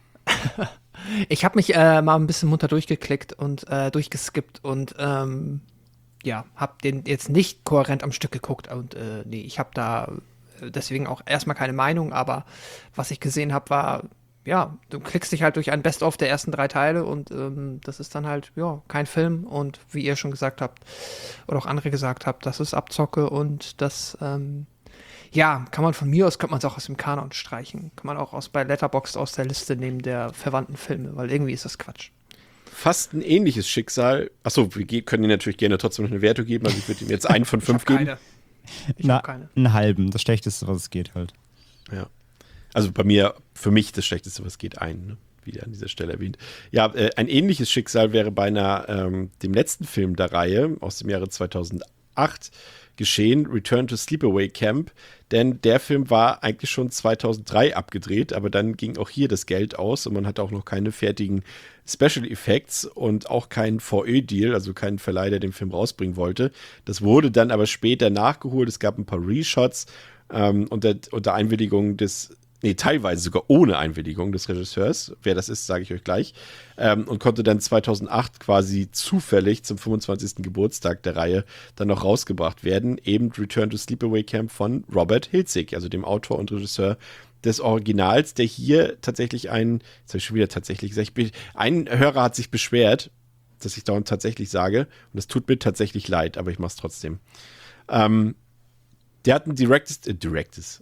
Ich habe mich äh, mal ein bisschen munter durchgeklickt und äh, durchgeskippt und ähm, ja, habe den jetzt nicht kohärent am Stück geguckt und äh, nee, ich habe da deswegen auch erstmal keine Meinung, aber was ich gesehen habe, war, ja, du klickst dich halt durch ein Best-of der ersten drei Teile und ähm, das ist dann halt, ja, kein Film und wie ihr schon gesagt habt oder auch andere gesagt habt, das ist Abzocke und das, ähm, ja, kann man von mir aus, könnte man es auch aus dem Kanon streichen. Kann man auch aus, bei Letterboxd aus der Liste nehmen der verwandten Filme, weil irgendwie ist das Quatsch. Fast ein ähnliches Schicksal. Achso, wir können ihm natürlich gerne trotzdem noch eine Wertung geben, also ich würde ihm jetzt einen von fünf geben. Keine. Ich Na, habe keine. einen halben, das Schlechteste, was es geht halt. Ja. Also bei mir, für mich das Schlechteste, was geht, ein, ne? Wieder an dieser Stelle erwähnt. Ja, äh, ein ähnliches Schicksal wäre bei einer, ähm, dem letzten Film der Reihe aus dem Jahre zweitausendacht geschehen, Return to Sleepaway Camp, denn der Film war eigentlich schon zweitausenddrei abgedreht, aber dann ging auch hier das Geld aus und man hatte auch noch keine fertigen Special Effects und auch keinen V Ö-Deal, also keinen Verleih, der den Film rausbringen wollte. Das wurde dann aber später nachgeholt, es gab ein paar Reshots ähm, unter, unter Einwilligung des Nee, teilweise sogar ohne Einwilligung des Regisseurs. Wer das ist, sage ich euch gleich. Ähm, und konnte dann zweitausendacht quasi zufällig zum fünfundzwanzigsten Geburtstag der Reihe dann noch rausgebracht werden. Eben Return to Sleepaway Camp von Robert Hilzig, also dem Autor und Regisseur des Originals, der hier tatsächlich ein, jetzt habe ich schon wieder tatsächlich gesagt, ich, ein Hörer hat sich beschwert, dass ich dauernd tatsächlich sage. Und das tut mir tatsächlich leid, aber ich mache es trotzdem. Ähm, der hat ein direktes, äh, direktes,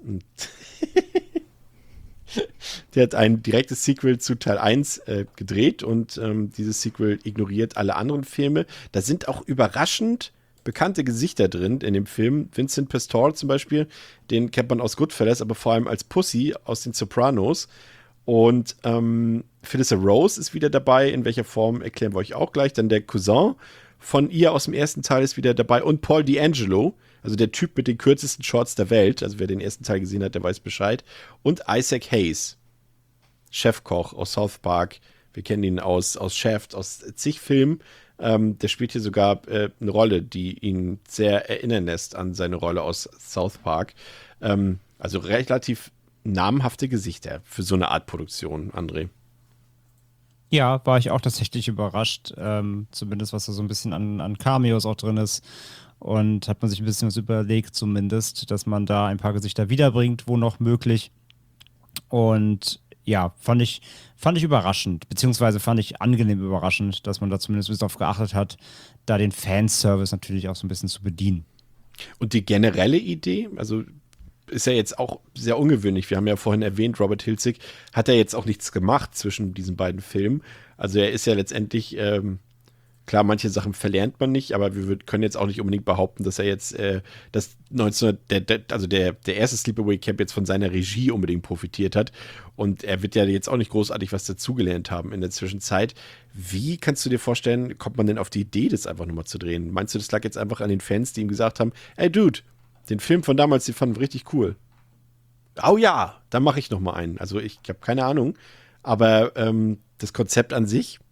Der hat ein direktes Sequel zu Teil eins äh, gedreht und ähm, dieses Sequel ignoriert alle anderen Filme. Da sind auch überraschend bekannte Gesichter drin in dem Film. Vincent Pastore zum Beispiel, den kennt man aus Goodfellas, aber vor allem als Pussy aus den Sopranos. Und ähm, Phyllis Rose ist wieder dabei. In welcher Form erklären wir euch auch gleich. Dann der Cousin von ihr aus dem ersten Teil ist wieder dabei. Und Paul D'Angelo, also der Typ mit den kürzesten Shorts der Welt. Also wer den ersten Teil gesehen hat, der weiß Bescheid. Und Isaac Hayes, Chefkoch aus South Park. Wir kennen ihn aus, aus Shaft, aus zig Filmen. Ähm, der spielt hier sogar äh, eine Rolle, die ihn sehr erinnern lässt an seine Rolle aus South Park. Ähm, also relativ namhafte Gesichter für so eine Art Produktion, André. Ja, war ich auch tatsächlich überrascht, ähm, zumindest was da so ein bisschen an, an Cameos auch drin ist. Und hat man sich ein bisschen was überlegt, zumindest, dass man da ein paar Gesichter wiederbringt, wo noch möglich. Und ja, fand ich, fand ich überraschend, beziehungsweise fand ich angenehm überraschend, dass man da zumindest ein bisschen darauf geachtet hat, da den Fanservice natürlich auch so ein bisschen zu bedienen. Und die generelle Idee, also ist ja jetzt auch sehr ungewöhnlich. Wir haben ja vorhin erwähnt, Robert Hilzig hat ja jetzt auch nichts gemacht zwischen diesen beiden Filmen. Also er ist ja letztendlich, ähm, Klar, manche Sachen verlernt man nicht, aber wir würd, können jetzt auch nicht unbedingt behaupten, dass er jetzt äh, das neunzehnhundert, der, der, also der, der erste Sleepaway Camp jetzt von seiner Regie unbedingt profitiert hat. Und er wird ja jetzt auch nicht großartig was dazugelernt haben in der Zwischenzeit. Wie kannst du dir vorstellen, kommt man denn auf die Idee, das einfach nochmal zu drehen? Meinst du, das lag jetzt einfach an den Fans, die ihm gesagt haben, ey Dude, den Film von damals, den fanden wir richtig cool. Oh ja, dann mache ich nochmal einen. Also ich habe keine Ahnung, aber ähm, das Konzept an sich.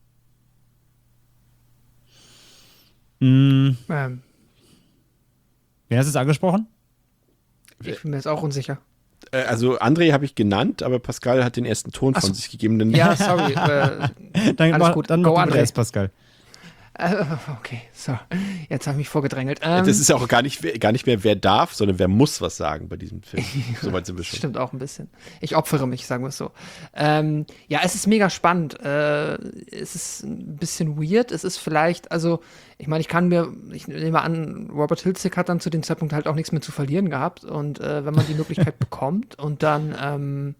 Mm, Ähm, wer hast du es angesprochen? ich bin mir jetzt auch unsicher. Äh, also André habe ich genannt, aber Pascal hat den ersten Ton Ach von so. sich gegeben. Denn Ja, sorry. äh, Dann Alles mach, gut. dann Go, mach du André. erst, Pascal. äh, okay, so. Jetzt habe ich mich vorgedrängelt. Ähm, das ist ja auch gar nicht, gar nicht mehr, wer darf, sondern wer muss was sagen bei diesem Film. Soweit sind wir Das schon. stimmt auch ein bisschen. Ich opfere mich, sagen wir es so. Ähm, ja, es ist mega spannend. Äh, es ist ein bisschen weird. Es ist vielleicht, also, ich meine, ich kann mir, ich nehme an, Robert Hiltzik hat dann zu dem Zeitpunkt halt auch nichts mehr zu verlieren gehabt. Und äh, wenn man die Möglichkeit bekommt und dann, ähm,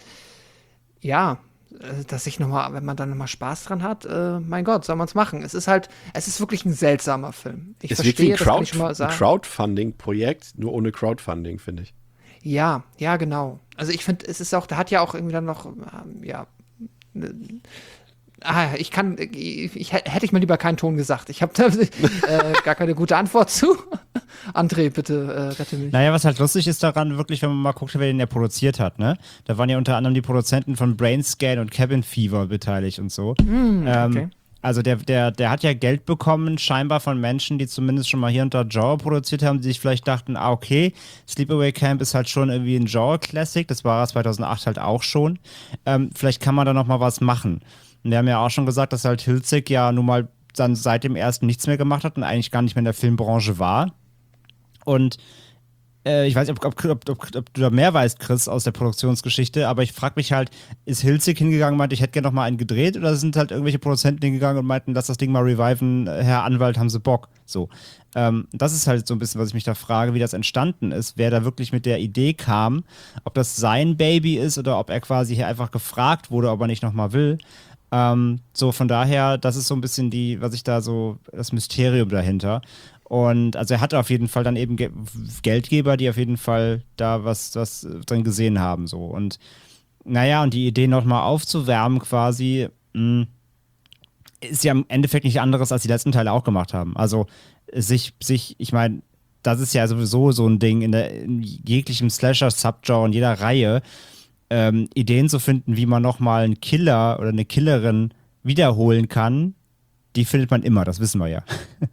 ja, äh, dass ich nochmal, wenn man dann nochmal Spaß dran hat, äh, mein Gott, soll man es machen. Es ist halt, es ist wirklich ein seltsamer Film. Ich Es wirkt wie verstehe, ein, das kann Crowd, ich schon mal ein sagen. Crowdfunding-Projekt, nur ohne Crowdfunding, finde ich. Ja, ja, genau. Also ich finde, es ist auch, da hat ja auch irgendwie dann noch, ähm, ja, ne, ah, ich kann, ich, ich hätte ich mal lieber keinen Ton gesagt. Ich habe da äh, gar keine gute Antwort zu. André, bitte äh, rette mich. Naja, was halt lustig ist daran, wirklich, wenn man mal guckt, wer den ja produziert hat, ne? Da waren ja unter anderem die Produzenten von Brainscan und Cabin Fever beteiligt und so. Hm, ähm, okay. Also der, der, der hat ja Geld bekommen, scheinbar von Menschen, die zumindest schon mal hier unter Genre produziert haben, die sich vielleicht dachten, ah, okay, Sleepaway Camp ist halt schon irgendwie ein Genre-Classic, das war er zweitausendacht halt auch schon. Ähm, vielleicht kann man da noch mal was machen. Und wir haben ja auch schon gesagt, dass halt Hiltzik ja nun mal dann seit dem ersten nichts mehr gemacht hat und eigentlich gar nicht mehr in der Filmbranche war. Und äh, ich weiß nicht, ob, ob, ob, ob, ob du da mehr weißt, Chris, aus der Produktionsgeschichte, aber ich frage mich halt, ist Hiltzik hingegangen und meinte, ich hätte gerne noch mal einen gedreht, oder sind halt irgendwelche Produzenten hingegangen und meinten, lass das Ding mal reviven, Herr Anwalt, haben sie Bock? So. Ähm, das ist halt so ein bisschen, was ich mich da frage, wie das entstanden ist, wer da wirklich mit der Idee kam, ob das sein Baby ist oder ob er quasi hier einfach gefragt wurde, ob er nicht noch mal will. Ähm, so, von daher, das ist so ein bisschen die, was ich da so, das Mysterium dahinter. Und also er hatte auf jeden Fall dann eben Ge- Geldgeber, die auf jeden Fall da was, was drin gesehen haben. So. Und naja, und die Idee nochmal aufzuwärmen quasi, mh, ist ja im Endeffekt nicht anderes, als die letzten Teile auch gemacht haben. Also sich, sich, ich meine, das ist ja sowieso so ein Ding in, der, in jeglichem Slasher-Subgenre, in jeder Reihe, ähm, Ideen zu finden, wie man nochmal einen Killer oder eine Killerin wiederholen kann, die findet man immer, das wissen wir ja.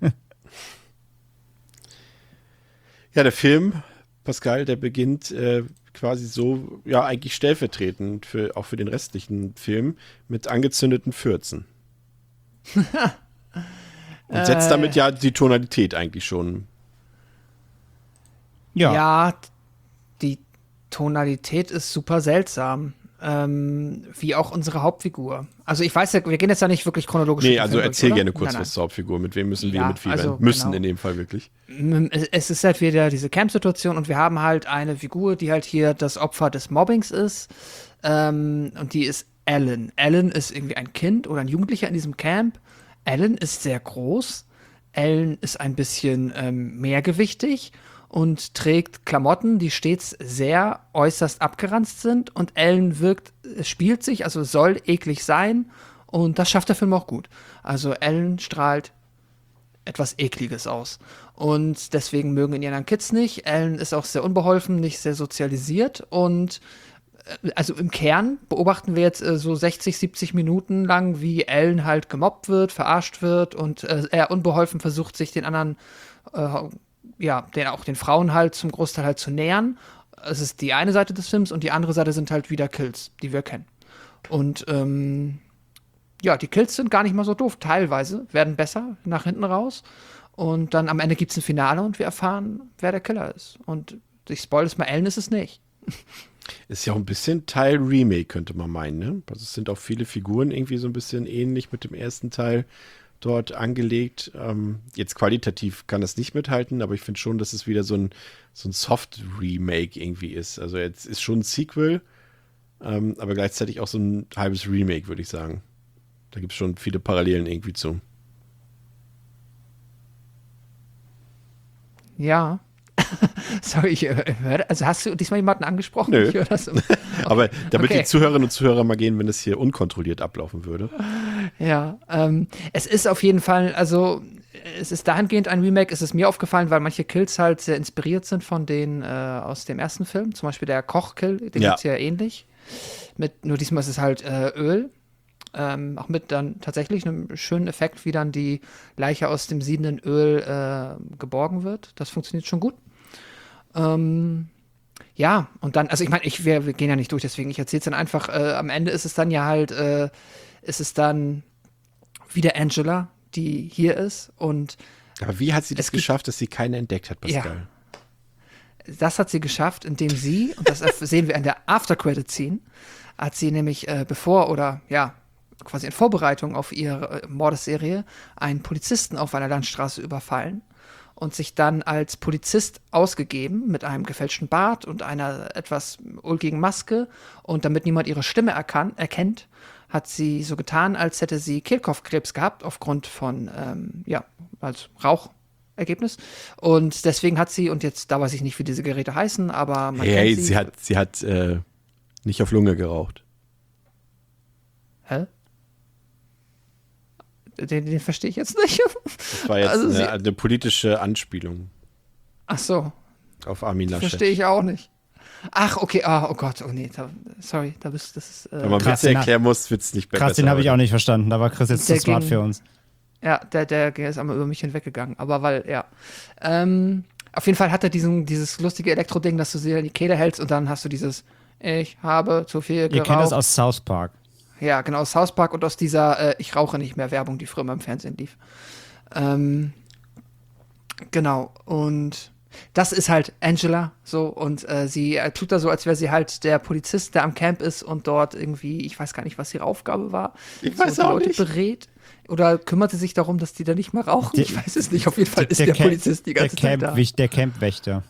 Ja, der Film, Pascal, der beginnt äh, quasi so, ja, eigentlich stellvertretend für, auch für den restlichen Film mit angezündeten Fürzen. Und setzt damit ja die Tonalität eigentlich schon. Ja. Ja, die Tonalität ist super seltsam. Ähm, wie auch unsere Hauptfigur. Also ich weiß ja, wir gehen jetzt ja nicht wirklich chronologisch. Nee, durch den also Film erzähl durch, gerne oder? kurz Nein, nein. was zur Hauptfigur. Mit wem müssen wir Ja, mitfiebern? also, müssen genau. in dem Fall wirklich. Es es ist halt wieder diese Camp-Situation und wir haben halt eine Figur, die halt hier das Opfer des Mobbings ist. Ähm, und die ist Alan. Alan ist irgendwie ein Kind oder ein Jugendlicher in diesem Camp. Alan ist sehr groß. Alan ist ein bisschen ähm, mehrgewichtig und trägt Klamotten, die stets sehr äußerst abgeranzt sind. Und Alan wirkt, spielt sich, also soll eklig sein. Und das schafft der Film auch gut. Also Alan strahlt etwas Ekliges aus. Und deswegen mögen ihn die anderen Kids nicht. Alan ist auch sehr unbeholfen, nicht sehr sozialisiert. Und äh, also im Kern beobachten wir jetzt äh, so sechzig, siebzig Minuten lang, wie Alan halt gemobbt wird, verarscht wird und äh, er unbeholfen versucht, sich den anderen, äh, ja, den, auch den Frauen halt zum Großteil halt zu nähern. Es ist die eine Seite des Films und die andere Seite sind halt wieder Kills, die wir kennen. Und ähm, ja, die Kills sind gar nicht mal so doof. Teilweise werden besser nach hinten raus. Und dann am Ende gibt es ein Finale und wir erfahren, wer der Killer ist. Und ich spoil es mal, Alan ist es nicht. Ist ja auch ein bisschen Teil Remake, könnte man meinen, ne? Also es sind auch viele Figuren irgendwie so ein bisschen ähnlich mit dem ersten Teil dort angelegt. Ähm, jetzt qualitativ kann das nicht mithalten, aber ich finde schon, dass es wieder so ein, so ein Soft-Remake irgendwie ist. Also jetzt ist schon ein Sequel, ähm, aber gleichzeitig auch so ein halbes Remake, würde ich sagen. Da gibt es schon viele Parallelen irgendwie zu. Ja. Sorry, ich äh, höre, also hast du diesmal jemanden angesprochen? Nö. Ich höre das. Okay. Aber damit Okay. die Zuhörerinnen und Zuhörer mal gehen, wenn es hier unkontrolliert ablaufen würde. Ja, ähm, es ist auf jeden Fall, also es ist dahingehend ein Remake, es ist mir aufgefallen, weil manche Kills halt sehr inspiriert sind von denen äh, aus dem ersten Film. Zum Beispiel der Koch-Kill, den Ja. gibt's ja ähnlich. Mit, nur diesmal ist es halt äh, Öl. Ähm, auch mit dann tatsächlich einem schönen Effekt, wie dann die Leiche aus dem siedenden Öl äh, geborgen wird. Das funktioniert schon gut. Ähm, ja, und dann, also ich meine, ich, wir, wir gehen ja nicht durch, deswegen ich erzähle es dann einfach. Äh, am Ende ist es dann ja halt, äh, ist es dann wieder Angela, die hier ist. Und Aber wie hat sie das Es gibt- geschafft, dass sie keinen entdeckt hat, Pascal? das hat sie geschafft, indem sie, und das sehen wir in der After-Credit-Scene, hat sie nämlich äh, bevor oder ja, quasi in Vorbereitung auf ihre äh, Mordesserie einen Polizisten auf einer Landstraße überfallen und sich dann als Polizist ausgegeben mit einem gefälschten Bart und einer etwas ulkigen Maske. Und damit niemand ihre Stimme erkan- erkennt, hat sie so getan, als hätte sie Kehlkopfkrebs gehabt aufgrund von, ähm, ja, als Rauchergebnis. Und deswegen hat sie, und jetzt, da weiß ich nicht, wie diese Geräte heißen, aber man Hey, kennt sie. sie hat, sie hat äh, nicht auf Lunge geraucht. Hä? Den, den verstehe ich jetzt nicht. Das war jetzt Also sie- eine, eine politische Anspielung Ach so, auf Armin Laschet. verstehe ich auch nicht. Ach, okay, ah, oh Gott, oh nee, da, sorry, da bist das ist, äh, Wenn man Krass, Witze den erklären muss, wird es nicht mehr Krass, besser. den habe ich auch nicht verstanden. Da war Chris jetzt zu Der smart ging- für uns. ja, der, der ist einmal über mich hinweggegangen, aber weil, ja. Ähm, auf jeden Fall hat er diesen, dieses lustige Elektroding, dass du sie in die Kehle hältst und dann hast du dieses, ich habe zu viel Ihr geraucht. kennt das aus South Park. Ja, genau, aus South Park und aus dieser äh, Ich rauche nicht mehr Werbung, die früher mal im Fernsehen lief. Ähm, genau, und das ist halt Angela so und äh, sie äh, tut da so, als wäre sie halt der Polizist, der am Camp ist und dort irgendwie, ich weiß gar nicht, was ihre Aufgabe war. Ich so weiß die auch Leute nicht. berät. Oder kümmert sie sich darum, dass die da nicht mehr rauchen? Der- ich weiß es nicht. Auf jeden Fall ist der, Camp- Polizist die ganze der Zeit da. Camp, Der Campwächter.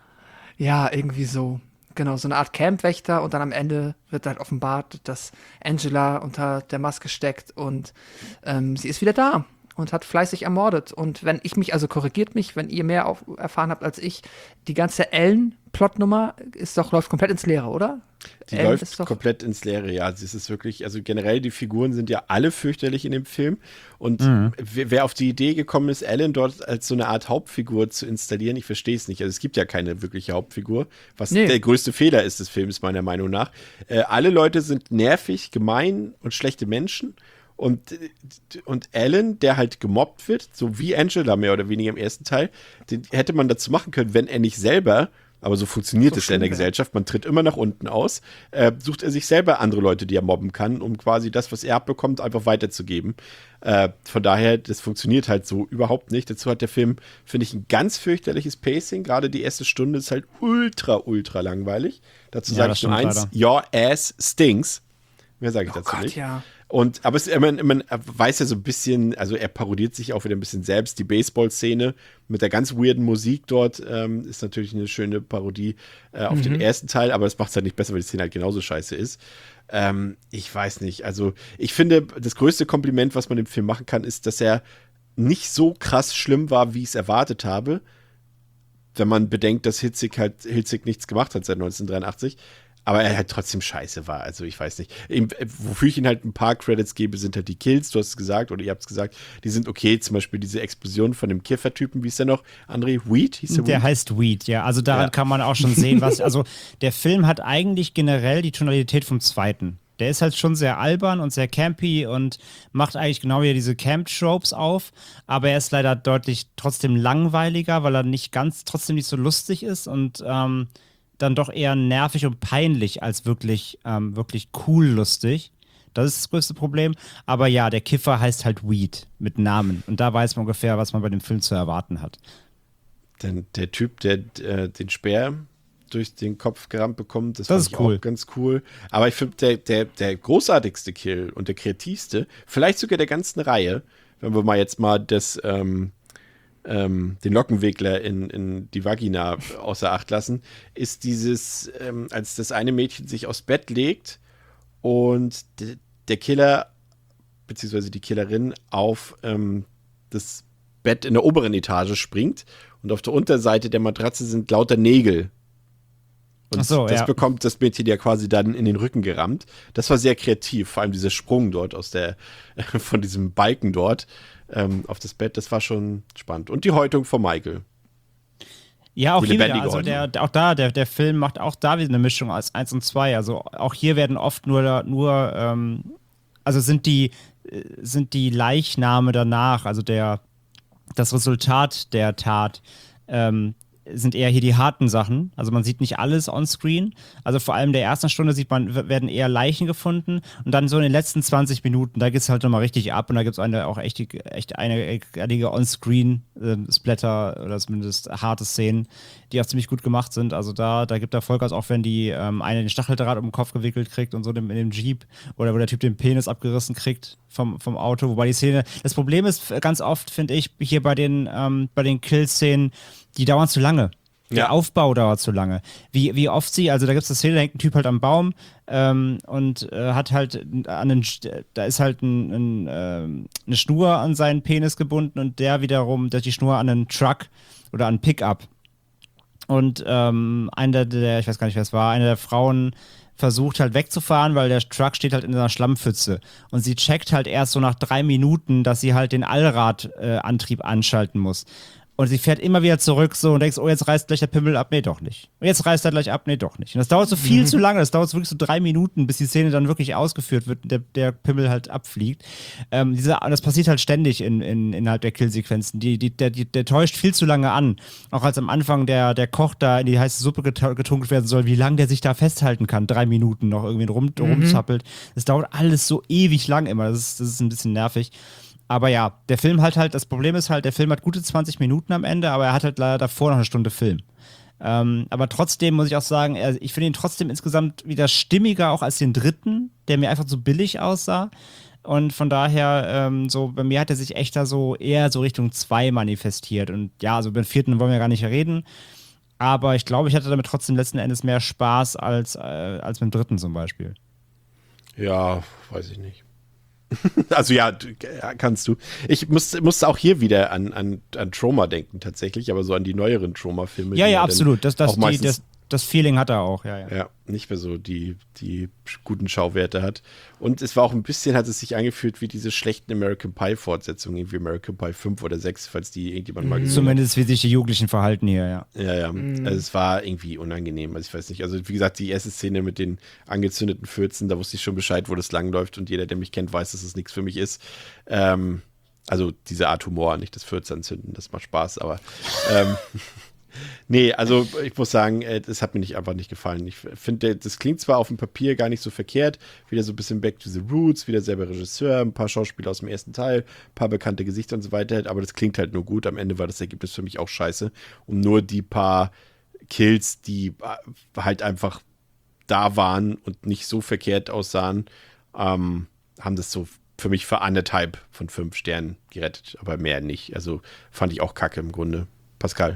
Ja, irgendwie so. Genau, so eine Art Campwächter und dann am Ende wird halt offenbart, dass Angela unter der Maske steckt und ähm, sie ist wieder da und hat fleißig ermordet. Und wenn ich mich, also korrigiert mich, wenn ihr mehr auf, erfahren habt als ich, die ganze Ellen-Plotnummer ist doch, läuft komplett ins Leere, oder? Die Ellen läuft ist doch, komplett ins Leere, ja. Es ist wirklich, also generell, die Figuren sind ja alle fürchterlich in dem Film. Und Mhm. wer, wer auf die Idee gekommen ist, Ellen dort als so eine Art Hauptfigur zu installieren, ich verstehe es nicht. Also es gibt ja keine wirkliche Hauptfigur, was Nee. der größte Fehler ist des Films, meiner Meinung nach. Äh, alle Leute sind nervig, gemein und schlechte Menschen. Und, und Alan, der halt gemobbt wird, so wie Angela mehr oder weniger im ersten Teil, den hätte man dazu machen können, wenn er nicht selber, aber so funktioniert So es ja in der schlimm wäre. Gesellschaft, man tritt immer nach unten aus, äh, sucht er sich selber andere Leute, die er mobben kann, um quasi das, was er abbekommt, einfach weiterzugeben. Äh, von daher, das funktioniert halt so überhaupt nicht. Dazu hat der Film, finde ich, ein ganz fürchterliches Pacing. Gerade die erste Stunde ist halt ultra, ultra langweilig. Dazu Ja, sage das ich nur stimmt eins, leider. your ass stinks. Mehr sage ich oh dazu Gott, nicht. ja. Und, aber es, man, man weiß ja so ein bisschen, also er parodiert sich auch wieder ein bisschen selbst. Die Baseball-Szene mit der ganz weirden Musik dort ähm, ist natürlich eine schöne Parodie äh, auf den ersten Teil, aber das macht es halt nicht besser, weil die Szene halt genauso scheiße ist. Ähm, ich weiß nicht, also ich finde, das größte Kompliment, was man dem Film machen kann, ist, dass er nicht so krass schlimm war, wie ich es erwartet habe, wenn man bedenkt, dass Hitzig halt Hitzig nichts gemacht hat seit neunzehnhundertdreiundachtzig. Aber er halt trotzdem scheiße war. Also ich weiß nicht. Eben, wofür ich ihm halt ein paar Credits gebe, sind halt die Kills. Du hast es gesagt oder ihr habt es gesagt. Die sind okay. Zum Beispiel diese Explosion von dem Kiffer-Typen. Wie ist der noch? André? Weed? Hieß der Der Weed? heißt Weed, ja. Also daran Ja. kann man auch schon sehen, was. Also der Film hat eigentlich generell die Tonalität vom zweiten. Der ist halt schon sehr albern und sehr campy und macht eigentlich genau wieder diese Camp-Tropes auf. Aber er ist leider deutlich trotzdem langweiliger, weil er nicht ganz, trotzdem nicht so lustig ist und ähm, dann doch eher nervig und peinlich als wirklich, ähm, wirklich cool lustig. Das ist das größte Problem. Aber ja, der Kiffer heißt halt Weed mit Namen. Und da weiß man ungefähr, was man bei dem Film zu erwarten hat. Denn der Typ, der äh, den Speer durch den Kopf gerammt bekommt, das, Das fand ist ich cool. auch ganz cool. Aber ich finde, der, der, der großartigste Kill und der kreativste, vielleicht sogar der ganzen Reihe, wenn wir mal jetzt mal das ähm, ähm, den Lockenwickler in, in die Vagina außer Acht lassen, ist dieses, ähm, als das eine Mädchen sich aufs Bett legt und de, der Killer, beziehungsweise die Killerin, auf ähm, das Bett in der oberen Etage springt und auf der Unterseite der Matratze sind lauter Nägel. Und Ach so, das ja. bekommt das Mädchen ja quasi dann in den Rücken gerammt. Das war sehr kreativ, vor allem dieser Sprung dort aus der, von diesem Balken dort ähm, auf das Bett, das war schon spannend. Und die Häutung von Michael. Ja, auch Die hier wieder, lebendige also Häutung. der, auch da, der, der Film macht auch da wieder eine Mischung als eins und zwei. Also auch hier werden oft nur, nur ähm, also sind die, äh, sind die Leichname danach, also der, das Resultat der Tat, ähm, sind eher hier die harten Sachen. Also man sieht nicht alles on-screen. Also vor allem in der ersten Stunde sieht man, w- werden eher Leichen gefunden und dann so in den letzten zwanzig Minuten, da geht es halt nochmal richtig ab und da gibt es eine auch echt, echt einige On-Screen-Splatter oder zumindest harte Szenen, die auch ziemlich gut gemacht sind. Also da, da gibt er Vollgas, auch wenn die ähm, eine den Stacheldraht um den Kopf gewickelt kriegt und so in dem Jeep oder wo der Typ den Penis abgerissen kriegt vom, vom Auto. Wobei die Szene, das Problem ist ganz oft, finde ich, hier bei den, ähm, bei den Kill-Szenen, die dauern zu lange. Der Ja. Aufbau dauert zu lange. Wie, wie oft sie, also da gibt es eine Szene, da hängt ein Typ halt am Baum ähm, und äh, hat halt an den, da ist halt ein, ein, ähm, eine Schnur an seinen Penis gebunden und der wiederum, der hat die Schnur an einen Truck oder an einen Pickup. Und ähm, einer der, ich weiß gar nicht, wer es war, eine der Frauen versucht halt wegzufahren, weil der Truck steht halt in einer Schlammpfütze. Und sie checkt halt erst so nach drei Minuten, dass sie halt den Allradantrieb äh, anschalten muss. Und sie fährt immer wieder zurück so und denkst, oh, jetzt reißt gleich der Pimmel ab. Nee, doch nicht. Und jetzt reißt er gleich ab. Nee, doch nicht. Und das dauert so viel zu lange. Das dauert so wirklich so drei Minuten, bis die Szene dann wirklich ausgeführt wird und der, der Pimmel halt abfliegt. Ähm, diese, das passiert halt ständig in, in, innerhalb der Killsequenzen. Die, die, der, die, der täuscht viel zu lange an. Auch als am Anfang der, der Koch da in die heiße Suppe get- getunkt werden soll, wie lange der sich da festhalten kann. Drei Minuten noch irgendwie rum, rumzappelt. Das dauert alles so ewig lang immer. Das ist, das ist ein bisschen nervig. Aber ja, der Film hat halt, das Problem ist halt, der Film hat gute zwanzig Minuten am Ende, aber er hat halt leider davor noch eine Stunde Film. Ähm, aber trotzdem muss ich auch sagen, er, ich finde ihn trotzdem insgesamt wieder stimmiger auch als den dritten, der mir einfach so billig aussah. Und von daher, ähm, so bei mir hat er sich echt da so eher so Richtung zwei manifestiert. Und ja, also beim vierten wollen wir gar nicht reden. Aber ich glaube, ich hatte damit trotzdem letzten Endes mehr Spaß als, äh, als beim dritten zum Beispiel. Ja, weiß ich nicht. Also ja, du- ja, kannst du. Ich musste, musste auch hier wieder an, an, an Troma denken tatsächlich, aber so an die neueren Troma-Filme. Ja, die ja, dann absolut. Das, das, auch die, meistens, das, das Feeling hat er auch, ja, ja. ja, nicht mehr so die, die guten Schauwerte hat. Und es war auch ein bisschen, hat es sich angefühlt wie diese schlechten American Pie-Fortsetzungen, irgendwie American Pie fünf oder sechs, falls die irgendjemand mal gesehen hat. Zumindest wie sich die Jugendlichen verhalten hier, ja. Ja, ja. Also es war irgendwie unangenehm. Also ich weiß nicht. Also wie gesagt, die erste Szene mit den angezündeten Fürzen, da wusste ich schon Bescheid, wo das langläuft und jeder, der mich kennt, weiß, dass es nichts für mich ist. Ähm, also diese Art Humor, nicht das Fürze anzünden, das macht Spaß, aber ähm, nee, also ich muss sagen, äh, das hat mir nicht, einfach nicht gefallen. Ich finde, das klingt zwar auf dem Papier gar nicht so verkehrt, wieder so ein bisschen Back to the Roots, wieder selber Regisseur, ein paar Schauspieler aus dem ersten Teil, ein paar bekannte Gesichter und so weiter, aber das klingt halt nur gut. Am Ende war das Ergebnis für mich auch scheiße. Und nur die paar Kills, die äh, halt einfach da waren und nicht so verkehrt aussahen, ähm, haben das so für mich für anderthalb von fünf Sternen gerettet, aber mehr nicht. Also fand ich auch kacke im Grunde. Pascal.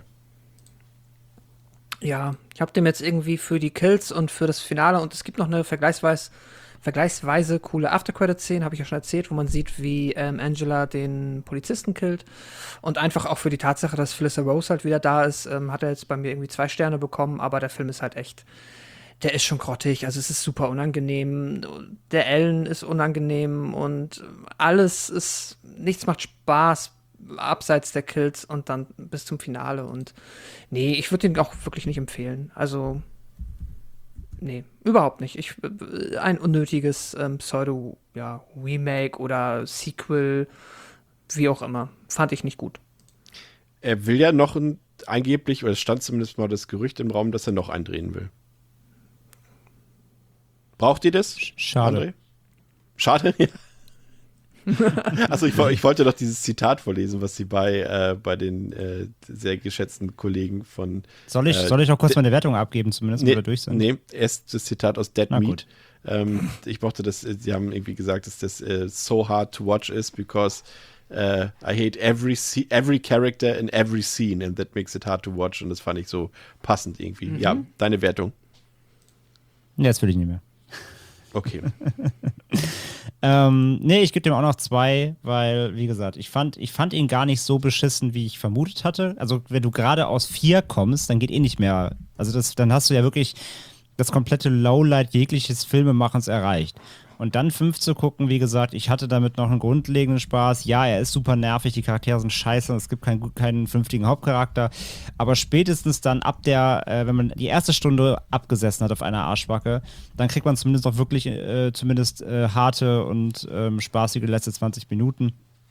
Ja, ich habe dem jetzt irgendwie für die Kills und für das Finale und es gibt noch eine vergleichsweise, vergleichsweise coole After-Credit-Szene, habe ich ja schon erzählt, wo man sieht, wie ähm, Angela den Polizisten killt. Und einfach auch für die Tatsache, dass Felissa Rose halt wieder da ist, ähm, hat er jetzt bei mir irgendwie zwei Sterne bekommen, aber der Film ist halt echt, der ist schon grottig, also es ist super unangenehm. Der Ellen ist unangenehm und alles ist, nichts macht Spaß abseits der Kills und dann bis zum Finale und nee, ich würde den auch wirklich nicht empfehlen. Also nee, überhaupt nicht. Ich, ein unnötiges ähm, Pseudo, ja, Remake oder Sequel, wie auch immer. Fand ich nicht gut. Er will ja noch ein, angeblich, oder es stand zumindest mal das Gerücht im Raum, dass er noch eindrehen will. Braucht ihr das? Schade. André? Schade? Ja. Achso, ich, ich wollte doch dieses Zitat vorlesen, was sie bei, äh, bei den äh, sehr geschätzten Kollegen von. Soll ich, äh, soll ich auch kurz meine Wertung abgeben, zumindest, wenn nee, wir durch sind? Nee, erst das Zitat aus Dead Na Meat. gut. Ähm, ich mochte das, äh, sie haben irgendwie gesagt, dass das äh, so hard to watch is, because uh, I hate every, se- every character in every scene and that makes it hard to watch. Und das fand ich so passend irgendwie. Mhm. Ja, deine Wertung. Ja, jetzt will ich nicht mehr. Okay. Ähm, nee, ich gebe dem auch noch zwei, weil, wie gesagt, ich fand, ich fand ihn gar nicht so beschissen, wie ich vermutet hatte. Also, wenn du gerade aus vier kommst, dann geht eh nicht mehr. Also, das, dann hast du ja wirklich das komplette Lowlight jegliches Filmemachens erreicht. Und dann fünf zu gucken, wie gesagt, ich hatte damit noch einen grundlegenden Spaß. Ja, er ist super nervig, die Charaktere sind scheiße und es gibt keinen, keinen vernünftigen Hauptcharakter. Aber spätestens dann ab der, äh, wenn man die erste Stunde abgesessen hat auf einer Arschbacke, dann kriegt man zumindest auch wirklich äh, zumindest äh, harte und ähm, spaßige letzte zwanzig Minuten.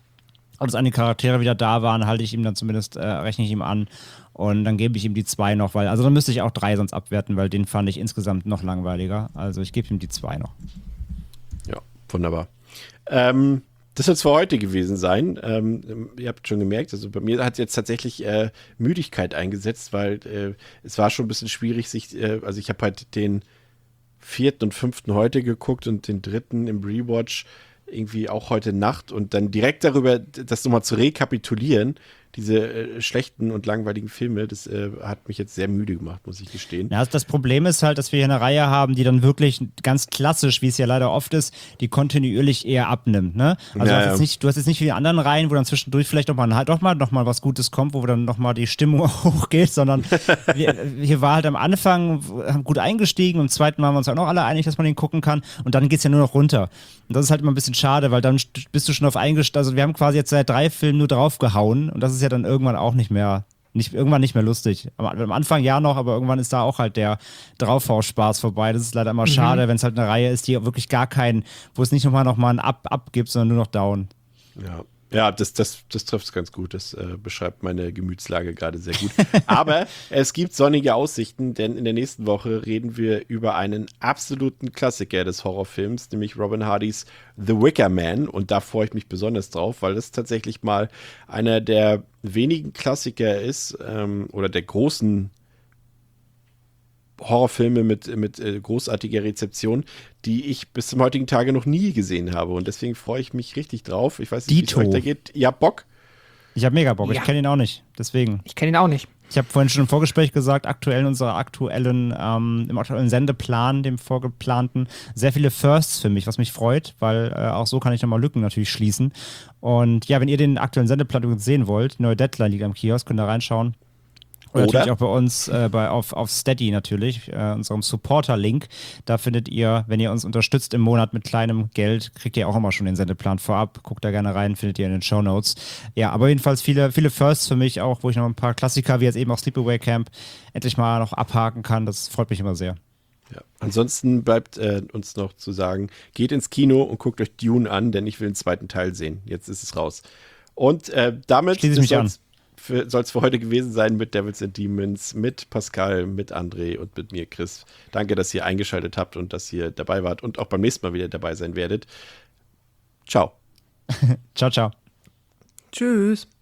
Und als einige Charaktere wieder da waren, halte ich ihm dann zumindest, äh, rechne ich ihm an. Und dann gebe ich ihm die zwei noch, weil, also dann müsste ich auch drei sonst abwerten, weil den fand ich insgesamt noch langweiliger. Also ich gebe ihm die zwei noch. Ja, wunderbar. Ähm, das soll es für heute gewesen sein. Ähm, ihr habt schon gemerkt, also bei mir hat jetzt tatsächlich äh, Müdigkeit eingesetzt, weil äh, es war schon ein bisschen schwierig, sich, äh, also ich habe halt den vierten und fünften heute geguckt und den dritten im Rewatch irgendwie auch heute Nacht und dann direkt darüber, das nochmal zu rekapitulieren, diese äh, schlechten und langweiligen Filme, das äh, hat mich jetzt sehr müde gemacht, muss ich gestehen. Ja, das Problem ist halt, dass wir hier eine Reihe haben, die dann wirklich ganz klassisch, wie es ja leider oft ist, die kontinuierlich eher abnimmt. Ne? Also Ja, du, hast ja. jetzt nicht, du hast jetzt nicht wie die anderen Reihen, wo dann zwischendurch vielleicht noch mal, halt doch mal, noch mal was Gutes kommt, wo dann noch mal die Stimmung hochgeht, sondern wir, hier war halt am Anfang, haben gut eingestiegen, im zweiten waren wir uns auch noch alle einig, dass man den gucken kann und dann geht es ja nur noch runter. Und das ist halt immer ein bisschen schade, weil dann bist du schon auf eingestiegen, also wir haben quasi jetzt seit drei Filmen nur draufgehauen und das ist ja dann irgendwann auch nicht mehr, nicht, irgendwann nicht mehr lustig. Am, am Anfang ja noch, aber irgendwann ist da auch halt der Draufhau-Spaß vorbei. Das ist leider immer mhm. schade, wenn es halt eine Reihe ist, die wirklich gar keinen, wo es nicht nochmal noch mal ein Up, Up gibt, sondern nur noch Down. Ja. Ja, das, das, das trifft es ganz gut. Das äh, beschreibt meine Gemütslage gerade sehr gut. Aber es gibt sonnige Aussichten, denn in der nächsten Woche reden wir über einen absoluten Klassiker des Horrorfilms, nämlich Robin Hardys The Wicker Man. Und da freue ich mich besonders drauf, weil das tatsächlich mal einer der wenigen Klassiker ist ähm, oder der großen Horrorfilme mit, mit äh, großartiger Rezeption, die ich bis zum heutigen Tage noch nie gesehen habe. Und deswegen freue ich mich richtig drauf. Ich weiß nicht, wie es euch da geht. Ihr habt Bock? Ich habe mega Bock. Ja. Ich kenne ihn auch nicht. Deswegen. Ich kenne ihn auch nicht. Ich habe vorhin schon im Vorgespräch gesagt, aktuell in unserer aktuellen, ähm, im aktuellen Sendeplan, dem vorgeplanten, sehr viele Firsts für mich, was mich freut, weil äh, auch so kann ich nochmal Lücken natürlich schließen. Und ja, wenn ihr den aktuellen Sendeplan übrigens sehen wollt, neue Deadline liegt am Kiosk, könnt ihr reinschauen. Oder natürlich auch bei uns äh, bei, auf, auf Steady natürlich, äh, unserem Supporter-Link. Da findet ihr, wenn ihr uns unterstützt im Monat mit kleinem Geld, kriegt ihr auch immer schon den Sendeplan vorab. Guckt da gerne rein, findet ihr in den Shownotes. Ja, aber jedenfalls viele, viele Firsts für mich auch, wo ich noch ein paar Klassiker, wie jetzt eben auch Sleepaway Camp, endlich mal noch abhaken kann. Das freut mich immer sehr. Ja. Ansonsten bleibt äh, uns noch zu sagen, geht ins Kino und guckt euch Dune an, denn ich will den zweiten Teil sehen. Jetzt ist es raus. Und äh, damit schließe ich mich an. Soll es für heute gewesen sein mit Devils and Demons, mit Pascal, mit André und mit mir, Chris. Danke, dass ihr eingeschaltet habt und dass ihr dabei wart und auch beim nächsten Mal wieder dabei sein werdet. Ciao. Ciao, ciao. Tschüss.